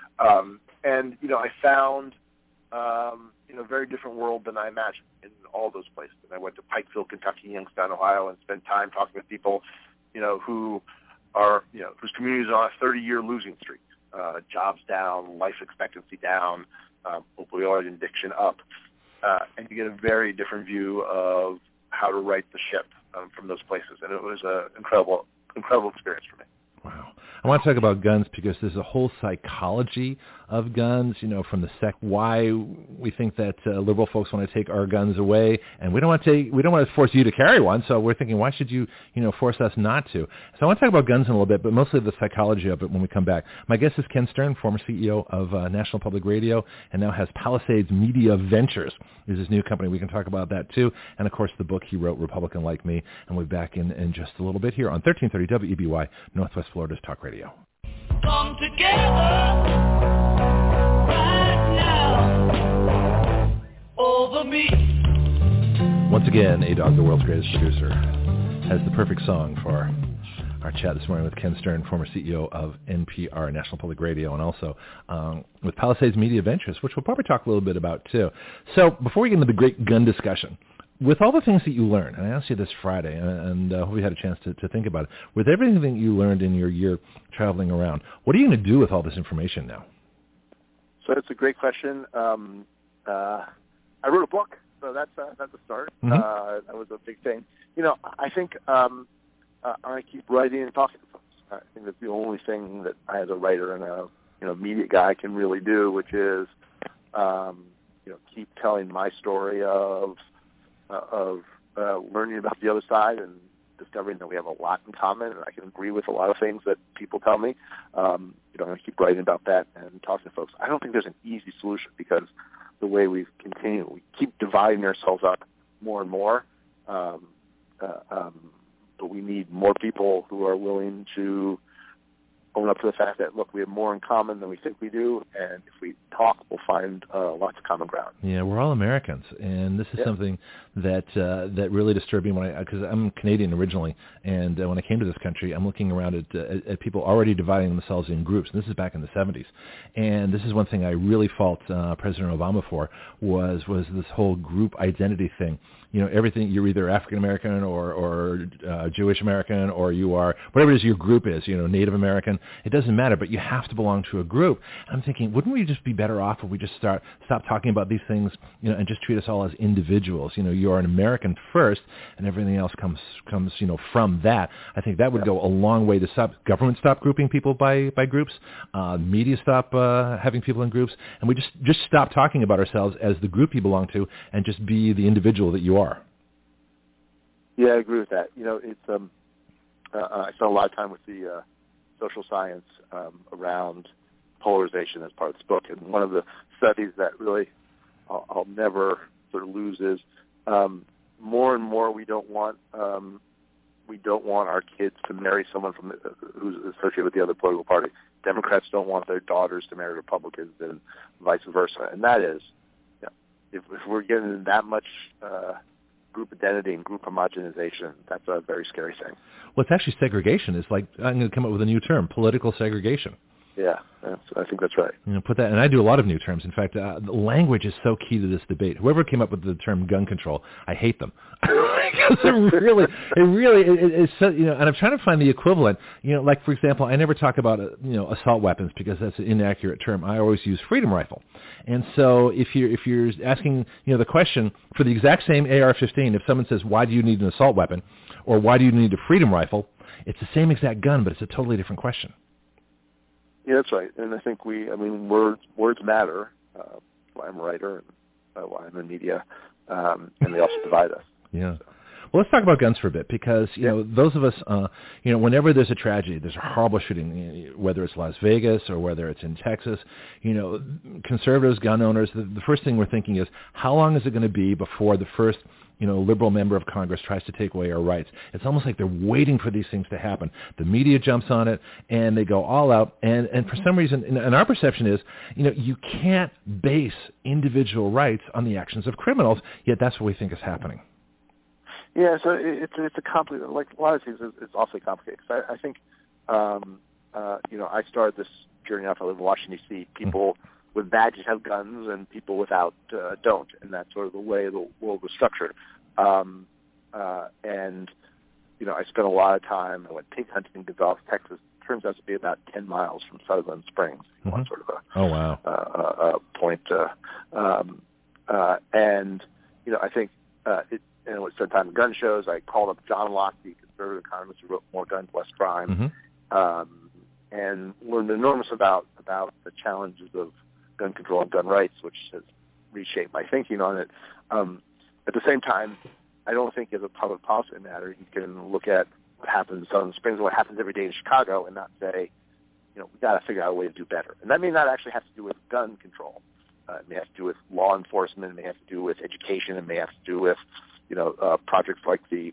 Um, and, you know, I found, um, you know, a very different world than I imagined in all those places. And I went to Pikeville, Kentucky, Youngstown, Ohio, and spent time talking with people, you know, who are, you know, whose communities are on a thirty-year losing streak. Uh, jobs down, life expectancy down, um, opioid addiction up. Uh, and you get a very different view of how to right the ship um, from those places. And it was an incredible, incredible experience for me. Wow. I want to talk about guns because there's a whole psychology of guns, you know, from the sec, why we think that uh, liberal folks want to take our guns away, and we don't want to take, we don't want to force you to carry one, so we're thinking, why should you, you know, force us not to? So I want to talk about guns in a little bit, but mostly the psychology of it when we come back. My guest is Ken Stern, former C E O of uh, National Public Radio, and now has Palisades Media Ventures, is his new company. We can talk about that too, and of course the book he wrote, Republican Like Me, and we'll be back in, in just a little bit here on thirteen thirty W E B Y, Northwest Florida's Talk Radio. Come together right now over me. Once again, A-Dog, the world's greatest producer, has the perfect song for our chat this morning with Ken Stern, former C E O of N P R, National Public Radio, and also um, with Palisades Media Ventures, which we'll probably talk a little bit about too. So before we get into the great gun discussion, with all the things that you learned, and I asked you this Friday, and I uh, hope you had a chance to, to think about it, with everything that you learned in your year traveling around, what are you going to do with all this information now? So that's a great question. Um, uh, I wrote a book, so that's uh, that's a start. Mm-hmm. Uh, that was a big thing. You know, I think um, uh, I keep writing and talking to folks. I think that's the only thing that I, as a writer and a you know media guy, can really do, which is um, you know keep telling my story of uh, of uh, learning about the other side and discovering that we have a lot in common, and I can agree with a lot of things that people tell me. Um, you know, I'm going to keep writing about that and talking to folks. I don't think there's an easy solution because the way we continue, we keep dividing ourselves up more and more. Um, uh, um, but we need more people who are willing to own up to the fact that, look, we have more in common than we think we do, and if we talk, we'll find uh, lots of common ground. Yeah, we're all Americans, and this is yeah. something that uh, that really disturbed me when I, because I'm Canadian originally, and uh, when I came to this country, I'm looking around at, uh, at, at people already dividing themselves in groups, and this is back in the seventies, and this is one thing I really fault uh, President Obama for, was was this whole group identity thing. You know, everything, you're either African American or, or uh, Jewish American, or you are, whatever it is your group is, you know, Native American, it doesn't matter, but you have to belong to a group. I'm thinking, wouldn't we just be better off if we just start, stop talking about these things, you know, and just treat us all as individuals? You know, you're an American first, and everything else comes, comes, you know, from that. I think that would go a long way to stop, government stop grouping people by, by groups, uh, media stop uh, having people in groups, and we just, just stop talking about ourselves as the group you belong to, and just be the individual that you are. Yeah, I agree with that. You know, it's um, uh, I spent a lot of time with the uh, social science um, around polarization as part of this book, and one of the studies that really I'll, I'll never sort of lose is um, more and more we don't want um, we don't want our kids to marry someone from the, who's associated with the other political party. Democrats don't want their daughters to marry Republicans, and vice versa. And that is, you know, if, if we're getting that much Uh, group identity and group homogenization, that's a very scary thing. Well, it's actually segregation. It's like, I'm going to come up with a new term, political segregation. Yeah, that's, I think that's right. You know, put that, and I do a lot of new terms. In fact, uh, the language is so key to this debate. Whoever came up with the term gun control, I hate them. Because it really, it really, it, it's so, you know, and I'm trying to find the equivalent. You know, like for example, I never talk about uh, you know assault weapons because that's an inaccurate term. I always use freedom rifle. And so if you're if you're asking you know the question for the exact same A R fifteen, if someone says why do you need an assault weapon, or why do you need a freedom rifle, it's the same exact gun, but it's a totally different question. Yeah, that's right. And I think we, I mean, words words matter. Uh, why I'm a writer and uh, why I'm in media, um, and they also divide us. Yeah. Well, let's talk about guns for a bit because, you yeah. know, those of us, uh, you know, whenever there's a tragedy, there's a horrible shooting, whether it's Las Vegas or whether it's in Texas, you know, conservatives, gun owners, the, the first thing we're thinking is, how long is it going to be before the first, you know, liberal member of Congress tries to take away our rights? It's almost like they're waiting for these things to happen. The media jumps on it, and they go all out. And, and for some reason, and, and our perception is, you know, you can't base individual rights on the actions of criminals, yet that's what we think is happening. Yeah, so it's it's a complicated, like a lot of things, it's awfully complicated. Cause I, I think, um, uh, you know, I started this journey off. I live in Washington, D C. People mm-hmm. with badges have guns, and people without uh, don't, and that's sort of the way the world was structured. Um, uh, and you know, I spent a lot of time. I went pig hunting in Gonzales, Texas. It turns out to be about ten miles from Sutherland Springs. Mm-hmm. One sort of a oh wow uh, uh, point. Uh, um, uh, and you know, I think uh, it. And I spent time at gun shows. I called up John Locke, the conservative economist who wrote More Guns, Less Crime, mm-hmm. um, and learned enormous about about the challenges of gun control and gun rights, which has reshaped my thinking on it. Um, at the same time, I don't think as a public policy matter you can look at what happens in Sutherland Springs, what happens every day in Chicago, and not say, you know, we've got to figure out a way to do better. And that may not actually have to do with gun control. Uh, it may have to do with law enforcement. It may have to do with education. It may have to do with you know, uh, projects like the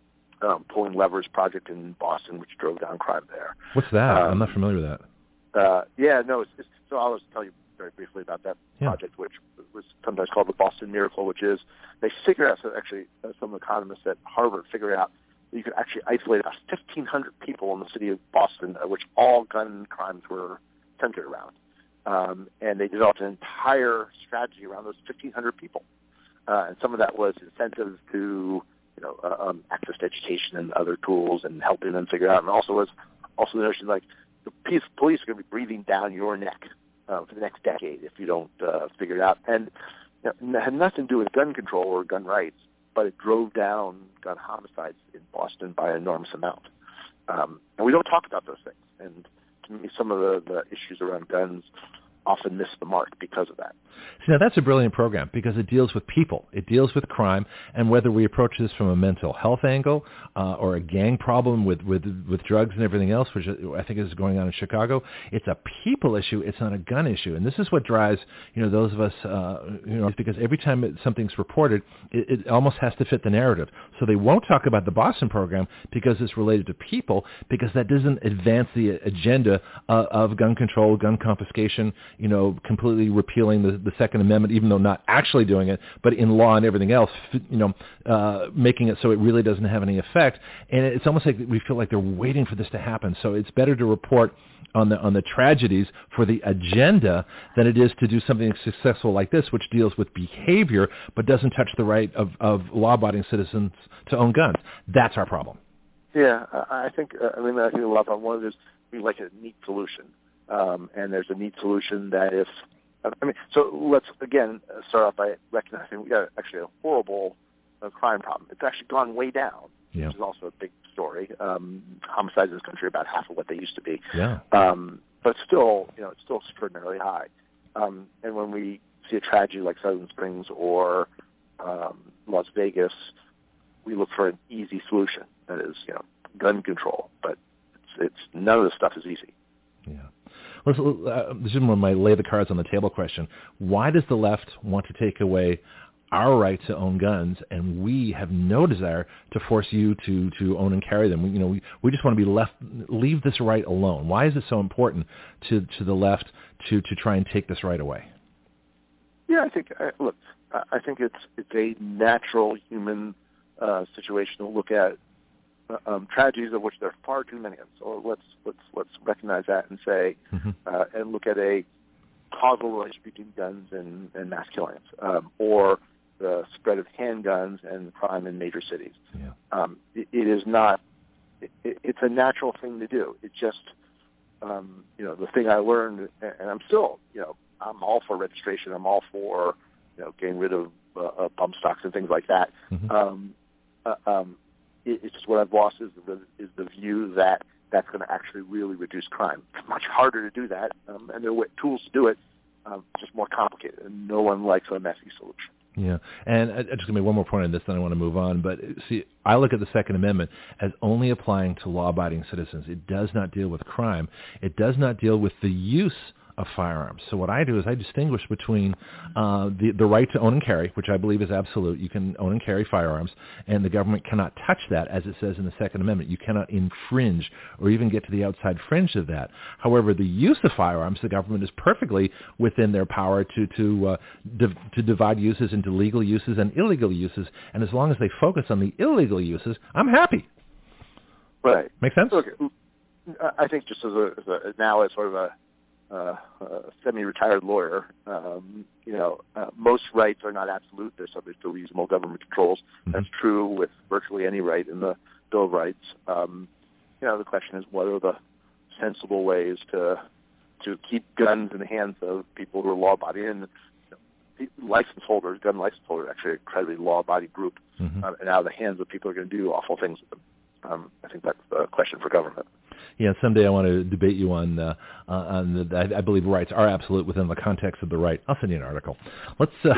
um, Pulling Levers project in Boston, which drove down crime there. What's that? Um, I'm not familiar with that. Uh, yeah, no, it's, it's, so I'll just tell you very briefly about that yeah. project, which was sometimes called the Boston Miracle, which is they figured out, so actually uh, some economists at Harvard figured out that you could actually isolate about fifteen hundred people in the city of Boston, uh, which all gun crimes were centered around. Um, and they developed an entire strategy around those fifteen hundred people. Uh, and some of that was incentives to, you know, uh, um, access to education and other tools and helping them figure out. And also was also the notion like the police, police are going to be breathing down your neck uh, for the next decade if you don't uh, figure it out. And you know, it had nothing to do with gun control or gun rights, but it drove down gun homicides in Boston by an enormous amount. Um, and we don't talk about those things. And to me, some of the, the issues around guns often miss the mark because of that. See, now that's a brilliant program because it deals with people. It deals with crime, and whether we approach this from a mental health angle uh, or a gang problem with, with, with drugs and everything else, which I think is going on in Chicago, it's a people issue. It's not a gun issue. And this is what drives, you know, those of us, uh, you know, because every time it, something's reported, it, it almost has to fit the narrative. So they won't talk about the Boston program because it's related to people, because that doesn't advance the agenda uh, of gun control, gun confiscation, you know, completely repealing the, the Second Amendment, even though not actually doing it, but in law and everything else, you know, uh, making it so it really doesn't have any effect. And it's almost like we feel like they're waiting for this to happen. So it's better to report on the on the tragedies for the agenda than it is to do something successful like this, which deals with behavior but doesn't touch the right of, of law-abiding citizens to own guns. That's our problem. Yeah, I think, uh, I mean, I think a lot on one of this, we like a neat solution. Um, and there's a neat solution that if, I mean, so let's, again, start off by recognizing we got actually a horrible uh, crime problem. It's actually gone way down, yeah. which is also a big story. Um, homicides in this country are about half of what they used to be. Yeah. Um, but still, you know, it's still extraordinarily high. Um, and when we see a tragedy like Sutherland Springs or um, Las Vegas, we look for an easy solution. That is, you know, gun control. But it's, it's none of this stuff is easy. Yeah. Let's, uh, this is one of my lay the cards on the table question. Why does the left want to take away our right to own guns, and we have no desire to force you to, to own and carry them? We, you know, we, we just want to be left, leave this right alone. Why is it so important to, to the left to, to try and take this right away? Yeah, I think, uh, look, I think it's it's a natural human uh, situation to look at Um, tragedies of which there are far too many of. So let's let's let's recognize that and say, mm-hmm. uh, and look at a causal relationship between guns and, and mass killings, um, or the spread of handguns and crime in major cities. Yeah. Um, it, it is not. It, it's a natural thing to do. It just, um, you know, the thing I learned, and I'm still, you know, I'm all for registration. I'm all for, you know, getting rid of uh, uh, bump stocks and things like that. Mm-hmm. Um, uh, um, It's just what I've lost is the is the view that that's going to actually really reduce crime. It's much harder to do that, um, and there are tools to do it, um, just more complicated, and no one likes a messy solution. Yeah, and I, I just going to make one more point on this, then I want to move on. But see, I look at the Second Amendment as only applying to law-abiding citizens. It does not deal with crime. It does not deal with the use of firearms. So what I do is I distinguish between uh, the, the right to own and carry, which I believe is absolute. You can own and carry firearms, and the government cannot touch that, as it says in the Second Amendment. You cannot infringe or even get to the outside fringe of that. However, the use of firearms, the government is perfectly within their power to to uh, div- to divide uses into legal uses and illegal uses, and as long as they focus on the illegal uses, I'm happy. Right. Make sense? Look, I think just as a, as a now as sort of a Uh, a semi-retired lawyer, um, you know, uh, most rights are not absolute. They're subject to reasonable government controls. Mm-hmm. That's true with virtually any right in the Bill of Rights. Um, you know, the question is what are the sensible ways to to keep guns in the hands of people who are law-abiding. And you know, license holders, gun license holders, are actually an incredibly law-abiding group, mm-hmm. uh, and out of the hands of people who are going to do awful things with them. Um, I think that's the question for government. Yeah, someday I want to debate you on uh, uh, on the. I, I believe rights are absolute within the context of the right. I'll send you an article. Let's uh,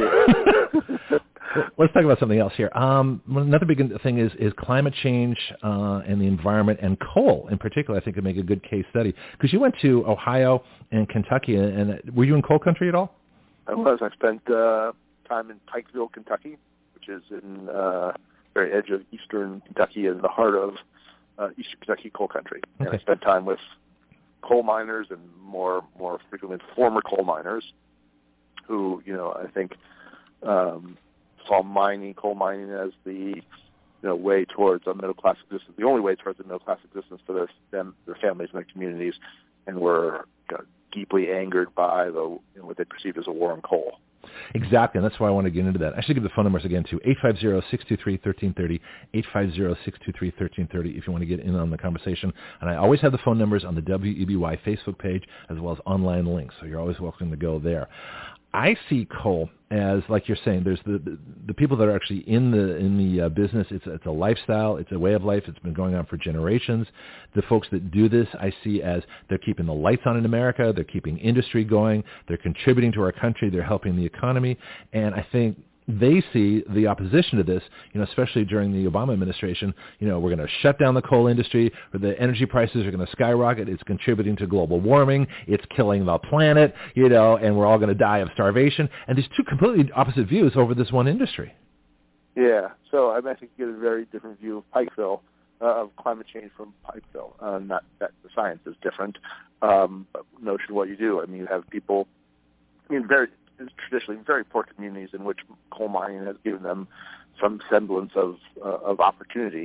let's talk about something else here. Um, another big thing is is climate change uh, and the environment, and coal in particular. I think would make a good case study because you went to Ohio and Kentucky, and, and were you in coal country at all? I was. I spent uh, time in Pikeville, Kentucky, which is in uh, very edge of eastern Kentucky, in the heart of Uh, Eastern Kentucky coal country. Okay. And I spent time with coal miners and more more frequently former coal miners who, you know, I think um, saw mining, coal mining as the, you know, way towards a middle class existence, the only way towards a middle class existence for their them, their families and their communities, and were you know, deeply angered by the you know, what they perceived as a war on coal. Exactly, and that's why I want to get into that. I should give the phone numbers again, too. eight five zero, six two three, one three three zero, eight five zero, six two three, one three three zero if you want to get in on the conversation. And I always have the phone numbers on the W E B Y Facebook page as well as online links, so you're always welcome to go there. I see coal as, like you're saying, there's the, the the people that are actually in the in the uh, business. It's it's a lifestyle. It's a way of life. It's been going on for generations. The folks that do this, I see as they're keeping the lights on in America. They're keeping industry going. They're contributing to our country. They're helping the economy. And I think they see the opposition to this, you know, especially during the Obama administration. You know, we're going to shut down the coal industry, or the energy prices are going to skyrocket. It's contributing to global warming. It's killing the planet, you know, and we're all going to die of starvation. And there's two completely opposite views over this one industry. Yeah, so I, mean, I think you get a very different view of Pikeville, uh, of climate change from Pikeville. Uh, not that the science is different, um, but notion of what you do. I mean, you have people, I mean, very traditionally very poor communities in which coal mining has given them some semblance of uh, of opportunity,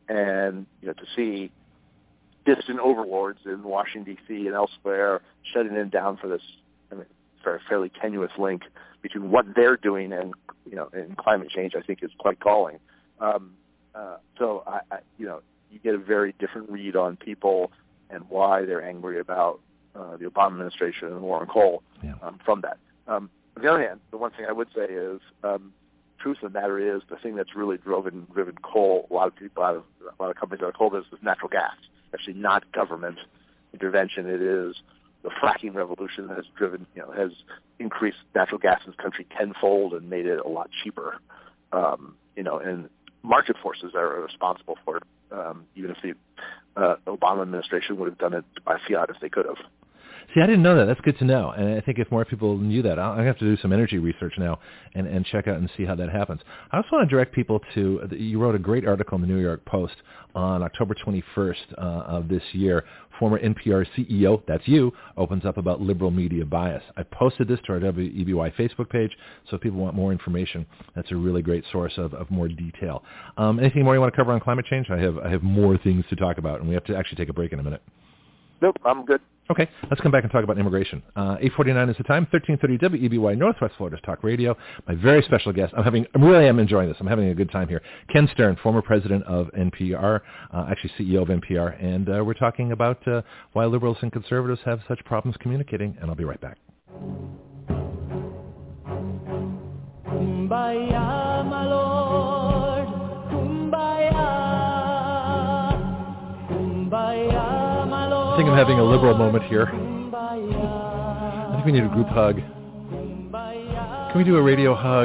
and you know, to see distant overlords in Washington D C and elsewhere shutting them down for this, I mean, for a fairly tenuous link between what they're doing and you know and climate change, I think is quite galling. Um, uh, so I, I, you know, you get a very different read on people and why they're angry about uh, the Obama administration and the war on coal yeah. um, from that. Um, on the other hand, the one thing I would say is, um, truth of the matter is, the thing that's really driven driven coal, a lot of people out of a lot of companies out of coal business, is natural gas. Actually, not government intervention. It is the fracking revolution that has driven, you know, has increased natural gas in this country tenfold and made it a lot cheaper. Um, you know, and market forces are responsible for it. Um, even if the uh, Obama administration would have done it by fiat if they could have. See, I didn't know that. That's good to know. And I think if more people knew that, I'm going to have to do some energy research now and, and check out and see how that happens. I also want to direct people to, you wrote a great article in the New York Post on October twenty-first uh, of this year. Former N P R C E O, that's you, opens up about liberal media bias. I posted this to our W E B Y Facebook page, so if people want more information, that's a really great source of, of more detail. Um, anything more you want to cover on climate change? I have I have more things to talk about, and we have to actually take a break in a minute. Nope, I'm good. Okay, let's come back and talk about immigration. Uh, eight forty-nine is the time, thirteen thirty W E B Y Northwest Florida's Talk Radio. My very special guest, I'm having, I really am enjoying this. I'm having a good time here. Ken Stern, former president of N P R, uh, actually C E O of N P R, and uh, we're talking about uh, why liberals and conservatives have such problems communicating, and I'll be right back. Kumbaya, my Lord, Kumbaya, Kumbaya. I think I'm having a liberal moment here. I think we need a group hug. Can we do a radio hug?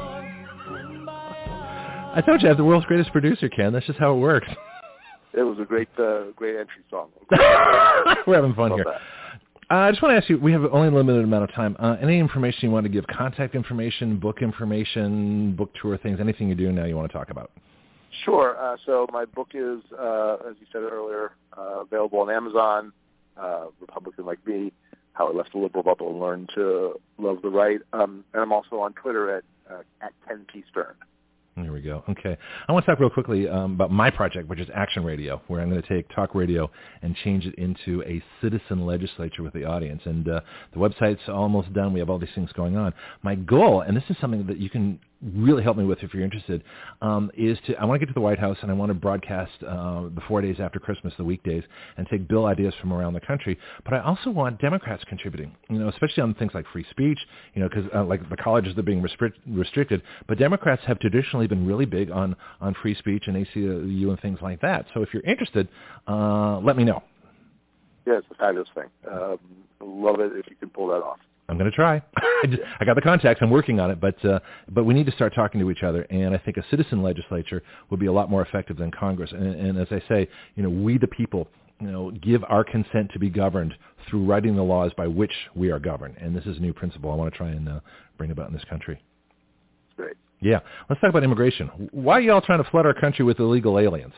I told you I have the world's greatest producer, Ken. That's just how it works. It was a great, uh, great entry song. We're having fun here. Uh, I just want to ask you, we have only a limited amount of time. Uh, any information you want to give, contact information, book information, book tour things, anything you're doing now you want to talk about? Sure. Uh, so my book is, uh, as you said earlier, uh, available on Amazon, uh, Republican Like Me, How I Left the Liberal Bubble and Learned to Love the Right. Um, and I'm also on Twitter at, uh, at Ken P. Stern. There we go. Okay. I want to talk real quickly um, about my project, which is Action Radio, where I'm going to take talk radio and change it into a citizen legislature with the audience. And uh, the website's almost done. We have all these things going on. My goal, and this is something that you can really help me with if you're interested, um, is to, I want to get to the White House and I want to broadcast uh, the four days after Christmas, the weekdays, and take bill ideas from around the country. But I also want Democrats contributing, you know, especially on things like free speech, you know, because uh, like the colleges, they're being restrict- restricted. But Democrats have traditionally been really big on, on free speech and A C U and things like that. So if you're interested, uh, let me know. Yeah, it's a fabulous thing. Um, love it if you can pull that off. I'm going to try. I, just, I got the contacts. I'm working on it, but uh, but we need to start talking to each other. And I think a citizen legislature would be a lot more effective than Congress. And, and as I say, you know, we the people, you know, give our consent to be governed through writing the laws by which we are governed. And this is a new principle I want to try and uh, bring about in this country. Great. Yeah. Let's talk about immigration. Why are y'all trying to flood our country with illegal aliens?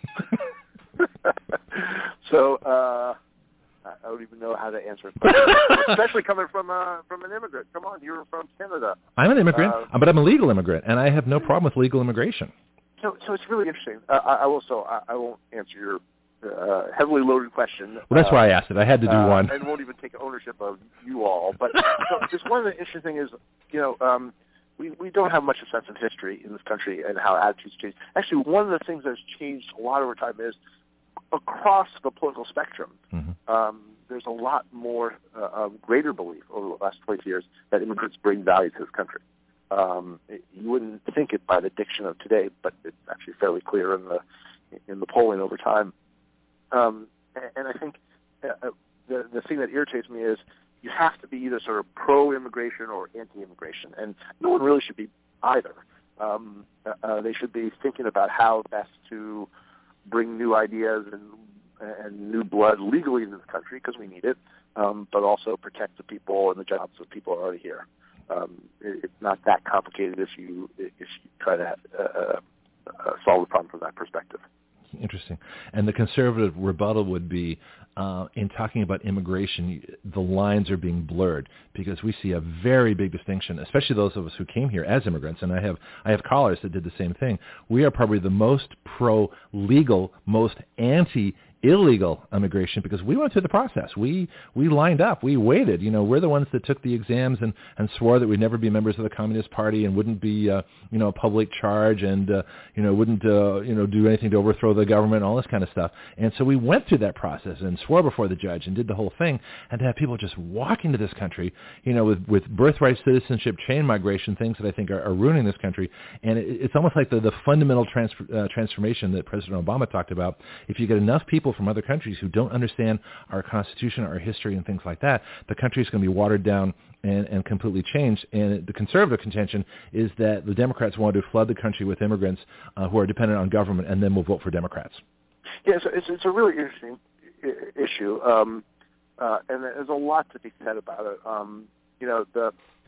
so. Uh... I don't even know how to answer it, especially coming from uh, from an immigrant. Come on, you're from Canada. I'm an immigrant, uh, but I'm a legal immigrant, and I have no problem with legal immigration. So, so it's really interesting. Uh, I, I will. So I, I won't answer your uh, heavily loaded question. Well, that's uh, why I asked it. I had to do uh, one. and won't even take ownership of you all. But so just one of the interesting things is, you know, um, we, we don't have much of a sense of history in this country and how attitudes change. Actually, one of the things that's changed a lot over time is across the political spectrum, mm-hmm. um, there's a lot more uh, of greater belief over the last twenty years that immigrants bring value to this country. Um, it, you wouldn't think it by the diction of today, but it's actually fairly clear in the in the polling over time. Um, and, and I think uh, the the thing that irritates me is you have to be either sort of pro-immigration or anti-immigration, and no one really should be either. Um, uh, they should be thinking about how best to bring new ideas and and new blood legally into the country because we need it, um, but also protect the people and the jobs of people already here. Um, it, it's not that complicated if you if you try to uh, uh, solve the problem from that perspective. Interesting. And the conservative rebuttal would be, uh, in talking about immigration, the lines are being blurred because we see a very big distinction, especially those of us who came here as immigrants. And I have I have callers that did the same thing. We are probably the most pro-legal, most anti illegal immigration because we went through the process. We we lined up. We waited. You know, we're the ones that took the exams and, and swore that we'd never be members of the Communist Party and wouldn't be, uh, you know, a public charge and, uh, you know, wouldn't, uh, you know, do anything to overthrow the government, all this kind of stuff. And so we went through that process and swore before the judge and did the whole thing. And to have people just walk into this country, you know, with, with birthright citizenship, chain migration, things that I think are, are ruining this country. And it, it's almost like the, the fundamental trans, uh, transformation that President Obama talked about. If you get enough people from other countries who don't understand our Constitution, our history, and things like that, the country is going to be watered down and, and completely changed. And the conservative contention is that the Democrats want to flood the country with immigrants uh, who are dependent on government, and then we'll vote for Democrats. Yeah, so it's, it's a really interesting I- issue, um, uh, and there's a lot to be said about it. Um, you know, the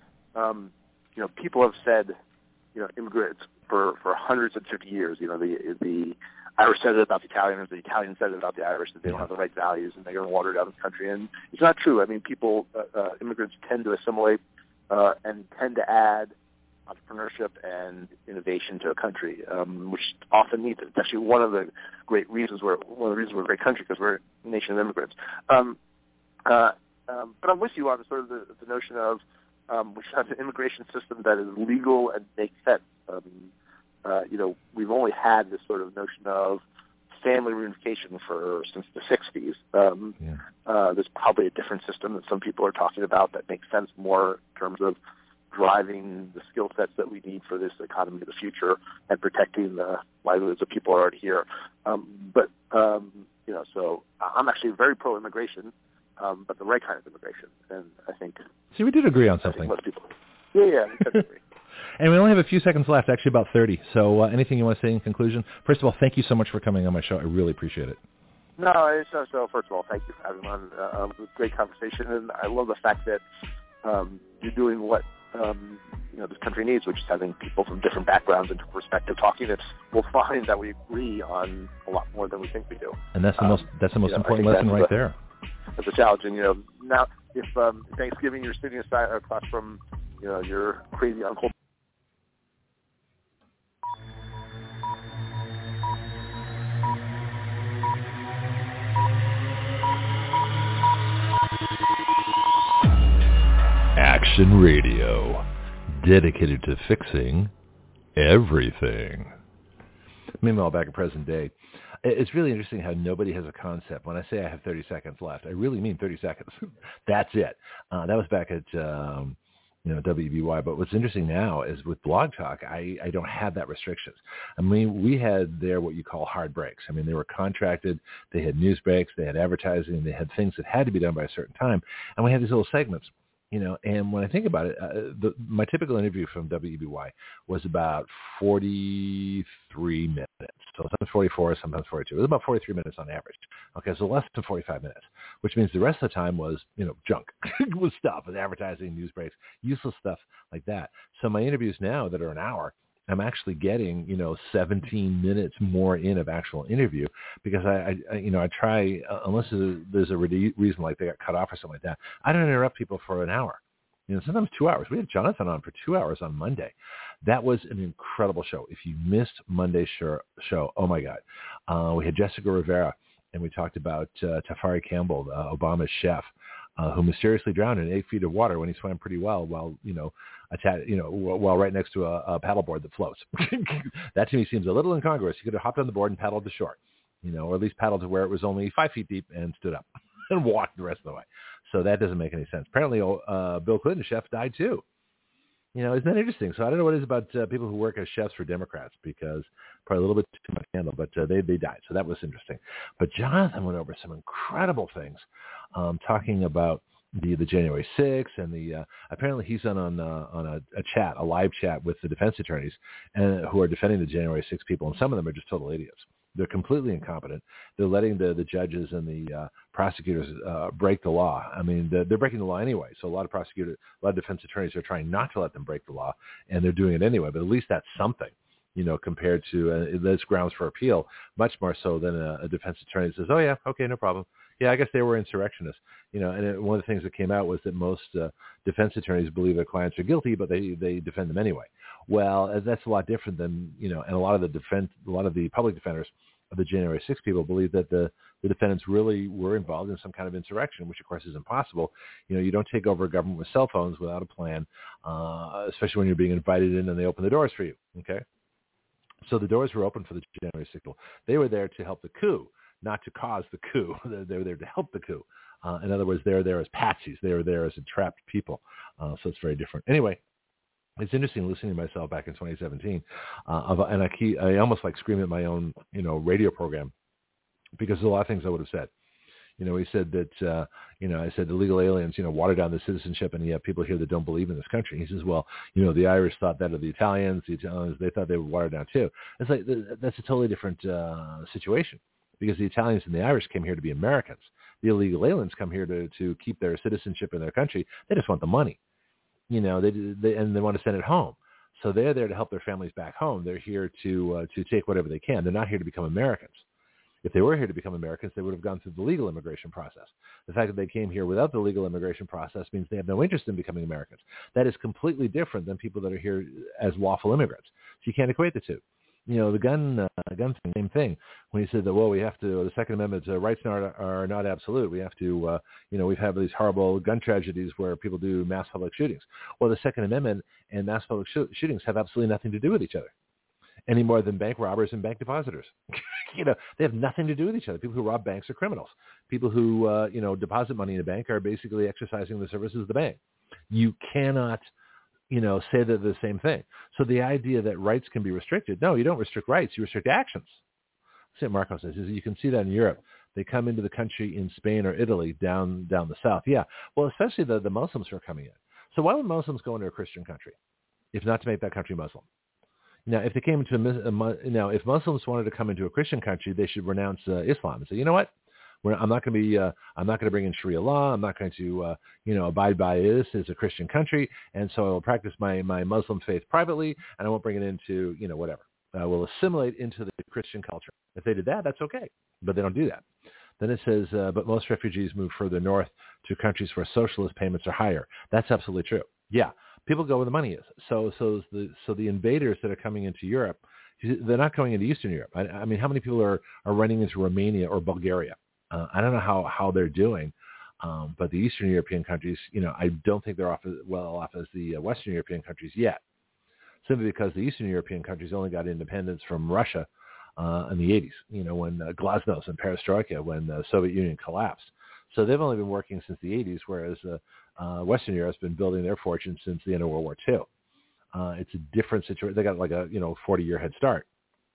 um, you know people have said, you know, immigrants for, for hundreds and fifty years. You know, the the Irish said it about the Italians, the Italians said it about the Irish, that they don't have the right values and they're going to water down this country. And it's not true. I mean, people, uh, uh, immigrants tend to assimilate uh, and tend to add entrepreneurship and innovation to a country, um, which often needs it. It's actually one of the great reasons we're one of the reasons we're a great country, because we're a nation of immigrants. Um, uh, um, but I'm with you on sort of the, the notion of um, we should have an immigration system that is legal and makes sense. Um, Uh, you know, we've only had this sort of notion of family reunification for since the sixties. Um, yeah. uh, there's probably a different system that some people are talking about that makes sense more in terms of driving the skill sets that we need for this economy of the future and protecting the livelihoods of people already here. Um, but, um, you know, so I'm actually very pro-immigration, um, but the right kind of immigration. And I think... See, we did agree on something. Most people... Yeah, yeah, we did agree. And we only have a few seconds left, actually about thirty. So uh, anything you want to say in conclusion? First of all, thank you so much for coming on my show. I really appreciate it. No, it's, uh, so first of all, thank you for having me on. Uh, um, it was a great conversation, and I love the fact that um, you're doing what um, you know this country needs, which is having people from different backgrounds and perspective talking. It's, we'll find that we agree on a lot more than we think we do. And that's the um, most that's the most you know, important lesson right a, there. That's a challenge. And, you know, now if um, Thanksgiving you're sitting aside across from you know your crazy uncle. Action Radio, dedicated to fixing everything. Meanwhile, back in present day, it's really interesting how nobody has a concept. When I say I have thirty seconds left, I really mean thirty seconds. That's it. Uh, that was back at um, you know W B Y. But what's interesting now is with Blog Talk, I, I don't have that restrictions. I mean, we had there what you call hard breaks. I mean, they were contracted. They had news breaks. They had advertising. They had things that had to be done by a certain time. And we had these little segments. You know, and when I think about it, uh, the, my typical interview from W B Y was about forty-three minutes. So sometimes forty-four, sometimes forty-two. It was about forty-three minutes on average. Okay, so less than forty-five minutes, which means the rest of the time was, you know, junk. It was stuff, with advertising, news breaks, useless stuff like that. So my interviews now that are an hour, I'm actually getting, you know, seventeen minutes more in of actual interview because I, I you know, I try, uh, unless there's a reason like they got cut off or something like that, I don't interrupt people for an hour. You know, sometimes two hours. We had Jonathan on for two hours on Monday. That was an incredible show. If you missed Monday's show, show oh my God. Uh, we had Jessica Rivera, and we talked about uh, Tafari Campbell, uh, Obama's chef, uh, who mysteriously drowned in eight feet of water when he swam pretty well while, you know, atta- you know, while right next to a, a paddleboard that floats. That to me seems a little incongruous. He could have hopped on the board and paddled to shore, you know, or at least paddled to where it was only five feet deep and stood up and walked the rest of the way. So that doesn't make any sense. Apparently, uh, Bill Clinton, chef, died too. You know, isn't that interesting? So I don't know what it is about uh, people who work as chefs for Democrats, because probably a little bit too much handle, but uh, they they died. So that was interesting. But Jonathan went over some incredible things, um, talking about the the January sixth and the uh, apparently he's on on uh, on a, a chat, a live chat with the defense attorneys and who are defending the January sixth people, and some of them are just total idiots. They're completely incompetent. They're letting the, the judges and the uh, prosecutors uh, break the law. I mean, they're, they're breaking the law anyway. So a lot of prosecutors, a lot of defense attorneys are trying not to let them break the law, and they're doing it anyway. But at least that's something, you know, compared to uh, that's grounds for appeal, much more so than a, a defense attorney says, "Oh yeah, okay, no problem. Yeah, I guess they were insurrectionists." You know, and it, one of the things that came out was that most uh, defense attorneys believe their clients are guilty, but they they defend them anyway. Well, that's a lot different than, you know, and a lot of the defense, a lot of the public defenders of the January sixth people believe that the, the defendants really were involved in some kind of insurrection, which of course is impossible. You know, you don't take over a government with cell phones without a plan, uh, especially when you're being invited in and they open the doors for you. Okay. So the doors were open for the January sixth people. They were there to help the coup, not to cause the coup. They were there to help the coup. Uh, in other words, they're there as patsies. They were there as entrapped people. Uh, so it's very different. Anyway, it's interesting listening to myself back in twenty seventeen, uh, and I keep, I almost like scream at my own, you know, radio program, because there's a lot of things I would have said. You know, he said that, uh, you know, I said illegal aliens, you know, water down the citizenship, and you have people here that don't believe in this country. He says, well, you know, the Irish thought that of the Italians. The Italians, they thought they would water down too. It's like, that's a totally different uh, situation, because the Italians and the Irish came here to be Americans. The illegal aliens come here to, to keep their citizenship in their country. They just want the money. You know, they, they and they want to send it home. So they're there to help their families back home. They're here to uh, to take whatever they can. They're not here to become Americans. If they were here to become Americans, they would have gone through the legal immigration process. The fact that they came here without the legal immigration process means they have no interest in becoming Americans. That is completely different than people that are here as lawful immigrants. So you can't equate the two. You know, the gun uh, gun thing, same thing. When he said that, well, we have to, the Second Amendment's uh, rights are, are not absolute. We have to, uh, you know, we've had these horrible gun tragedies where people do mass public shootings. Well, the Second Amendment and mass public sh- shootings have absolutely nothing to do with each other, any more than bank robbers and bank depositors. You know, they have nothing to do with each other. People who rob banks are criminals. People who, uh, you know, deposit money in a bank are basically exercising the services of the bank. You cannot, you know, say they're the same thing. So the idea that rights can be restricted, no, you don't restrict rights, you restrict actions. Saint Marco says, is you can see that in Europe. They come into the country in Spain or Italy down down the south. Yeah, well, especially the, the Muslims who are coming in. So why would Muslims go into a Christian country, if not to make that country Muslim? Now, if they came into a, a now, if Muslims wanted to come into a Christian country, they should renounce uh, Islam and say, you know what? We're, I'm not going to be. Uh, I'm not going to bring in Sharia law. I'm not going to, uh, you know, abide by this as a Christian country, and so I will practice my, my Muslim faith privately, and I won't bring it into, you know, whatever. I will assimilate into the Christian culture. If they did that, that's okay, but they don't do that. Then it says, uh, but most refugees move further north to countries where socialist payments are higher. That's absolutely true. Yeah, people go where the money is. So, so the so the invaders that are coming into Europe, they're not going into Eastern Europe. I, I mean, how many people are, are running into Romania or Bulgaria? Uh, I don't know how, how they're doing, um, but the Eastern European countries, you know, I don't think they're off as well off as the uh, Western European countries yet, simply because the Eastern European countries only got independence from Russia uh, in the eighties, you know, when uh, Glasnost and Perestroika, when the Soviet Union collapsed. So they've only been working since the eighties, whereas uh, uh, Western Europe's been building their fortune since the end of World War Two. Uh, it's a different situation. They got like a, you know, forty-year head start.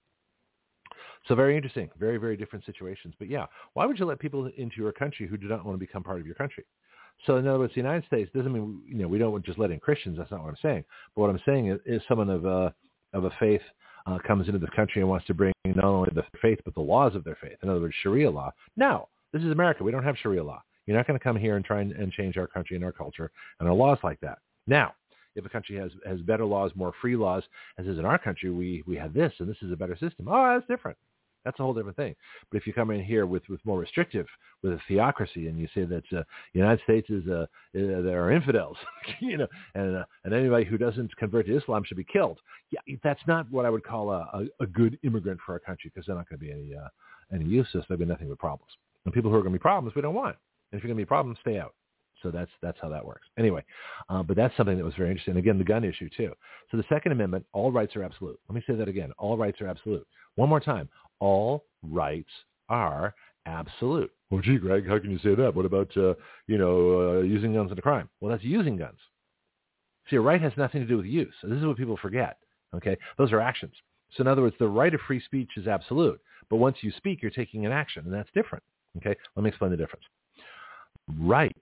So very interesting, very, very different situations. But yeah, why would you let people into your country who do not want to become part of your country? So in other words, the United States doesn't mean, you know, we don't just let in Christians. That's not what I'm saying. But what I'm saying is, is someone of a, of a faith uh, comes into this country and wants to bring not only the faith, but the laws of their faith. In other words, Sharia law. No, this is America. We don't have Sharia law. You're not going to come here and try and, and change our country and our culture and our laws like that. Now, if a country has, has better laws, more free laws, as is in our country, we, we have this, and this is a better system. Oh, that's different. That's a whole different thing. But if you come in here with, with more restrictive, with a theocracy, and you say that uh, the United States is uh, uh, there are infidels, you know, and uh, and anybody who doesn't convert to Islam should be killed. Yeah, that's not what I would call a, a, a good immigrant for our country, because they're not going to be any uh, any use to us. There'll be nothing but problems. And people who are going to be problems, we don't want. And if you're going to be problems, stay out. So that's that's how that works. Anyway, uh, but that's something that was very interesting. Again, the gun issue too. So the Second Amendment, all rights are absolute. Let me say that again. All rights are absolute. One more time. All rights are absolute. Well, gee, Greg, how can you say that? What about, uh, you know, uh, using guns as a crime? Well, that's using guns. See, a right has nothing to do with use. So this is what people forget. Okay, those are actions. So in other words, the right of free speech is absolute. But once you speak, you're taking an action, and that's different. Okay, let me explain the difference. Rights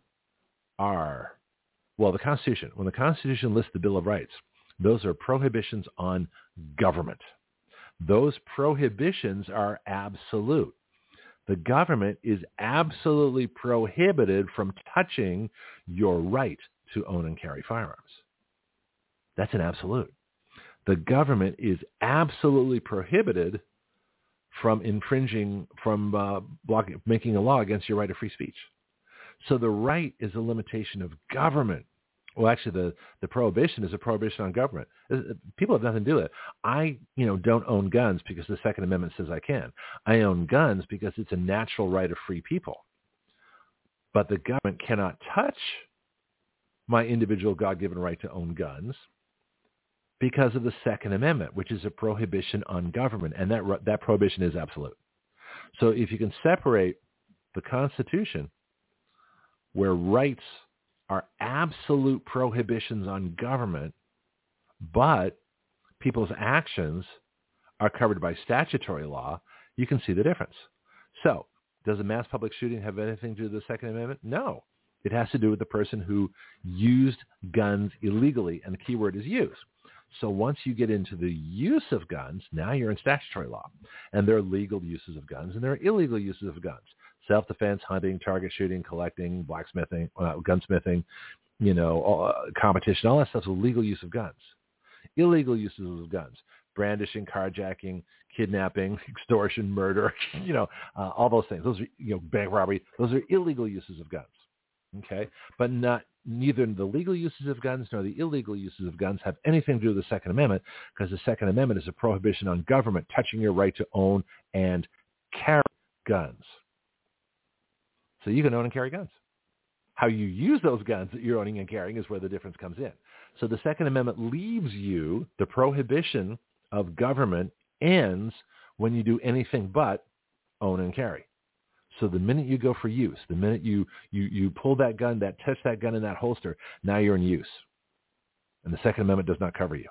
are, well, the Constitution. When the Constitution lists the Bill of Rights, those are prohibitions on government. Those prohibitions are absolute. The government is absolutely prohibited from touching your right to own and carry firearms. That's an absolute. The government is absolutely prohibited from infringing, from uh, blocking, making a law against your right of free speech. So the right is a limitation of government. Well, actually, the, the prohibition is a prohibition on government. People have nothing to do with it. I, you know, don't own guns because the Second Amendment says I can. I own guns because it's a natural right of free people. But the government cannot touch my individual God-given right to own guns because of the Second Amendment, which is a prohibition on government, and that that prohibition is absolute. So if you can separate the Constitution, where rights are absolute prohibitions on government, but people's actions are covered by statutory law, you can see the difference. So, does a mass public shooting have anything to do with the Second Amendment? No. It has to do with the person who used guns illegally, and the key word is use. So once you get into the use of guns, now you're in statutory law. And there are legal uses of guns, and there are illegal uses of guns. Self-defense, hunting, target shooting, collecting, blacksmithing, uh, gunsmithing, you know, uh, competition, all that stuff is legal use of guns. Illegal uses of guns, brandishing, carjacking, kidnapping, extortion, murder, you know, uh, all those things. Those are, you know, bank robbery. Those are illegal uses of guns. Okay, but not neither the legal uses of guns nor the illegal uses of guns have anything to do with the Second Amendment, because the Second Amendment is a prohibition on government touching your right to own and carry guns. So you can own and carry guns. How you use those guns that you're owning and carrying is where the difference comes in. So the Second Amendment leaves you, the prohibition of government ends when you do anything but own and carry. So the minute you go for use, the minute you, you, you pull that gun, that touch that gun in that holster, now you're in use. And the Second Amendment does not cover you.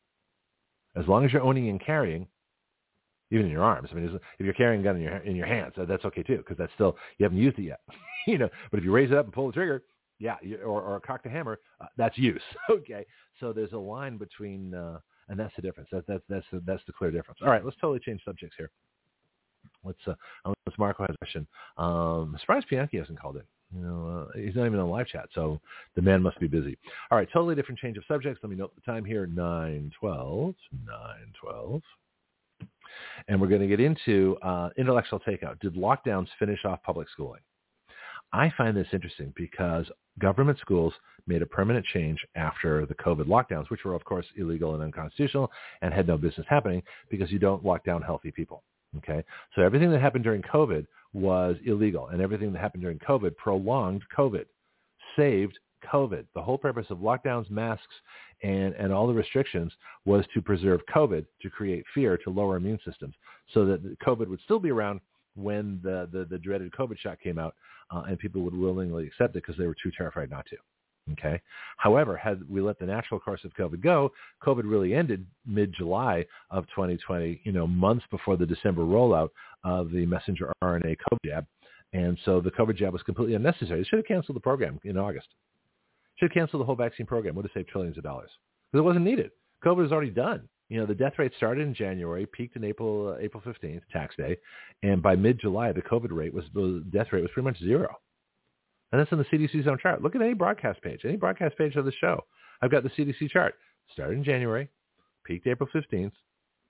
As long as you're owning and carrying, even in your arms. I mean, if you're carrying a gun in your in your hands, that's okay too, because that's still, you haven't used it yet. you know, but if you raise it up and pull the trigger, yeah, you, or, or cock the hammer, uh, that's use. okay, so there's a line between, uh, and that's the difference. That, that, that's the, that's the clear difference. All right, let's totally change subjects here. Let's uh, unless Marco has a question. Um, surprised Bianchi hasn't called in. You know, uh, he's not even on live chat, so the man must be busy. All right, totally different change of subjects. Let me note the time here: nine twelve, nine twelve. And we're going to get into uh, intellectual takeout. Did lockdowns finish off public schooling? I find this interesting because government schools made a permanent change after the COVID lockdowns, which were, of course, illegal and unconstitutional and had no business happening because you don't lock down healthy people. Okay, so everything that happened during COVID was illegal, and everything that happened during COVID prolonged COVID, saved COVID. The whole purpose of lockdowns, masks, and, and all the restrictions was to preserve COVID, to create fear, to lower immune systems, so that COVID would still be around when the, the, the dreaded COVID shot came out, uh, and people would willingly accept it because they were too terrified not to. Okay. However, had we let the natural course of COVID go, COVID really ended mid-July of twenty twenty, you know, months before the December rollout of the messenger R N A COVID jab. And so the COVID jab was completely unnecessary. They should have canceled the program in August. Should have canceled the whole vaccine program. Would have saved trillions of dollars because it wasn't needed. COVID was already done. You know, the death rate started in January, peaked in April, uh, April fifteenth, tax day. And by mid-July, the COVID rate was, the death rate was pretty much zero. And that's on the C D C's own chart. Look at any broadcast page, any broadcast page of the show. I've got the C D C chart. Started in January, peaked April fifteenth,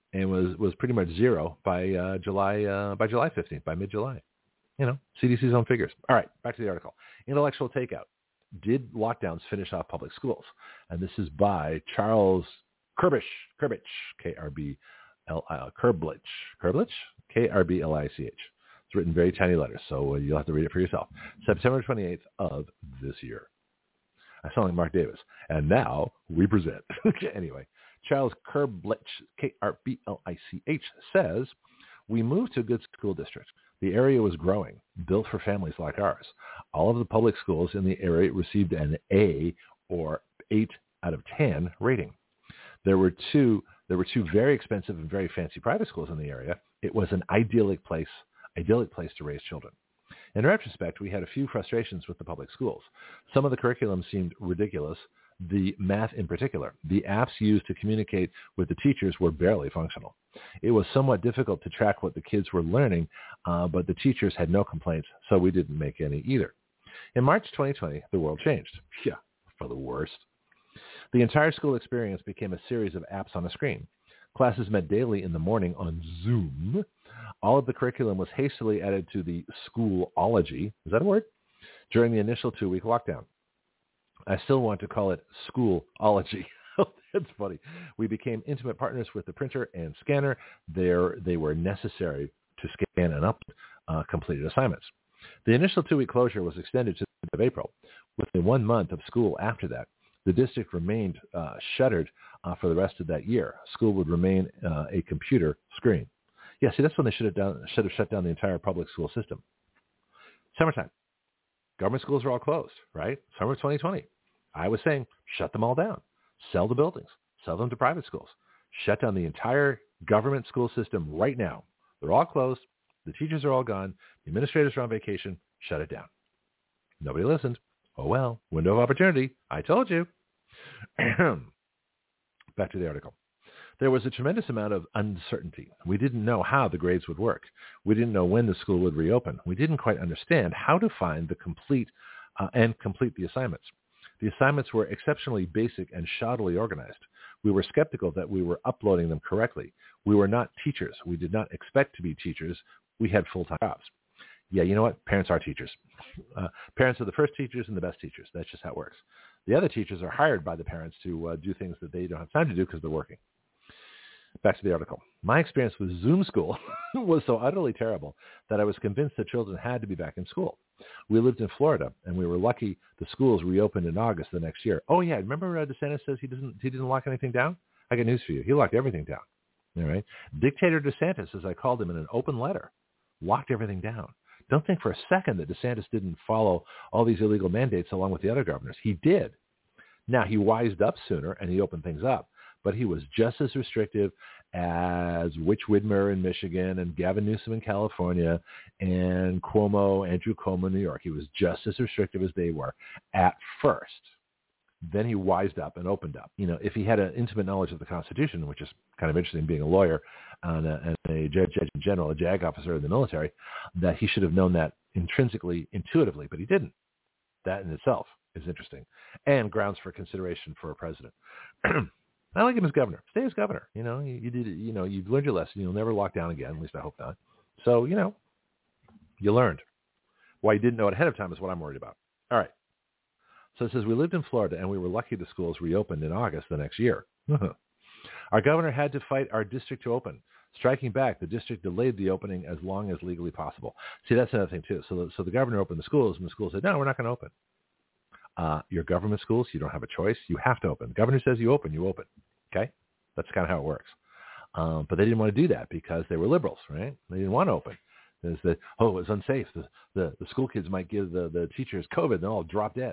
and was, was pretty much zero by uh, July uh, by July fifteenth, by mid-July. You know, C D C's own figures. All right, back to the article. Intellectual takeout. Did lockdowns finish off public schools? And this is by Charles Kerbich, Kerbich, K R B L I Kerblich, Kerblich, K R B L I C H. It's written very tiny letters, so you'll have to read it for yourself. September twenty-eighth of this year. I sound like Mark Davis. And now we present. Anyway, Charles Kerblich, K R B L I C H, says, we moved to a good school district. The area was growing, built for families like ours. All of the public schools in the area received an A, or eight out of ten rating. There were two there were two very expensive and very fancy private schools in the area. It was an idyllic place, idyllic place to raise children. In retrospect, we had a few frustrations with the public schools. Some of the curriculum seemed ridiculous, the math in particular. The apps used to communicate with the teachers were barely functional. It was somewhat difficult to track what the kids were learning, uh, but the teachers had no complaints, so we didn't make any either. In March twenty twenty, the world changed. Yeah, for the worst. The entire school experience became a series of apps on a screen. Classes met daily in the morning on Zoom. All of the curriculum was hastily added to the Schoolology. Is that a word? During the initial two-week lockdown. I still want to call it Schoolology. That's funny. We became intimate partners with the printer and scanner. There, they were necessary to scan and up uh, completed assignments. The initial two-week closure was extended to the end of April. Within one month of school after that, the district remained uh, shuttered uh, for the rest of that year. School would remain uh, a computer screen. Yeah, see, that's when they should have, done, should have shut down the entire public school system. Summertime. Government schools are all closed, right? Summer of twenty twenty. I was saying, shut them all down. Sell the buildings. Sell them to private schools. Shut down the entire government school system right now. They're all closed. The teachers are all gone. The administrators are on vacation. Shut it down. Nobody listened. Oh, well, window of opportunity. I told you. Back to the article. There was a tremendous amount of uncertainty. We didn't know how the grades would work. We didn't know when the school would reopen. We didn't quite understand how to find the complete uh, and complete the assignments. The assignments were exceptionally basic and shoddily organized. We were skeptical that we were uploading them correctly. We were not teachers. We did not expect to be teachers. We had full-time jobs. Yeah, you know what? Parents are teachers. Uh, parents are the first teachers and the best teachers. That's just how it works. The other teachers are hired by the parents to uh, do things that they don't have time to do because they're working. Back to the article. My experience with Zoom school was so utterly terrible that I was convinced that children had to be back in school. We lived in Florida, and we were lucky the schools reopened in August the next year. Oh, yeah. Remember uh, DeSantis says he doesn't he didn't lock anything down? I got news for you. He locked everything down. All right. Dictator DeSantis, as I called him in an open letter, locked everything down. Don't think for a second that DeSantis didn't follow all these illegal mandates along with the other governors. He did. Now, he wised up sooner, and he opened things up. But he was just as restrictive as Witch Whitmer in Michigan and Gavin Newsom in California and Cuomo, Andrew Cuomo in New York. He was just as restrictive as they were at first. Then he wised up and opened up. You know, if he had an intimate knowledge of the Constitution, which is kind of interesting being a lawyer and a, and a judge, judge in general, a JAG officer in the military, that he should have known that intrinsically, intuitively, but he didn't. That in itself is interesting and grounds for consideration for a president. I like him as governor. Stay as governor. You know, you, you did. You know, you've learned your lesson. You'll never lock down again. At least I hope not. So, you know, you learned. Why you didn't know it ahead of time is what I'm worried about. All right. So it says we lived in Florida and we were lucky the schools reopened in August the next year. Our governor had to fight our district to open. Striking back, the district delayed the opening as long as legally possible. See, that's another thing too. So, the, so the governor opened the schools and the school said, no, we're not going to open. Uh, your government schools, you don't have a choice. You have to open. The governor says you open, you open. Okay? That's kind of how it works. Um, but they didn't want to do that because they were liberals, right? They didn't want to open. There's the, oh, it's unsafe. The, the, the school kids might give the, the teachers COVID and they'll all drop dead.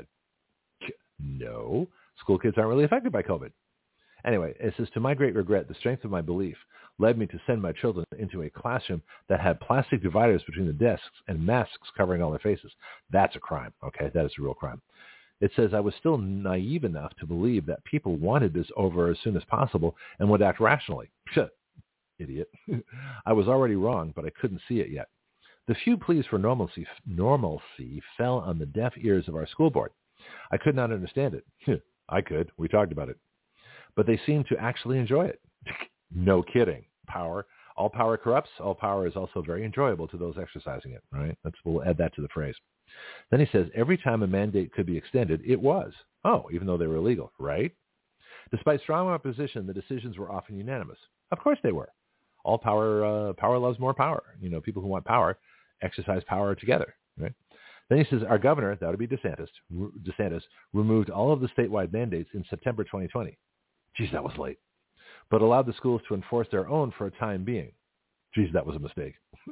No, school kids aren't really affected by COVID. Anyway, it says, to my great regret, the strength of my belief led me to send my children into a classroom that had plastic dividers between the desks and masks covering all their faces. That's a crime, okay? That is a real crime. It says, I was still naive enough to believe that people wanted this over as soon as possible and would act rationally. Idiot. I was already wrong, but I couldn't see it yet. The few pleas for normalcy, normalcy fell on the deaf ears of our school board. I could not understand it. I could. We talked about it. But they seemed to actually enjoy it. No kidding. power, all power corrupts. All power is also very enjoyable to those exercising it, right? That's, we'll add that to the phrase. Then he says, every time a mandate could be extended, it was. Oh, even though they were illegal, right? Despite strong opposition, the decisions were often unanimous. Of course they were. All power, uh, power loves more power. You know, people who want power exercise power together, right? Then he says, our governor, that would be DeSantis, DeSantis, removed all of the statewide mandates in September twenty twenty. Geez, that was late. But allowed the schools to enforce their own for a time being. Geez, that was a mistake.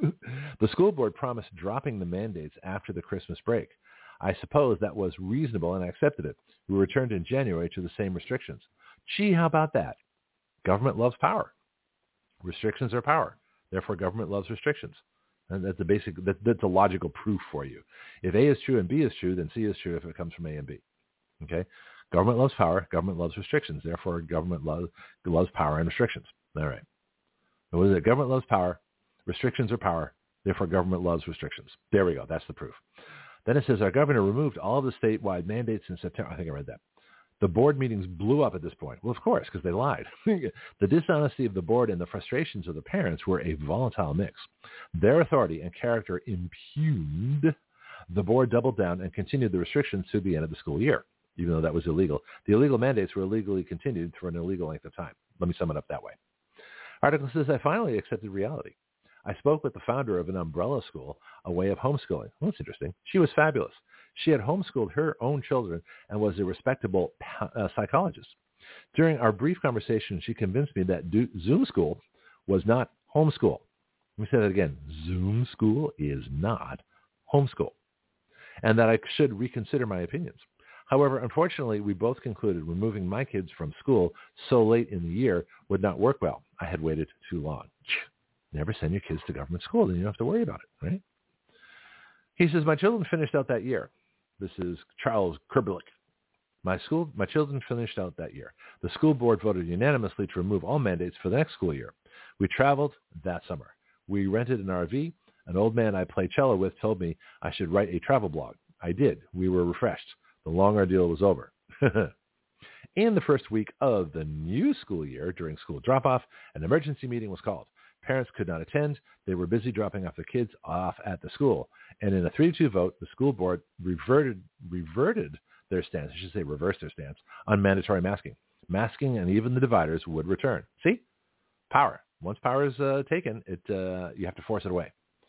The school board promised dropping the mandates after the Christmas break. I suppose that was reasonable and I accepted it. We returned in January to the same restrictions. Gee, how about that? Government loves power. Restrictions are power. Therefore, government loves restrictions. And that's a basic, that, that's a logical proof for you. If A is true and B is true, then C is true if it comes from A and B. Okay? Government loves power. Government loves restrictions. Therefore, government loves, loves power and restrictions. All right. So what is it? Government loves power. Restrictions are power. Therefore, government loves restrictions. There we go. That's the proof. Then it says, our governor removed all of the statewide mandates in September. I think I read that. The board meetings blew up at this point. Well, of course, because they lied. The dishonesty of the board and the frustrations of the parents were a volatile mix. Their authority and character impugned. The board doubled down and continued the restrictions to the end of the school year, even though that was illegal. The illegal mandates were illegally continued for an illegal length of time. Let me sum it up that way. Article says, I finally accepted reality. I spoke with the founder of an umbrella school, a way of homeschooling. Well, that's interesting. She was fabulous. She had homeschooled her own children and was a respectable uh, psychologist. During our brief conversation, she convinced me that do- Zoom school was not homeschool. Let me say that again. Zoom school is not homeschool, and that I should reconsider my opinions. However, unfortunately, we both concluded removing my kids from school so late in the year would not work well. I had waited too long. Never send your kids to government school, then you don't have to worry about it, right? He says, my children finished out that year. This is Charles Kerbelik. My school, my children finished out that year. The school board voted unanimously to remove all mandates for the next school year. We traveled that summer. We rented an R V. An old man I play cello with told me I should write a travel blog. I did. We were refreshed. The long ordeal was over. In the first week of the new school year, during school drop-off, an emergency meeting was called. Parents could not attend. They were busy dropping off the kids off at the school. And in a three to two vote, the school board reverted reverted their stance, I should say reversed their stance, on mandatory masking. Masking and even the dividers would return. See? Power. Once power is uh, taken, it uh, you have to force it away.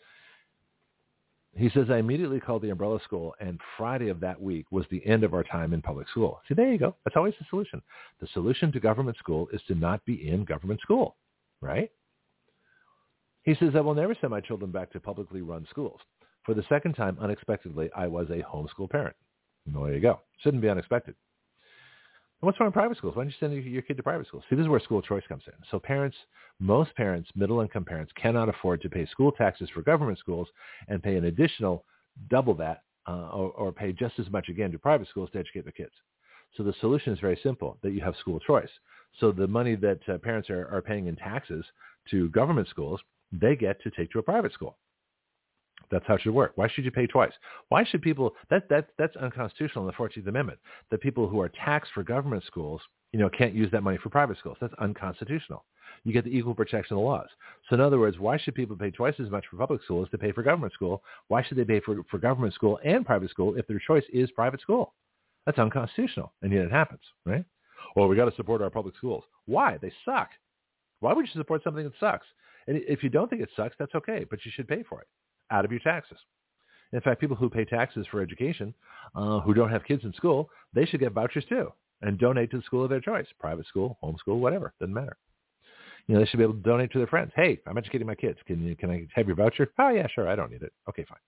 He says, I immediately called the umbrella school, and Friday of that week was the end of our time in public school. See, there you go. That's always the solution. The solution to government school is to not be in government school, right? He says, I will never send my children back to publicly run schools. For the second time, unexpectedly, I was a homeschool parent. Well, there you go. Shouldn't be unexpected. And what's wrong with private schools? Why don't you send your kid to private schools? See, this is where school choice comes in. So parents, most parents, middle-income parents, cannot afford to pay school taxes for government schools and pay an additional double that uh, or, or pay just as much again to private schools to educate their kids. So the solution is very simple, that you have school choice. So the money that uh, parents are, are paying in taxes to government schools, they get to take to a private school. That's how it should work. Why should you pay twice? Why should people, that, that, that's unconstitutional in the fourteenth Amendment, that people who are taxed for government schools, you know, can't use that money for private schools. That's unconstitutional. You get the equal protection of the laws. So in other words, why should people pay twice as much for public school as to pay for government school? Why should they pay for, for government school and private school if their choice is private school? That's unconstitutional. And yet it happens, right? Well, we got to support our public schools. Why? They suck. Why would you support something that sucks? And if you don't think it sucks, that's okay, but you should pay for it out of your taxes. In fact, people who pay taxes for education, uh, who don't have kids in school, they should get vouchers too and donate to the school of their choice, private school, homeschool, whatever, doesn't matter. You know, they should be able to donate to their friends. Hey, I'm educating my kids. Can you, can I have your voucher? Oh, yeah, sure. I don't need it. Okay, fine.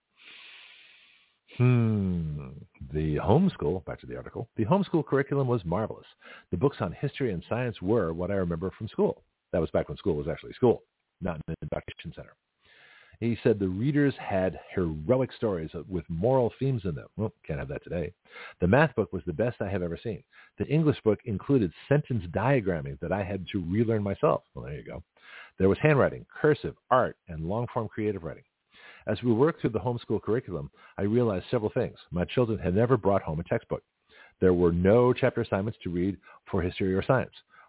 Hmm. The homeschool, back to the article, the homeschool curriculum was marvelous. The books on history and science were what I remember from school. That was back when school was actually school, not an indoctrination center. He said the readers had heroic stories with moral themes in them. Well, can't have that today. The math book was the best I have ever seen. The English book included sentence diagramming that I had to relearn myself. Well, there you go. There was handwriting, cursive, art, and long-form creative writing. As we worked through the homeschool curriculum, I realized several things. My children had never brought home a textbook. There were no chapter assignments to read for history or science.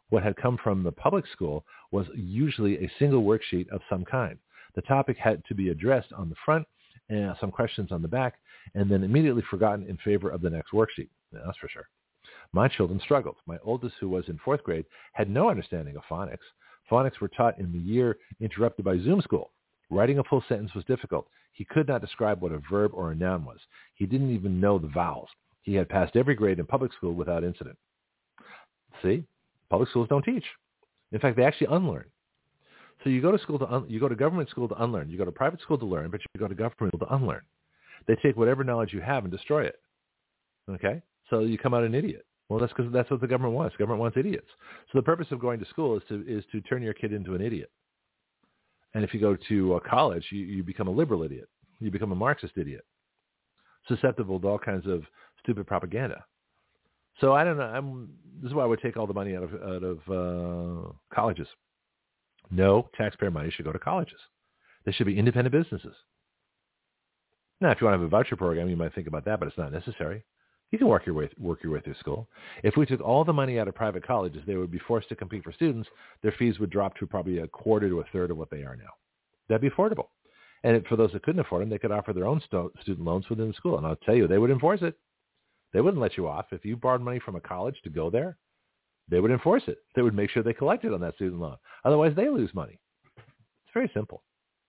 What had come from the public school was usually a single worksheet of some kind. The topic had to be addressed on the front and some questions on the back, and then immediately forgotten in favor of the next worksheet. Yeah, that's for sure. My children struggled. My oldest, who was in fourth grade, had no understanding of phonics. Phonics were taught in the year interrupted by Zoom school. Writing a full sentence was difficult. He could not describe what a verb or a noun was. He didn't even know the vowels. He had passed every grade in public school without incident. See, public schools don't teach. In fact, they actually unlearn. So you go to school to un- you go to government school to unlearn. You go to private school to learn, but you go to government school to unlearn. They take whatever knowledge you have and destroy it. Okay, so you come out an idiot. Well, that's because that's what the government wants. The government wants idiots. So the purpose of going to school is to is to turn your kid into an idiot. And if you go to uh, college, you, you become a liberal idiot. You become a Marxist idiot, susceptible to all kinds of stupid propaganda. So I don't know. I'm, this is why I would take all the money out of out of uh, colleges. No taxpayer money should go to colleges. They should be independent businesses. Now, if you want to have a voucher program, you might think about that, but it's not necessary. You can work your way work your way through school. If we took all the money out of private colleges, they would be forced to compete for students. Their fees would drop to probably a quarter to a third of what they are now. That'd be affordable. And if, for those that couldn't afford them, they could offer their own sto- student loans within the school. And I'll tell you, they would enforce it. They wouldn't let you off. If you borrowed money from a college to go there, they would enforce it. They would make sure they collected on that student loan. Otherwise, they lose money. It's very simple.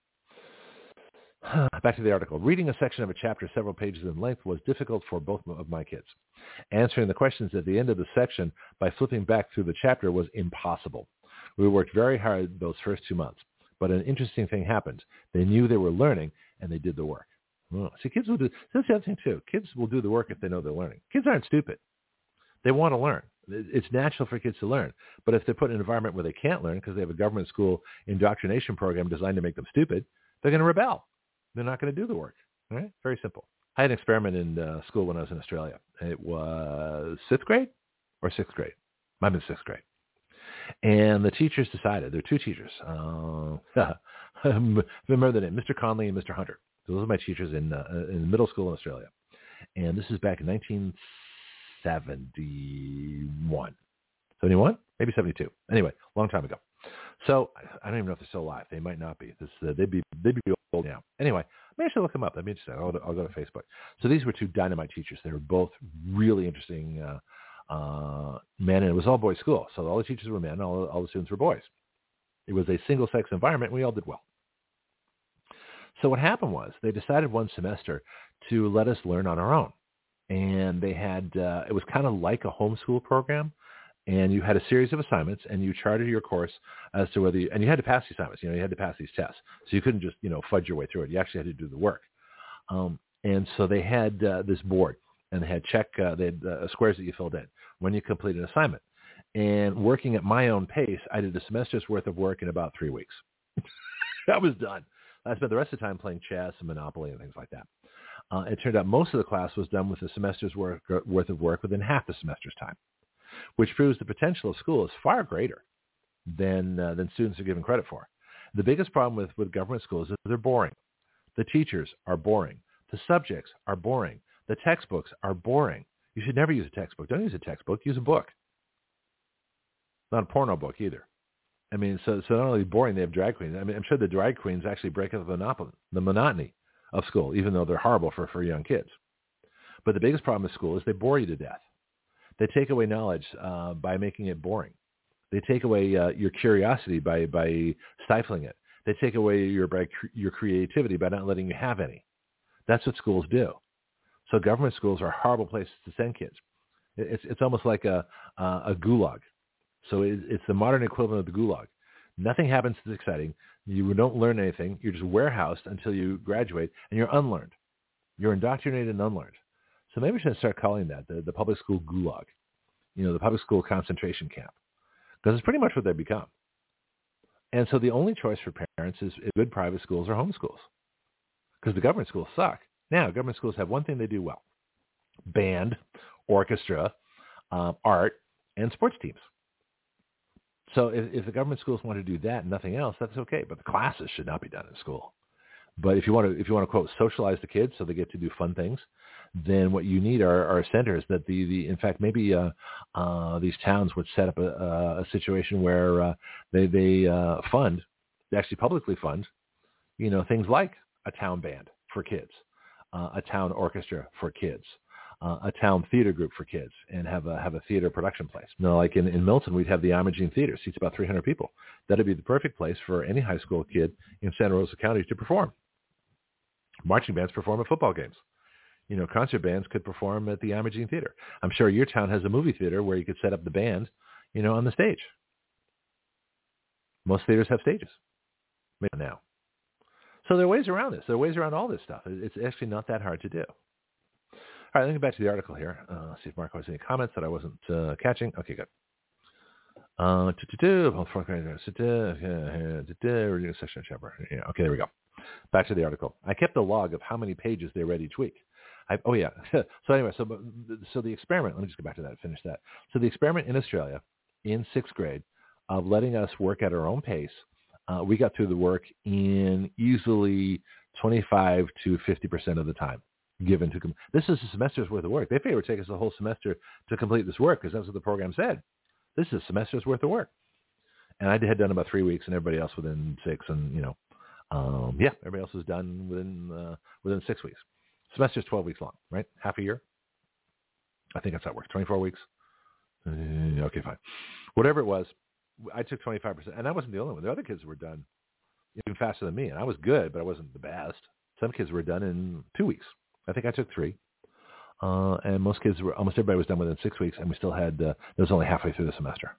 Back to the article. Reading a section of a chapter several pages in length was difficult for both of my kids. Answering the questions at the end of the section by flipping back through the chapter was impossible. We worked very hard those first two months, but an interesting thing happened. They knew they were learning, and they did the work. Oh, see, kids will do, that's the other thing, too. Kids will do the work if they know they're learning. Kids aren't stupid. They want to learn. It's natural for kids to learn. But if they're put in an environment where they can't learn because they have a government school indoctrination program designed to make them stupid, they're going to rebel. They're not going to do the work. All right? Very simple. I had an experiment in uh, school when I was in Australia. It was fifth grade or sixth grade. Might have been sixth grade. And the teachers decided, there were two teachers. Uh, remember the name, Mister Conley and Mister Hunter. Those are my teachers in uh, in middle school in Australia. And this is back in nineteen seventy-one. seventy-one? Maybe seventy-two. Anyway, long time ago. So I don't even know if they're still alive. They might not be. This, uh, they'd be they'd be old now. Anyway, maybe I should look them up. That'd be interesting. I'll, I'll go to Facebook. So these were two dynamite teachers. They were both really interesting uh, uh, men, and it was all boys school. So all the teachers were men, all, all the students were boys. It was a single-sex environment, and we all did well. So what happened was they decided one semester to let us learn on our own. And they had, uh, it was kind of like a homeschool program. And you had a series of assignments, and you charted your course as to whether you, and you had to pass the assignments. You know, you had to pass these tests. So you couldn't just, you know, fudge your way through it. You actually had to do the work. Um, and so they had uh, this board, and they had check, uh, they had uh, squares that you filled in when you complete an assignment. And working at my own pace, I did a semester's worth of work in about three weeks. That was done. I spent the rest of the time playing chess and Monopoly and things like that. Uh, it turned out most of the class was done with a semester's work, worth of work within half the semester's time, which proves the potential of school is far greater than uh, than students are given credit for. The biggest problem with, with government schools is they're boring. The teachers are boring. The subjects are boring. The textbooks are boring. You should never use a textbook. Don't use a textbook. Use a book. Not a porno book either. I mean, so so not only boring, they have drag queens. I mean, I'm sure the drag queens actually break up the monotony, the monotony of school, even though they're horrible for, for young kids. But the biggest problem with school is they bore you to death. They take away knowledge uh, by making it boring. They take away uh, your curiosity by, by stifling it. They take away your by cre- your creativity by not letting you have any. That's what schools do. So government schools are horrible places to send kids. It's it's almost like a uh, a gulag. So it, it's the modern equivalent of the gulag. Nothing happens that's exciting. You don't learn anything. You're just warehoused until you graduate, and you're unlearned. You're indoctrinated and unlearned. So maybe we should start calling that the, the public school gulag, you know, the public school concentration camp, because it's pretty much what they become. And so the only choice for parents is, is good private schools or home schools, because the government schools suck. Now, government schools have one thing they do well: band, orchestra, um, art, and sports teams. So if, if the government schools want to do that and nothing else, that's okay. But the classes should not be done in school. But if you want to, if you want to quote, socialize the kids so they get to do fun things, then what you need are, are centers that the, the in fact, maybe uh, uh, these towns would set up a, a situation where uh, they, they uh, fund, they actually publicly fund, you know, things like a town band for kids, uh, a town orchestra for kids, uh, a town theater group for kids, and have a have a theater production place. You know, like in, in Milton, we'd have the Imogene Theater, seats about three hundred people. That'd be the perfect place for any high school kid in Santa Rosa County to perform. Marching bands perform at football games. You know, concert bands could perform at the Imogene Theater. I'm sure your town has a movie theater where you could set up the band, you know, on the stage. Most theaters have stages. Maybe now. So there are ways around this. There are ways around all this stuff. It's actually not that hard to do. All right, let me get back to the article here. Uh, see if Marco has any comments that I wasn't uh, catching. Okay, good. Uh, okay, there we go. Back to the article. I kept a log of how many pages they read each week. I, oh, yeah. So anyway, so so the experiment, let me just go back to that and finish that. So the experiment in Australia in sixth grade of letting us work at our own pace, uh, we got through the work in easily twenty-five to fifty percent of the time given to com- this is a semester's worth of work. They figured it would take us a whole semester to complete this work because that's what the program said. This is a semester's worth of work. And I had done about three weeks and everybody else within six. And, you know, um, yeah, everybody else was done within uh, within six weeks. Semester's twelve weeks long, right? Half a year. I think that's how it works. twenty-four weeks. Uh, okay, fine. Whatever it was, I took twenty-five percent. And I wasn't the only one. The other kids were done even faster than me. And I was good, but I wasn't the best. Some kids were done in two weeks. I think I took three. Uh, and most kids were, almost everybody was done within six weeks. And we still had, uh, it was only halfway through the semester.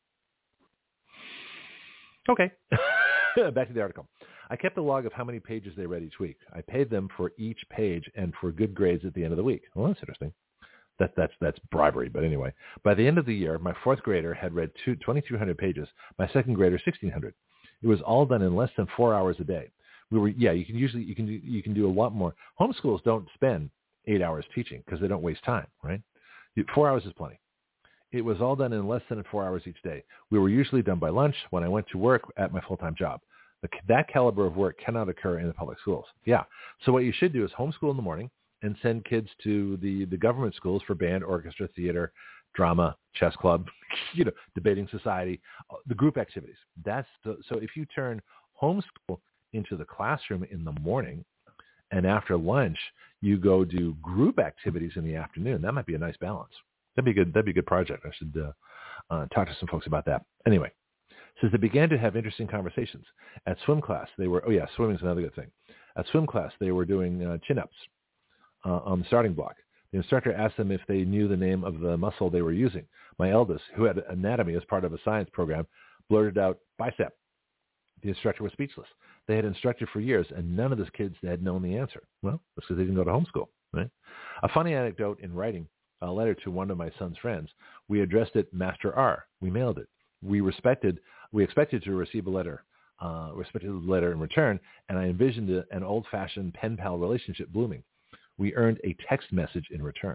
Okay. Back to the article. I kept a log of how many pages they read each week. I paid them for each page and for good grades at the end of the week. Well, that's interesting. That, that's that's bribery. But anyway, by the end of the year, my fourth grader had read two, twenty-two hundred pages. My second grader, sixteen hundred. It was all done in less than four hours a day. We were, yeah, you can usually, you can do, you can do a lot more. Homeschools don't spend eight hours teaching because they don't waste time, right? Four hours is plenty. It was all done in less than four hours each day. We were usually done by lunch when I went to work at my full-time job. The, that caliber of work cannot occur in the public schools. Yeah. So what you should do is homeschool in the morning and send kids to the, the government schools for band, orchestra, theater, drama, chess club, you know, debating society, the group activities. That's the, so if you turn homeschool into the classroom in the morning and after lunch, you go do group activities in the afternoon, that might be a nice balance. That'd be good. That'd be a good project. I should uh, uh, talk to some folks about that. Anyway, says they began to have interesting conversations. At swim class, they were, oh yeah, swimming is another good thing. At swim class, they were doing uh, chin-ups uh, on the starting block. The instructor asked them if they knew the name of the muscle they were using. My eldest, who had anatomy as part of a science program, blurted out bicep. The instructor was speechless. They had instructed for years, and none of the kids had known the answer. Well, that's because they didn't go to homeschool, right? A funny anecdote in writing a letter to one of my son's friends. We addressed it Master R. We mailed it. We respected, we expected to receive a letter, uh, respected the letter in return, and I envisioned a, an old-fashioned pen-pal relationship blooming. We earned a text message in return.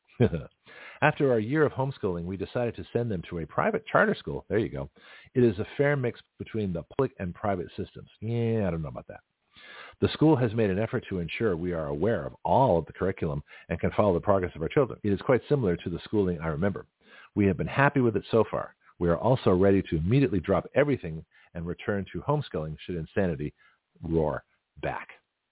After our year of homeschooling, we decided to send them to a private charter school. There you go. It is a fair mix between the public and private systems. Yeah, I don't know about that. The school has made an effort to ensure we are aware of all of the curriculum and can follow the progress of our children. It is quite similar to the schooling I remember. We have been happy with it so far. We are also ready to immediately drop everything and return to homeschooling should insanity roar back.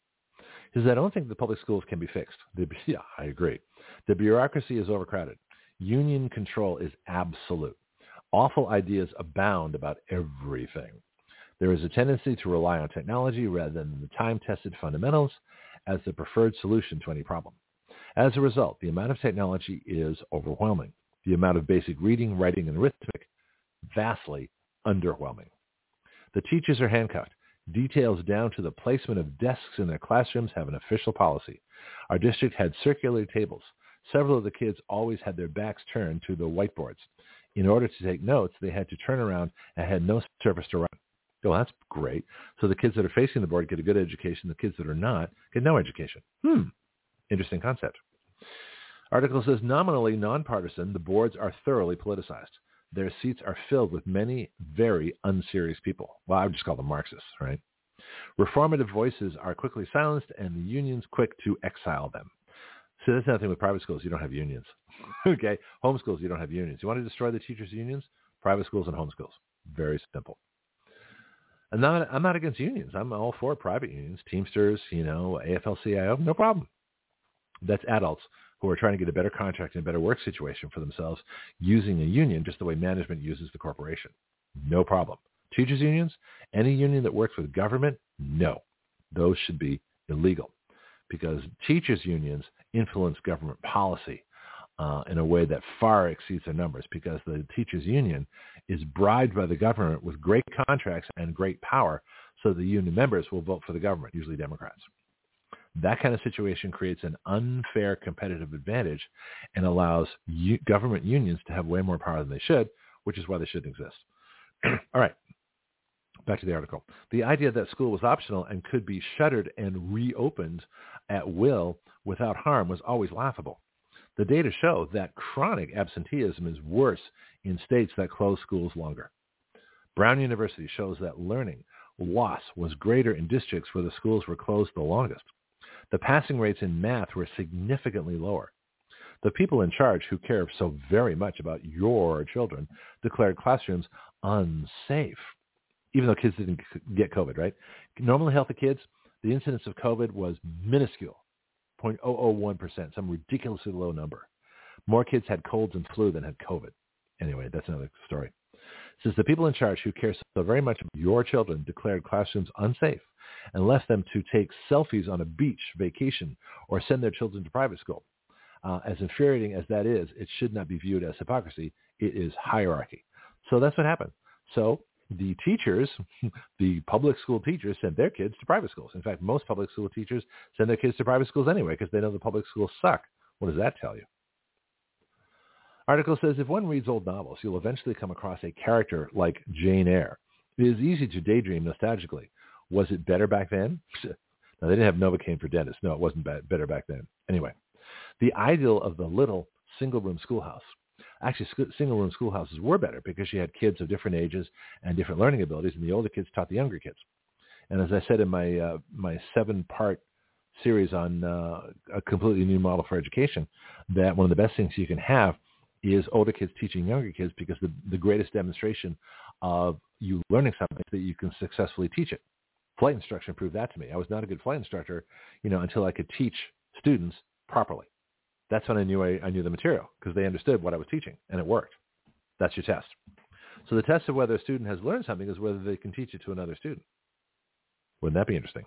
He says, I don't think the public schools can be fixed. The, yeah, I agree. The bureaucracy is overcrowded. Union control is absolute. Awful ideas abound about everything. There is a tendency to rely on technology rather than the time-tested fundamentals as the preferred solution to any problem. As a result, the amount of technology is overwhelming. The amount of basic reading, writing, and arithmetic, vastly underwhelming. The teachers are handcuffed. Details down to the placement of desks in their classrooms have an official policy. Our district had circular tables. Several of the kids always had their backs turned to the whiteboards. In order to take notes, they had to turn around and had no surface to write. Oh, that's great. So the kids that are facing the board get a good education. The kids that are not get no education. Hmm. Interesting concept. Article says, nominally nonpartisan, the boards are thoroughly politicized. Their seats are filled with many very unserious people. Well, I would just call them Marxists, right? Reformative voices are quickly silenced and the unions quick to exile them. So that's another thing with private schools. You don't have unions. Okay? Homeschools, you don't have unions. You want to destroy the teachers' unions? Private schools and homeschools. Very simple. I'm not, I'm not against unions. I'm all for private unions. Teamsters, you know, A F L C I O, no problem. That's adults who are trying to get a better contract and a better work situation for themselves using a union just the way management uses the corporation. No problem. Teachers' unions, any union that works with government, no. Those should be illegal because teachers' unions influence government policy uh, in a way that far exceeds their numbers because the teachers' union is bribed by the government with great contracts and great power so the union members will vote for the government, usually Democrats. That kind of situation creates an unfair competitive advantage and allows u- government unions to have way more power than they should, which is why they shouldn't exist. All right. Back to the article. The idea that school was optional and could be shuttered and reopened at will without harm was always laughable. The data show that chronic absenteeism is worse in states that close schools longer. Brown University shows that learning loss was greater in districts where the schools were closed the longest. The passing rates in math were significantly lower. The people in charge who care so very much about your children declared classrooms unsafe, even though kids didn't get COVID, right? Normally healthy kids, the incidence of COVID was minuscule, zero point zero zero one percent, some ridiculously low number. More kids had colds and flu than had COVID. Anyway, that's another story. It says the people in charge who care so very much about your children declared classrooms unsafe and left them to take selfies on a beach vacation or send their children to private school. Uh, as infuriating as that is, it should not be viewed as hypocrisy. It is hierarchy. So that's what happened. So the teachers, the public school teachers, sent their kids to private schools. In fact, most public school teachers send their kids to private schools anyway because they know the public schools suck. What does that tell you? Article says, if one reads old novels, you'll eventually come across a character like Jane Eyre. It is easy to daydream nostalgically. Was it better back then? Now, they didn't have Novocaine for dentists. No, it wasn't bad, better back then. Anyway, the ideal of the little single-room schoolhouse. Actually, sc- single-room schoolhouses were better because you had kids of different ages and different learning abilities, and the older kids taught the younger kids. And as I said in my uh, my seven-part series on uh, a completely new model for education, that one of the best things you can have is older kids teaching younger kids because the, the greatest demonstration of you learning something is that you can successfully teach it. Flight instruction proved that to me. I was not a good flight instructor, you know, until I could teach students properly. That's when I knew I, I knew the material because they understood what I was teaching, and it worked. That's your test. So the test of whether a student has learned something is whether they can teach it to another student. Wouldn't that be interesting?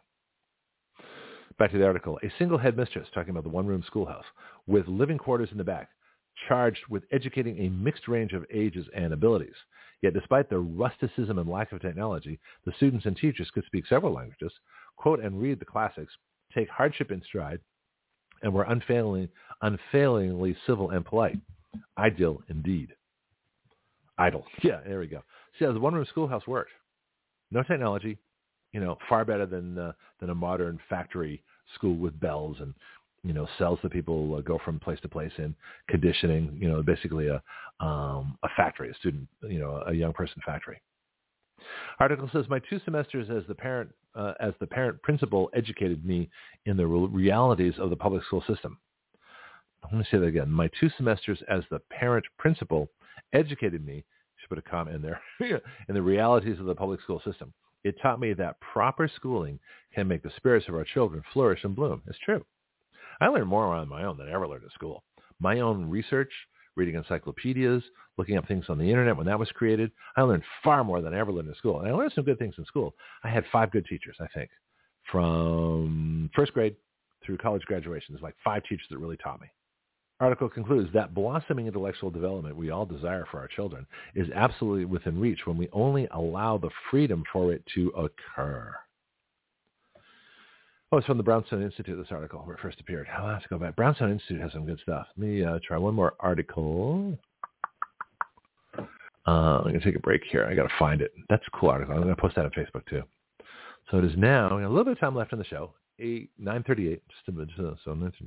Back to the article. A single headmistress, talking about the one-room schoolhouse, with living quarters in the back, charged with educating a mixed range of ages and abilities. Yet despite the rusticism and lack of technology, the students and teachers could speak several languages, quote and read the classics, take hardship in stride, and were unfailingly, unfailingly civil and polite. Ideal indeed. Idle. Yeah, there we go. See how the one-room schoolhouse worked. No technology, you know, far better than uh, than a modern factory school with bells and, you know, cells that people uh, go from place to place in, conditioning, you know, basically a um, a factory, a student, you know, a young person factory. Article says, my two semesters as the parent uh, as the parent principal educated me in the re- realities of the public school system. Let me say that again. My two semesters as the parent principal educated me, should put a comma in there, in the realities of the public school system. It taught me that proper schooling can make the spirits of our children flourish and bloom. It's true. I learned more on my own than I ever learned at school. My own research, reading encyclopedias, looking up things on the internet when that was created, I learned far more than I ever learned in school. And I learned some good things in school. I had five good teachers, I think, from first grade through college graduation. There's like five teachers that really taught me. Article concludes that blossoming intellectual development we all desire for our children is absolutely within reach when we only allow the freedom for it to occur. Oh, it's from the Brownstone Institute, this article, where it first appeared. I'll have to go back. Brownstone Institute has some good stuff. Let me uh, try one more article. Uh, I'm going to take a break here. I got to find it. That's a cool article. I'm going to post that on Facebook, too. So it is now, a little bit of time left in the show, eight, nine thirty-eight, just a minute, so nineteen,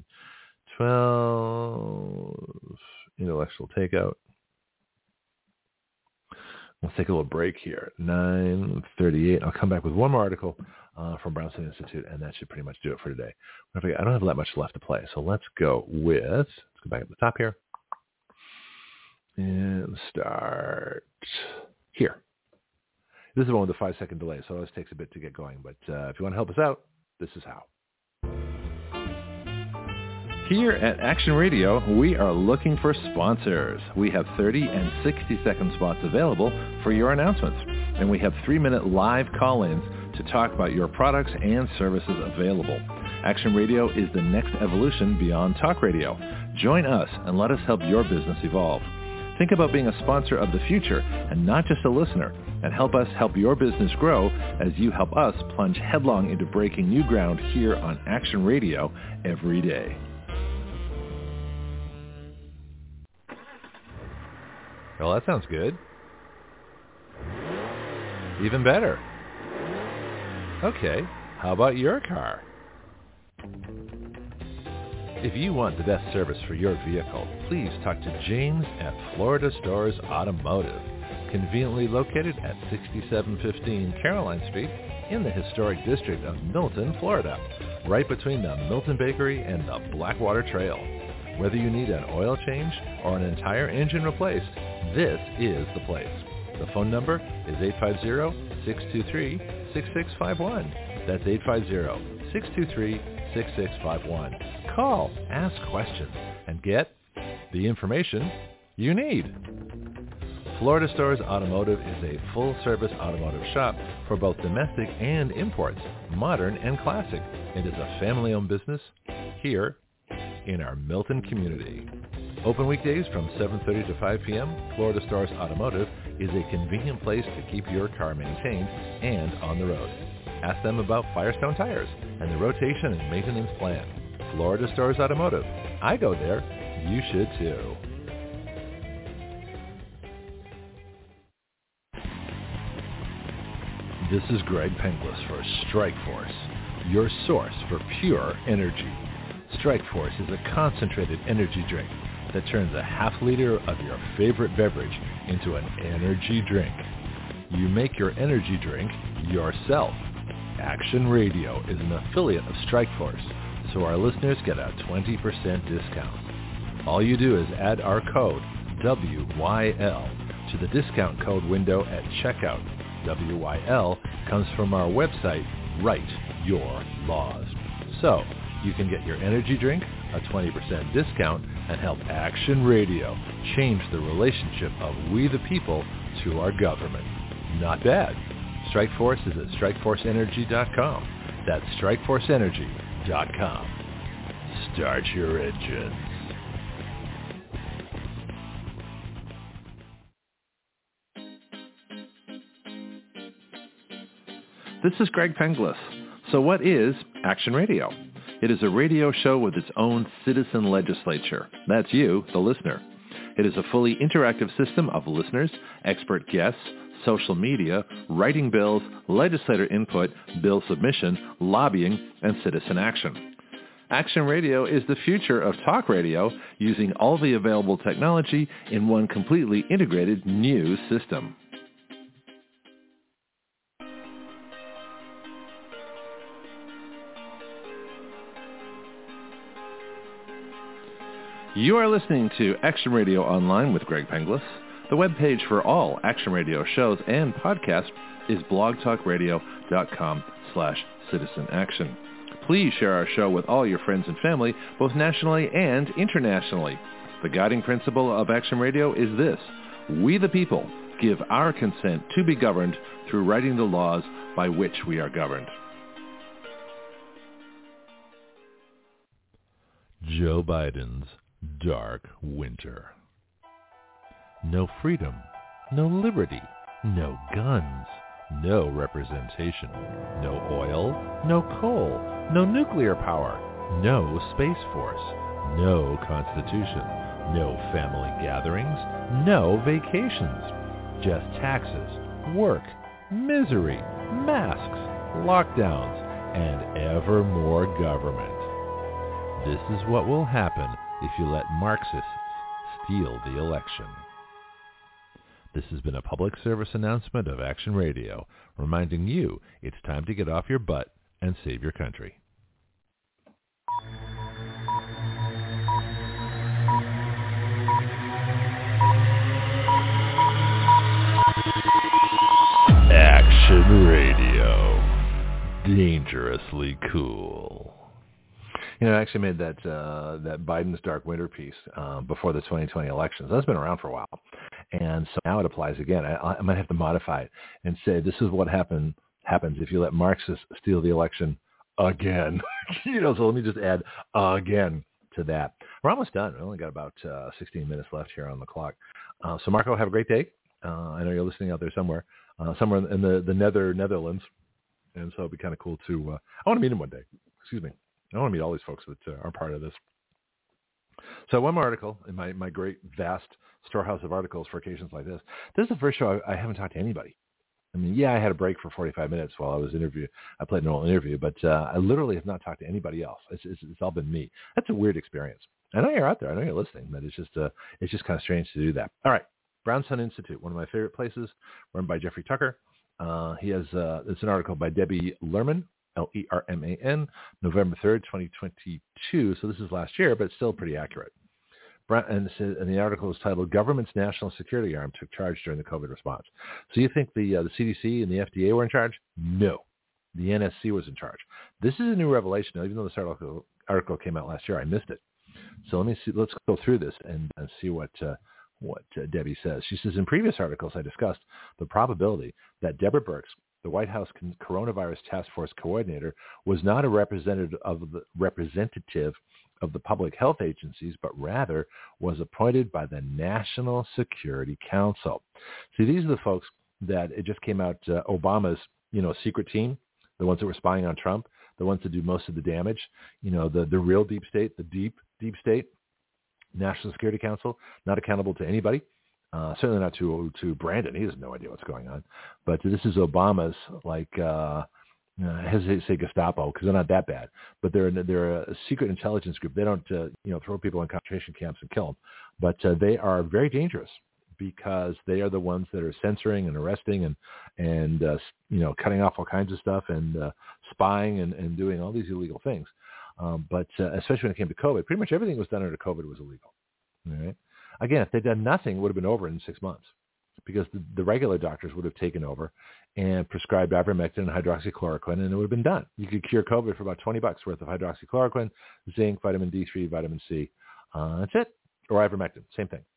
twelve, intellectual takeout. let's take a little break here. nine thirty-eight. I'll come back with one more article uh, from Brownstein Institute, and that should pretty much do it for today. I don't have that much left to play, so let's go with, let's go back at the top here, and start here. This is the one with the five-second delay, so it always takes a bit to get going, but uh, if you want to help us out, this is how. Here at Action Radio, we are looking for sponsors. We have thirty and sixty second spots available for your announcements. And we have three minute live call-ins to talk about your products and services available. Action Radio is the next evolution beyond talk radio. Join us and let us help your business evolve. Think about being a sponsor of the future and not just a listener, and help us help your business grow as you help us plunge headlong into breaking new ground here on Action Radio every day. Well, that sounds good. Even better. Okay, how about your car? If you want the best service for your vehicle, please talk to James at Florida Stores Automotive, conveniently located at sixty-seven fifteen Caroline Street in the historic district of Milton, Florida, right between the Milton Bakery and the Blackwater Trail. Whether you need an oil change or an entire engine replaced, this is the place. The phone number is eight five zero, six two three, six six five one. That's eight five zero, six two three, six six five one. Call, ask questions, and get the information you need. Florida Stores Automotive is a full-service automotive shop for both domestic and imports, modern and classic. It is a family-owned business here in our Milton community. Open weekdays from seven thirty to five p.m., Florida Stars Automotive is a convenient place to keep your car maintained and on the road. Ask them about Firestone tires and the rotation and maintenance plan. Florida Stars Automotive. I go there. You should too. This is Greg Penglis for Strikeforce, your source for pure energy. Strikeforce is a concentrated energy drink that turns a half liter of your favorite beverage into an energy drink. You make your energy drink yourself. Action Radio is an affiliate of Strikeforce, so our listeners get a twenty percent discount. All you do is add our code W Y L to the discount code window at checkout. W Y L comes from our website, Write Your Laws. So you can get your energy drink a twenty percent discount and help Action Radio change the relationship of we the people to our government. Not bad. Strikeforce is at strike force energy dot com. That's strike force energy dot com. Start your engines. This is Greg Penglis. So what is Action Radio? It is a radio show with its own citizen legislature. That's you, the listener. It is a fully interactive system of listeners, expert guests, social media, writing bills, legislator input, bill submission, lobbying, and citizen action. Action Radio is the future of talk radio using all the available technology in one completely integrated new system. You are listening to Action Radio Online with Greg Penglis. The webpage for all Action Radio shows and podcasts is blogtalkradio.com slash citizen action. Please share our show with all your friends and family, both nationally and internationally. The guiding principle of Action Radio is this: we the people give our consent to be governed through writing the laws by which we are governed. Joe Biden's dark winter. No freedom, no liberty, no guns, no representation, no oil, no coal, no nuclear power, no space force, no constitution, no family gatherings, no vacations, just taxes, work, misery, masks, lockdowns, and ever more government. This is what will happen if you let Marxists steal the election. This has been a public service announcement of Action Radio, reminding you it's time to get off your butt and save your country. Action Radio. Dangerously cool. You know, I actually made that uh, that Biden's Dark Winter piece uh, before the twenty twenty elections. That's been around for a while. And so now it applies again. I, I might have to modify it and say this is what happen, happens if you let Marxists steal the election again. you know, so let me just add again to that. We're almost done. We only got about uh, sixteen minutes left here on the clock. Uh, so, Marco, have a great day. Uh, I know you're listening out there somewhere, uh, somewhere in the, the Nether Netherlands. And so it'd be kind of cool to, uh, I want to meet him one day. Excuse me. I want to meet all these folks that uh, are part of this. So one more article in my, my great, vast storehouse of articles for occasions like this. This is the first show I, I haven't talked to anybody. I mean, yeah, I had a break for forty-five minutes while I was interview. I played an oral interview, but uh, I literally have not talked to anybody else. It's, it's, it's all been me. That's a weird experience. I know you're out there. I know you're listening, but it's just uh, it's just kind of strange to do that. All right. Brown Sun Institute, one of my favorite places, run by Jeffrey Tucker. Uh, he has uh, it's an article by Debbie Lerman, L E R M A N, November third, twenty twenty-two. So this is last year, but it's still pretty accurate. And the article is titled, Government's National Security Arm Took Charge During the COVID Response. So you think the uh, the C D C and the F D A were in charge? No. The N S C was in charge. This is a new revelation. Now, even though this article, article came out last year, I missed it. So let me see. Let's go through this and, and see what uh, what uh, Debbie says. She says, in previous articles, I discussed the probability that Deborah Birx, the White House Coronavirus Task Force Coordinator, was not a representative of the representative of the public health agencies, but rather was appointed by the National Security Council. See, these are the folks that it just came out, uh, Obama's, you know, secret team, the ones that were spying on Trump, the ones that do most of the damage, you know, the, the real deep state, the deep, deep state, National Security Council, not accountable to anybody. Uh, certainly not to to Brandon. He has no idea what's going on. But this is Obama's, like, uh, I hesitate to say Gestapo because they're not that bad. But they're they're a secret intelligence group. They don't, uh, you know, throw people in concentration camps and kill them. But uh, they are very dangerous because they are the ones that are censoring and arresting and and uh, you know, cutting off all kinds of stuff and uh, spying and, and doing all these illegal things. Um, but uh, especially when it came to COVID, pretty much everything was done under COVID was illegal. All right. Again, if they'd done nothing, it would have been over in six months because the, the regular doctors would have taken over and prescribed ivermectin and hydroxychloroquine, and it would have been done. You could cure COVID for about twenty bucks worth of hydroxychloroquine, zinc, vitamin D three, vitamin C. Uh, that's it. Or ivermectin, same thing.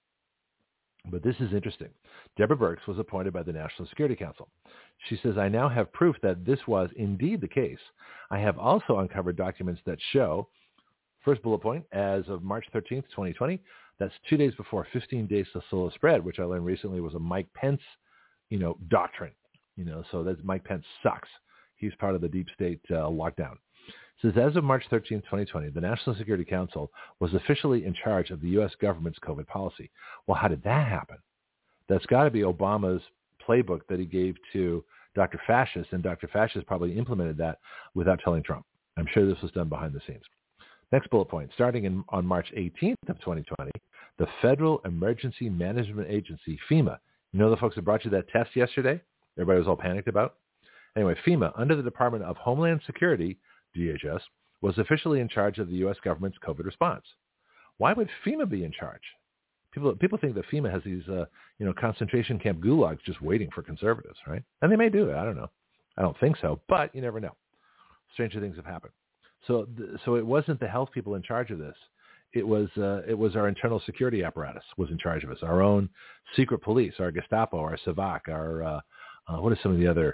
But this is interesting. Deborah Birx was appointed by the National Security Council. She says, I now have proof that this was indeed the case. I have also uncovered documents that show, first bullet point, as of March thirteenth, twenty twenty, that's two days before fifteen days to slow spread, which I learned recently was a Mike Pence, you know, doctrine. You know, so that's Mike Pence sucks. He's part of the deep state uh, lockdown. It says, as of March thirteenth, twenty twenty, the National Security Council was officially in charge of the U S government's COVID policy. Well, how did that happen? That's got to be Obama's playbook that he gave to Doctor Fascist, and Doctor Fascist probably implemented that without telling Trump. I'm sure this was done behind the scenes. Next bullet point, starting in, on March eighteenth of twenty twenty, the Federal Emergency Management Agency, FEMA, you know the folks that brought you that test yesterday? Everybody was all panicked about? Anyway, FEMA, under the Department of Homeland Security, D H S, was officially in charge of the U S government's COVID response. Why would FEMA be in charge? People people think that FEMA has these, uh, you know, concentration camp gulags just waiting for conservatives, right? And they may do it. I don't know. I don't think so, but you never know. Stranger things have happened. So, th- so it wasn't the health people in charge of this. It was uh, it was our internal security apparatus was in charge of us. Our own secret police, our Gestapo, our Savak, our uh, uh, what are some of the other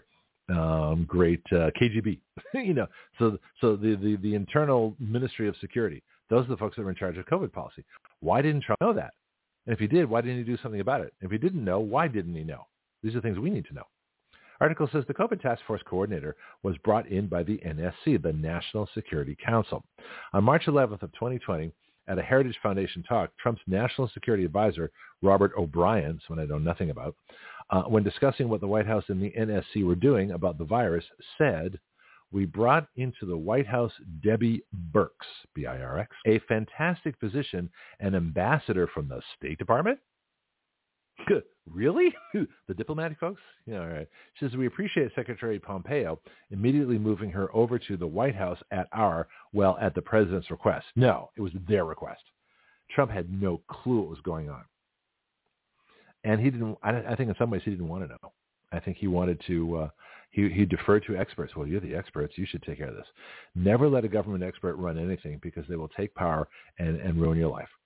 um, great uh, K G B? you know, so so the, the the internal Ministry of Security. Those are the folks that were in charge of COVID policy. Why didn't Trump know that? And if he did, why didn't he do something about it? If he didn't know, why didn't he know? These are things we need to know. Article says the COVID Task Force Coordinator was brought in by the N S C, the National Security Council. On March eleventh of twenty twenty, at a Heritage Foundation talk, Trump's National Security Advisor, Robert O'Brien, someone I know nothing about, uh, when discussing what the White House and the N S C were doing about the virus, said, we brought into the White House Debbie Birx, B I R X, a fantastic physician and ambassador from the State Department. Good. Really? The diplomatic folks? Yeah, all right. She says, we appreciate Secretary Pompeo immediately moving her over to the White House at our, well, at the president's request. No, it was their request. Trump had no clue what was going on. And he didn't, I, I think in some ways he didn't want to know. I think he wanted to, uh, he, he deferred to experts. Well, you're the experts. You should take care of this. Never let a government expert run anything because they will take power and, and ruin your life.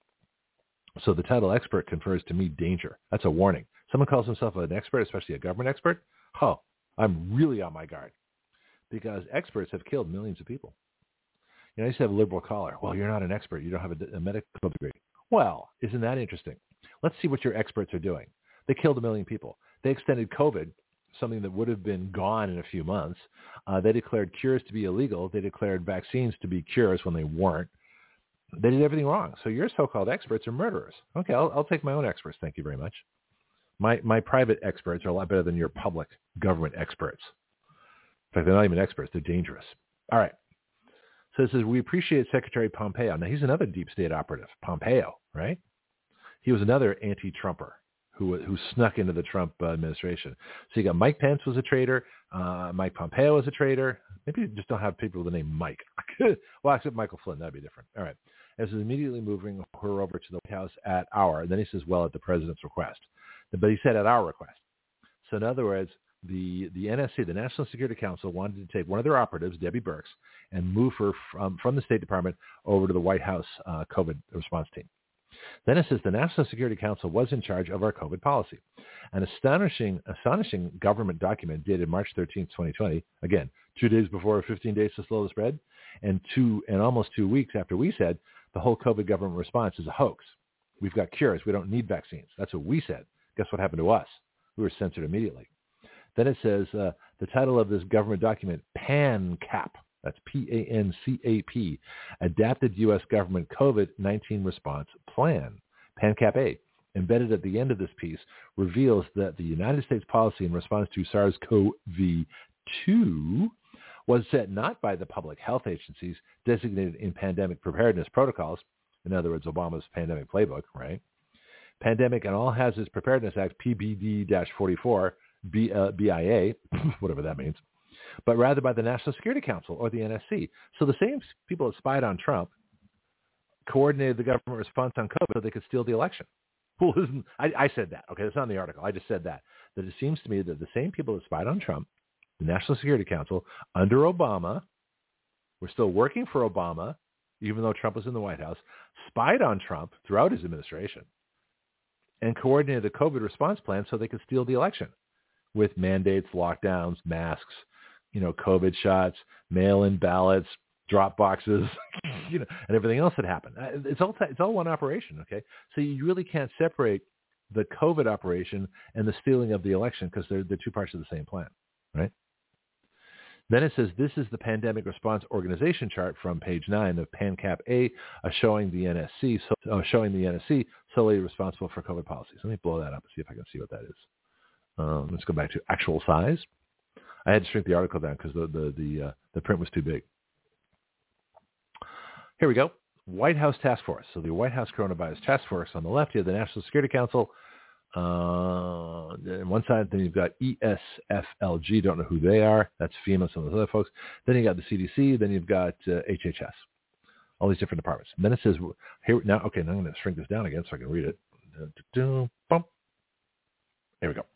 So the title expert confers to me danger. That's a warning. Someone calls himself an expert, especially a government expert. Oh, I'm really on my guard because experts have killed millions of people. You know, I used to have a liberal caller. Well, you're not an expert. You don't have a, a medical degree. Well, isn't that interesting? Let's see what your experts are doing. They killed a million people. They extended COVID, something that would have been gone in a few months. Uh, they declared cures to be illegal. They declared vaccines to be cures when they weren't. They did everything wrong. So your so-called experts are murderers. Okay, I'll, I'll take my own experts. Thank you very much. My my private experts are a lot better than your public government experts. In fact, they're not even experts. They're dangerous. All right. So it says, we appreciate Secretary Pompeo. Now, he's another deep state operative, Pompeo, right? He was another anti-Trumper who who snuck into the Trump uh, administration. So you got Mike Pence was a traitor. Uh, Mike Pompeo was a traitor. Maybe you just don't have people with the name Mike. Well, except Michael Flynn. That'd be different. All right. As is immediately moving her over to the White House at our, and then he says, well, at the president's request. But he said at our request. So in other words, the, the N S C, the National Security Council, wanted to take one of their operatives, Debbie Birx, and move her from, from the State Department over to the White House uh, COVID response team. Then it says the National Security Council was in charge of our COVID policy. An astonishing, astonishing government document dated March thirteenth, twenty twenty, again, two days before fifteen days to slow the spread, and two and almost two weeks after we said the whole COVID government response is a hoax. We've got cures. We don't need vaccines. That's what we said. Guess what happened to us? We were censored immediately. Then it says uh, the title of this government document, PANCAP. That's P A N C A P, Adapted U S Government COVID nineteen Response Plan, PANCAP-A. Embedded at the end of this piece reveals that the United States policy in response to SARS-C o V two was set not by the public health agencies designated in pandemic preparedness protocols, in other words, Obama's pandemic playbook, right? Pandemic and All Hazards Preparedness Act, P B D forty-four, B, uh, B I A, whatever that means, but rather by the National Security Council or the N S C. So the same people that spied on Trump coordinated the government response on COVID so they could steal the election. Well, I, I said that. Okay, that's not in the article. I just said that. That it seems to me that the same people that spied on Trump, the National Security Council, under Obama, were still working for Obama, even though Trump was in the White House, spied on Trump throughout his administration, and coordinated the COVID response plan so they could steal the election with mandates, lockdowns, masks, you know, COVID shots, mail-in ballots, drop boxes, you know, and everything else that happened. It's all it's all one operation, okay? So you really can't separate the COVID operation and the stealing of the election because they're, they're two parts of the same plan, right? Then it says this is the pandemic response organization chart from page nine of PANCAP-A, uh, showing the N S C, so, uh, showing the N S C solely responsible for COVID policies. Let me blow that up and see if I can see what that is. Um, let's go back to actual size. I had to shrink the article down because the the the, uh, the print was too big. Here we go. White House Task Force. So the White House Coronavirus Task Force on the left, you have the National Security Council. Uh, on one side, then you've got E S F L G. Don't know who they are. That's FEMA, some of those other folks. Then you got the C D C. Then you've got uh, H H S. All these different departments. And then it says here now. Okay, now I'm going to shrink this down again so I can read it. Here we go.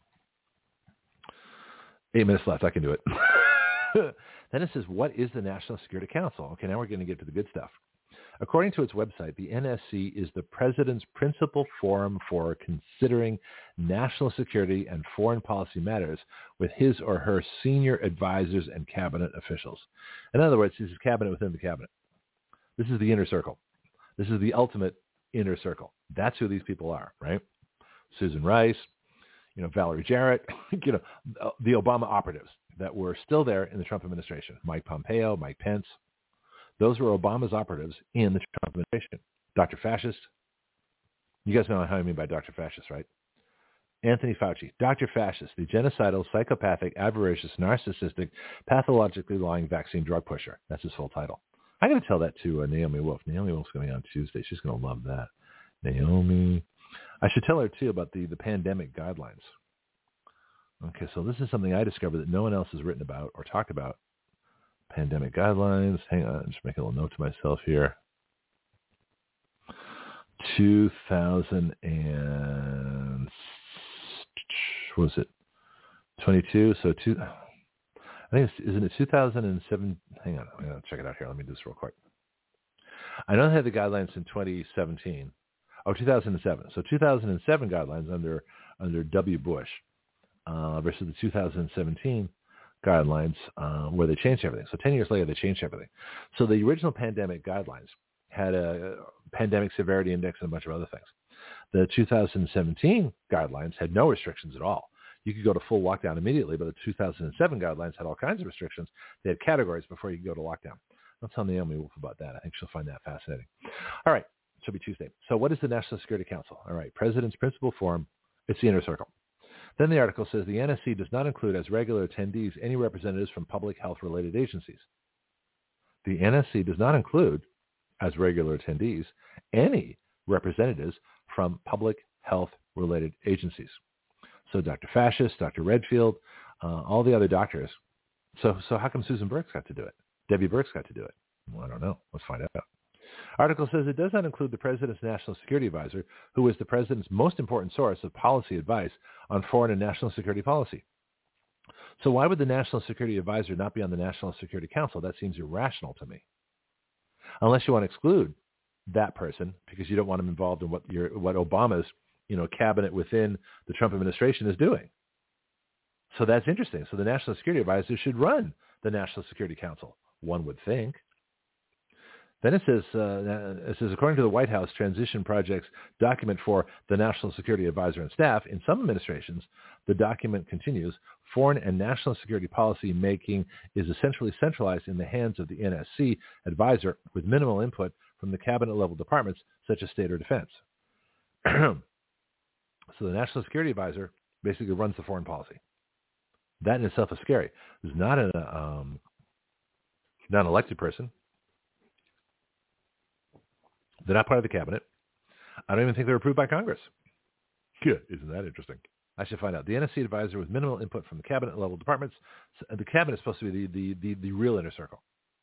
Eight minutes left. I can do it. Then it says, what is the National Security Council? Okay, now we're going to get to the good stuff. According to its website, the N S C is the president's principal forum for considering national security and foreign policy matters with his or her senior advisors and cabinet officials. In other words, this is cabinet within the cabinet. This is the inner circle. This is the ultimate inner circle. That's who these people are, right? Susan Rice, you know, Valerie Jarrett, you know, the Obama operatives that were still there in the Trump administration. Mike Pompeo, Mike Pence. Those were Obama's operatives in the Trump administration. Doctor Fascist. You guys know how I mean by Doctor Fascist, right? Anthony Fauci. Doctor Fascist, the genocidal, psychopathic, avaricious, narcissistic, pathologically lying vaccine drug pusher. That's his full title. I got to tell that to uh, Naomi Wolf. Naomi Wolf's going on Tuesday. She's going to love that. Naomi. I should tell her, too, about the, the pandemic guidelines. Okay, so this is something I discovered that no one else has written about or talked about. Pandemic guidelines. Hang on, just make a little note to myself here. two thousand and what was it? twenty-two. So two. I think it's, isn't it two thousand seven? Hang on, I'm gonna check it out here. Let me do this real quick. I know they had the guidelines in twenty seventeen. Oh, two thousand seven. So two thousand seven guidelines under under W. Bush uh, versus the two thousand seventeen guidelines uh, where they changed everything. So ten years later, they changed everything. So the original pandemic guidelines had a pandemic severity index and a bunch of other things. The two thousand seventeen guidelines had no restrictions at all. You could go to full lockdown immediately, but the two thousand seven guidelines had all kinds of restrictions. They had categories before you could go to lockdown. I'll tell Naomi Wolf about that. I think she'll find that fascinating. All right. It'll be Tuesday. So what is the National Security Council? All right. President's Principal Forum. It's the inner circle. Then the article says the N S C does not include as regular attendees any representatives from public health-related agencies. The N S C does not include as regular attendees any representatives from public health-related agencies. So Doctor Fascist, Doctor Redfield, uh, all the other doctors. So so how come Susan Burks got to do it? Debbie Burks got to do it? Well, I don't know. Let's find out. Article says it does not include the President's National Security Advisor, who is the President's most important source of policy advice on foreign and national security policy. So why would the National Security Advisor not be on the National Security Council? That seems irrational to me. Unless you want to exclude that person because you don't want him involved in what your what Obama's you know cabinet within the Trump administration is doing. So that's interesting. So the National Security Advisor should run the National Security Council, one would think. Then it says, uh, it says, according to the White House Transition Project's document for the National Security Advisor and staff, in some administrations, the document continues, foreign and national security policy making is essentially centralized in the hands of the N S C advisor with minimal input from the cabinet-level departments, such as state or defense. So the National Security Advisor basically runs the foreign policy. That in itself is scary. There's not an, um, not an elected person. They're not part of the cabinet. I don't even think they're approved by Congress. Good. Isn't that interesting? I should find out. The N S C advisor with minimal input from the cabinet-level departments. The cabinet is supposed to be the, the, the, the real inner circle.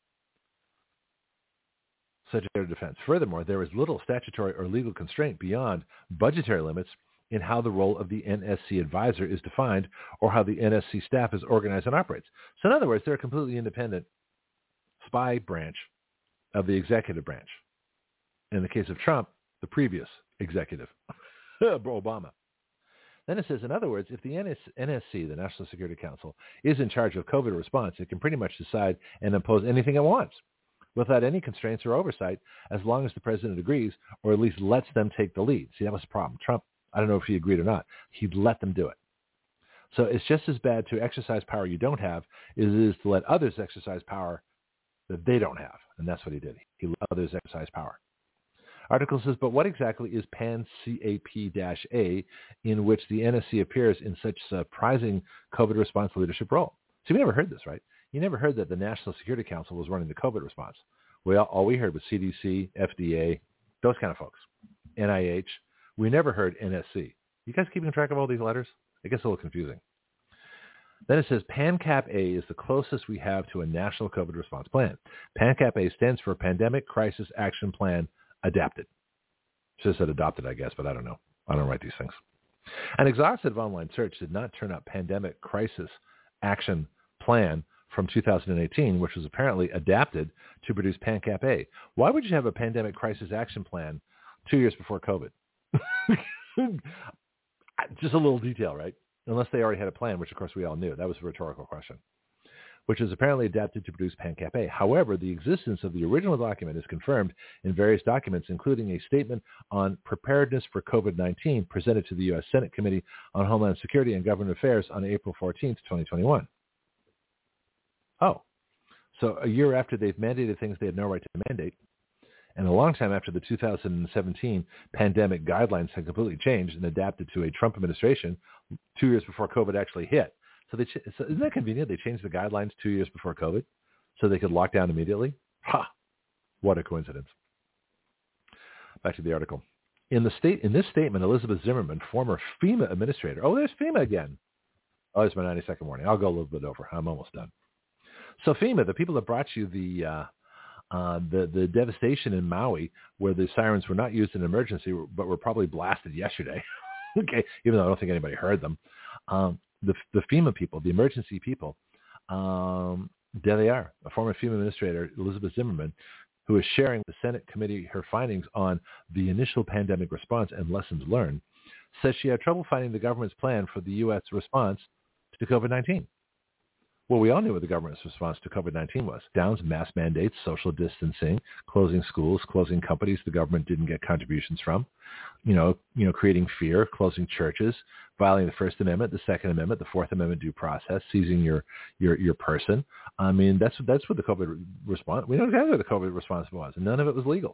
Secretary of Defense. Furthermore, there is little statutory or legal constraint beyond budgetary limits in how the role of the N S C advisor is defined or how the N S C staff is organized and operates. So in other words, they're a completely independent spy branch of the executive branch. In the case of Trump, the previous executive, Obama. Then it says, in other words, if the N S C, the National Security Council, is in charge of COVID response, it can pretty much decide and impose anything it wants without any constraints or oversight as long as the president agrees or at least lets them take the lead. See, that was the problem. Trump, I don't know if he agreed or not. He let them do it. So it's just as bad to exercise power you don't have as it is to let others exercise power that they don't have. And that's what he did. He let others exercise power. Article says, but what exactly is Pan-C A P A, in which the N S C appears in such surprising COVID response leadership role? See, we never heard this, right? You never heard that the National Security Council was running the COVID response. We all, all we heard was C D C, F D A, those kind of folks, N I H. We never heard N S C. You guys keeping track of all these letters? It gets a little confusing. Then it says PANCAP-A is the closest we have to a national COVID response plan. PANCAP-A stands for Pandemic Crisis Action Plan Adapted. Should have said adopted, I guess, but I don't know. I don't write these things. An exhaustive online search did not turn up Pandemic Crisis Action Plan from two thousand eighteen, which was apparently adapted to produce PANCAP-A. Why would you have a Pandemic Crisis Action Plan two years before COVID? Just a little detail, right? Unless they already had a plan, which of course we all knew. That was a rhetorical question. Which is apparently adapted to produce PANCAP-A. However, the existence of the original document is confirmed in various documents, including a statement on preparedness for COVID nineteen presented to the U S Senate Committee on Homeland Security and Government Affairs on April fourteenth, twenty twenty-one. Oh, so a year after they've mandated things they had no right to mandate, and a long time after the two thousand seventeen pandemic guidelines had completely changed and adapted to a Trump administration, two years before COVID actually hit. So, they, so isn't that convenient? They changed the guidelines two years before COVID so they could lock down immediately. Ha! What a coincidence. Back to the article. In the state, in this statement, Elizabeth Zimmerman, former FEMA administrator. Oh, there's FEMA again. Oh, there's my ninety-second warning. I'll go a little bit over. I'm almost done. So FEMA, the people that brought you the uh, uh, the the devastation in Maui, where the sirens were not used in emergency, but were probably blasted yesterday. Okay, even though I don't think anybody heard them. Um, the the FEMA people, the emergency people, um, there they are. A former FEMA administrator, Elizabeth Zimmerman, who is sharing with the Senate committee her findings on the initial pandemic response and lessons learned, says she had trouble finding the government's plan for the U S response to COVID nineteen. Well, we all knew what the government's response to COVID nineteen was. Downs, mask mandates, social distancing, closing schools, closing companies the government didn't get contributions from, you know, you know, creating fear, closing churches, violating the First Amendment, the Second Amendment, the Fourth Amendment due process, seizing your your your person. I mean, that's that's what the COVID response. We know exactly what the COVID response was, and none of it was legal.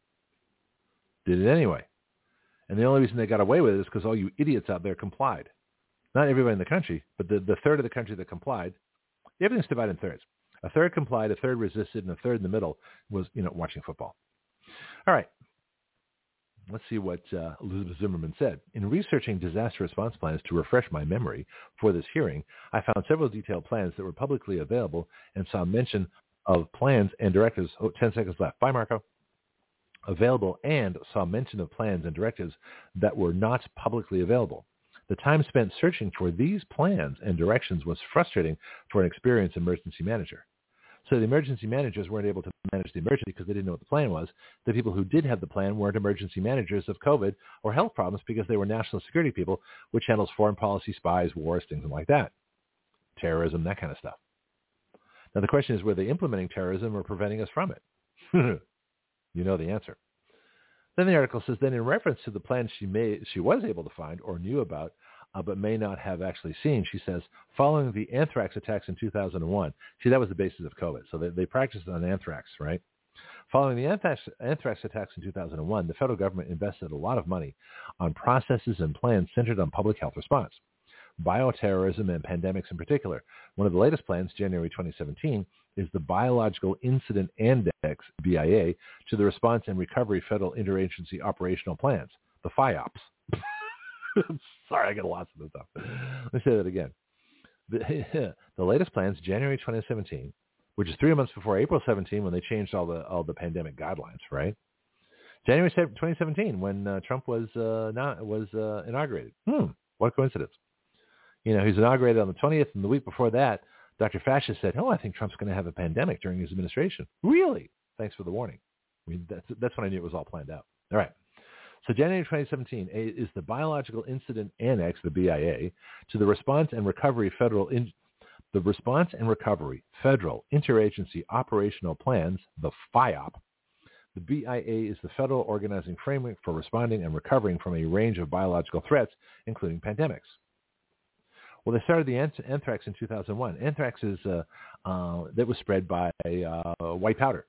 Did it anyway, and the only reason they got away with it is because all you idiots out there complied. Not everybody in the country, but the, the third of the country that complied. Everything's divided in thirds. A third complied, a third resisted, and a third in the middle was, you know, watching football. All right. Let's see what uh, Elizabeth Zimmerman said. In researching disaster response plans to refresh my memory for this hearing, I found several detailed plans that were publicly available and saw mention of plans and directives. Oh, ten seconds left. Bye, Marco. Available and saw mention of plans and directives that were not publicly available. The time spent searching for these plans and directions was frustrating for an experienced emergency manager. So the emergency managers weren't able to manage the emergency because they didn't know what the plan was. The people who did have the plan weren't emergency managers of COVID or health problems because they were national security people, which handles foreign policy, spies, wars, things like that, terrorism, that kind of stuff. Now the question is, were they implementing terrorism or preventing us from it? You know the answer. Then the article says, then in reference to the plans she may, she was able to find or knew about, uh, but may not have actually seen, she says, following the anthrax attacks in two thousand one, see, that was the basis of COVID. So they, they practiced on anthrax, right? Following the anthrax, anthrax attacks in two thousand one, the federal government invested a lot of money on processes and plans centered on public health response, bioterrorism and pandemics in particular. One of the latest plans, January twenty seventeen, is the Biological Incident Index, B I A, to the Response and Recovery Federal Interagency Operational Plans, the FIOPs. Sorry, I get lost in this stuff. Let me say that again. The, the latest plans, January twenty seventeen, which is three months before April seventeenth when they changed all the all the pandemic guidelines, right? January twenty seventeen, when uh, Trump was uh, not was uh, inaugurated. Hmm, what a coincidence. You know, he was inaugurated on the twentieth, and the week before that, Doctor Fascist said, oh, I think Trump's going to have a pandemic during his administration. Really? Thanks for the warning. I mean, that's, that's when I knew it was all planned out. All right. So January twenty seventeen is the Biological Incident Annex, the B I A, to the Response and Recovery Federal in, the Response and Recovery Federal Interagency Operational Plans, the FIOP. The B I A is the federal organizing framework for responding and recovering from a range of biological threats, including pandemics. Well, they started the anthrax in two thousand one. Anthrax is uh, uh, that was spread by uh, white powder.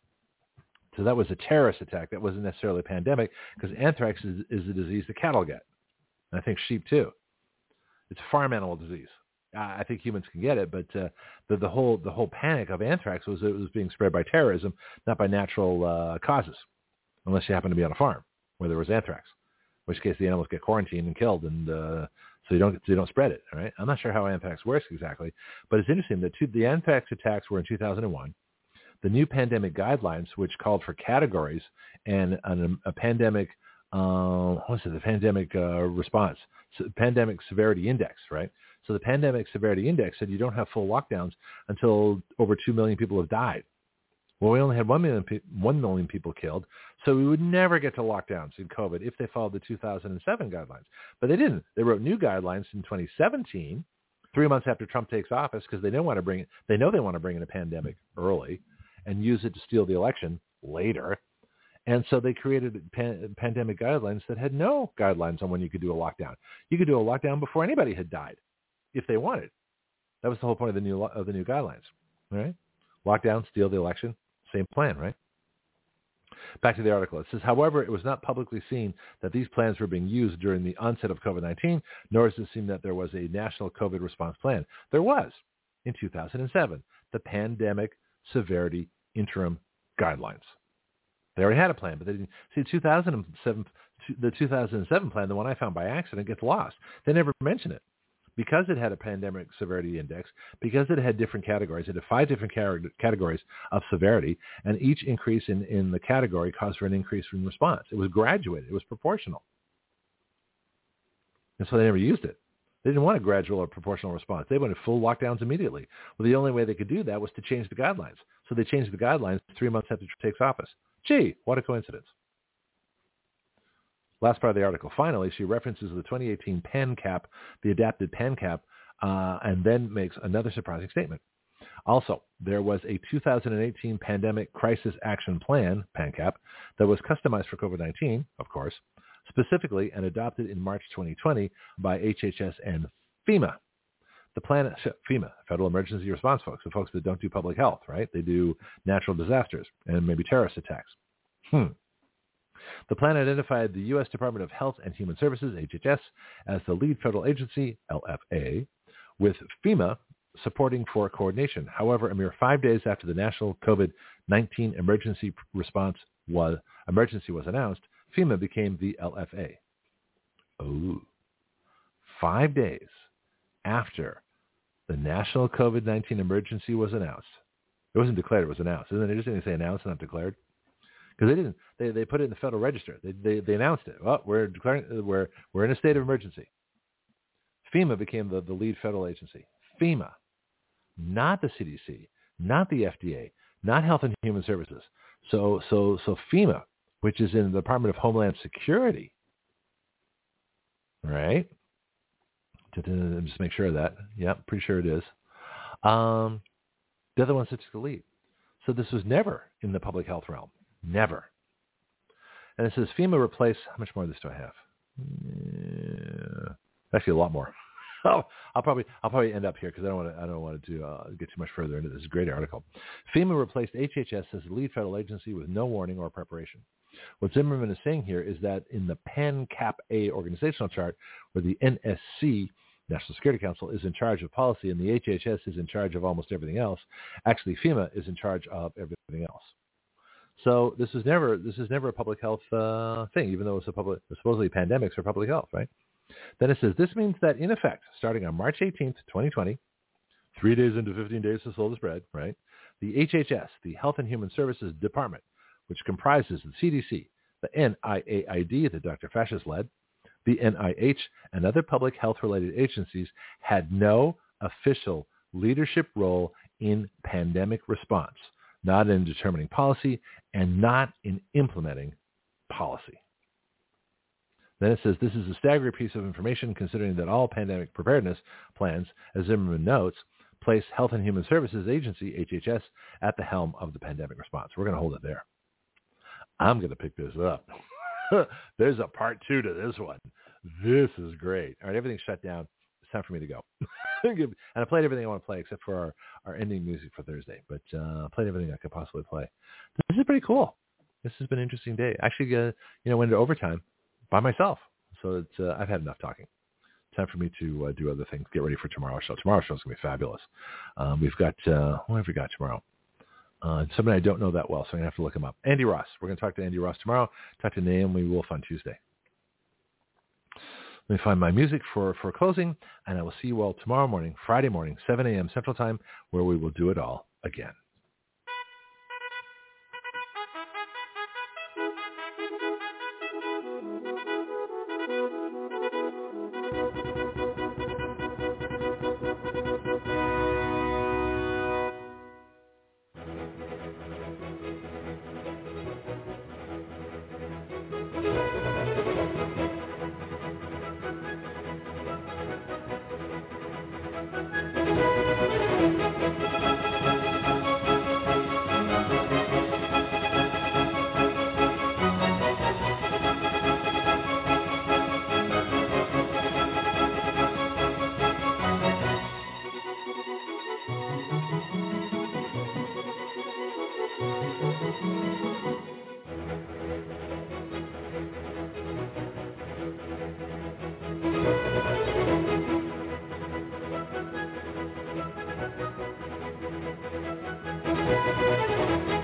So that was a terrorist attack. That wasn't necessarily a pandemic because anthrax is, is a disease that cattle get. And I think sheep too. It's a farm animal disease. Uh, I think humans can get it, but uh, the, the whole the whole panic of anthrax was it was being spread by terrorism, not by natural uh, causes, unless you happen to be on a farm where there was anthrax, in which case the animals get quarantined and killed, and uh, so you don't so you don't spread it. All right, I'm not sure how anthrax works exactly, but it's interesting that two, the anthrax attacks were in two thousand one. The new pandemic guidelines, which called for categories and an, a pandemic, uh, what's it, the pandemic uh, response, so pandemic severity index, right? So the pandemic severity index said you don't have full lockdowns until over two million people have died. Well, we only had one million, one million people killed, so we would never get to lockdowns in COVID if they followed the two thousand seven guidelines. But they didn't. They wrote new guidelines in twenty seventeen, three months after Trump takes office, because they don't want to bring it. They know they want to bring in a pandemic early and use it to steal the election later. And so they created pan- pandemic guidelines that had no guidelines on when you could do a lockdown. You could do a lockdown before anybody had died, if they wanted. That was the whole point of the new of the new guidelines. All right, lockdown, steal the election, same plan, right? Back to the article. It says, however, it was not publicly seen that these plans were being used during the onset of COVID nineteen, nor does it seem that there was a national COVID response plan. There was in two thousand seven, the Pandemic Severity Interim Guidelines. They already had a plan, but they didn't. See, two thousand seven, the two thousand seven plan, the one I found by accident, gets lost. They never mention it. Because it had a pandemic severity index, because it had different categories, it had five different categories of severity, and each increase in, in the category caused for an increase in response. It was graduated. It was proportional. And so they never used it. They didn't want a gradual or proportional response. They wanted full lockdowns immediately. Well, the only way they could do that was to change the guidelines. So they changed the guidelines three months after Trump takes office. Gee, what a coincidence. Last part of the article. Finally, she references the twenty eighteen PANCAP, the adapted PANCAP, uh, and then makes another surprising statement. Also, there was a two thousand eighteen Pandemic Crisis Action Plan, PANCAP, that was customized for COVID nineteen, of course, specifically and adopted in March twenty twenty by H H S and FEMA. The plan, FEMA, Federal Emergency Response folks, the folks that don't do public health, right? They do natural disasters and maybe terrorist attacks. Hmm. The plan identified the U S Department of Health and Human Services, H H S, as the lead federal agency, L F A, with FEMA supporting for coordination. However, a mere five days after the national COVID nineteen emergency response was emergency was announced, FEMA became the L F A. Oh, five days after the national COVID nineteen emergency was announced. It wasn't declared, it was announced. Isn't it interesting they say announced, not declared? Because they didn't, they, they put it in the Federal Register. They, they, they announced it. Well, we're declaring, we're, we're in a state of emergency. FEMA became the, the lead federal agency. FEMA, not the C D C, not the F D A, not Health and Human Services. So, so, so FEMA, which is in the Department of Homeland Security, right? Just make sure of that. Yeah, pretty sure it is. Um, the other ones that took the lead. So this was never in the public health realm. Never. And it says FEMA replaced, how much more of this do I have? Yeah, actually, a lot more. I'll, I'll probably I'll probably end up here because I don't want to I don't want to uh, get too much further into this great article. FEMA replaced H H S as the lead federal agency with no warning or preparation. What Zimmerman is saying here is that in the PANCAP-A organizational chart, where the N S C, National Security Council, is in charge of policy and the H H S is in charge of almost everything else, actually FEMA is in charge of everything else. So this is never this is never a public health uh, thing, even though it's a public supposedly pandemics are public health, right? Then it says this means that in effect, starting on March eighteenth, twenty twenty, three days into fifteen days to slow the spread, right? The H H S, the Health and Human Services Department, which comprises the C D C, the N I A I D that Doctor Fascist led, the N I H, and other public health-related agencies, had no official leadership role in pandemic response, not in determining policy, and not in implementing policy. Then it says this is a staggering piece of information considering that all pandemic preparedness plans, as Zimmerman notes, place Health and Human Services Agency, H H S, at the helm of the pandemic response. We're going to hold it there. I'm going to pick this up. There's a part two to this one. This is great. All right, everything's shut down. It's time for me to go. And I played everything I want to play except for our, our ending music for Thursday. But uh, I played everything I could possibly play. This is pretty cool. This has been an interesting day. Actually, uh, you know, went into overtime by myself. So it's, uh, I've had enough talking. Time for me to uh, do other things. Get ready for tomorrow's show. Tomorrow's show is going to be fabulous. Um, we've got, uh, what have we got tomorrow? Uh, somebody I don't know that well, so I'm going to have to look him up. Andy Ross. We're going to talk to Andy Ross tomorrow. Talk to Naomi Wolf on Tuesday. Let me find my music for, for closing, and I will see you all tomorrow morning, Friday morning, seven a.m. Central Time, where we will do it all again. Thank you.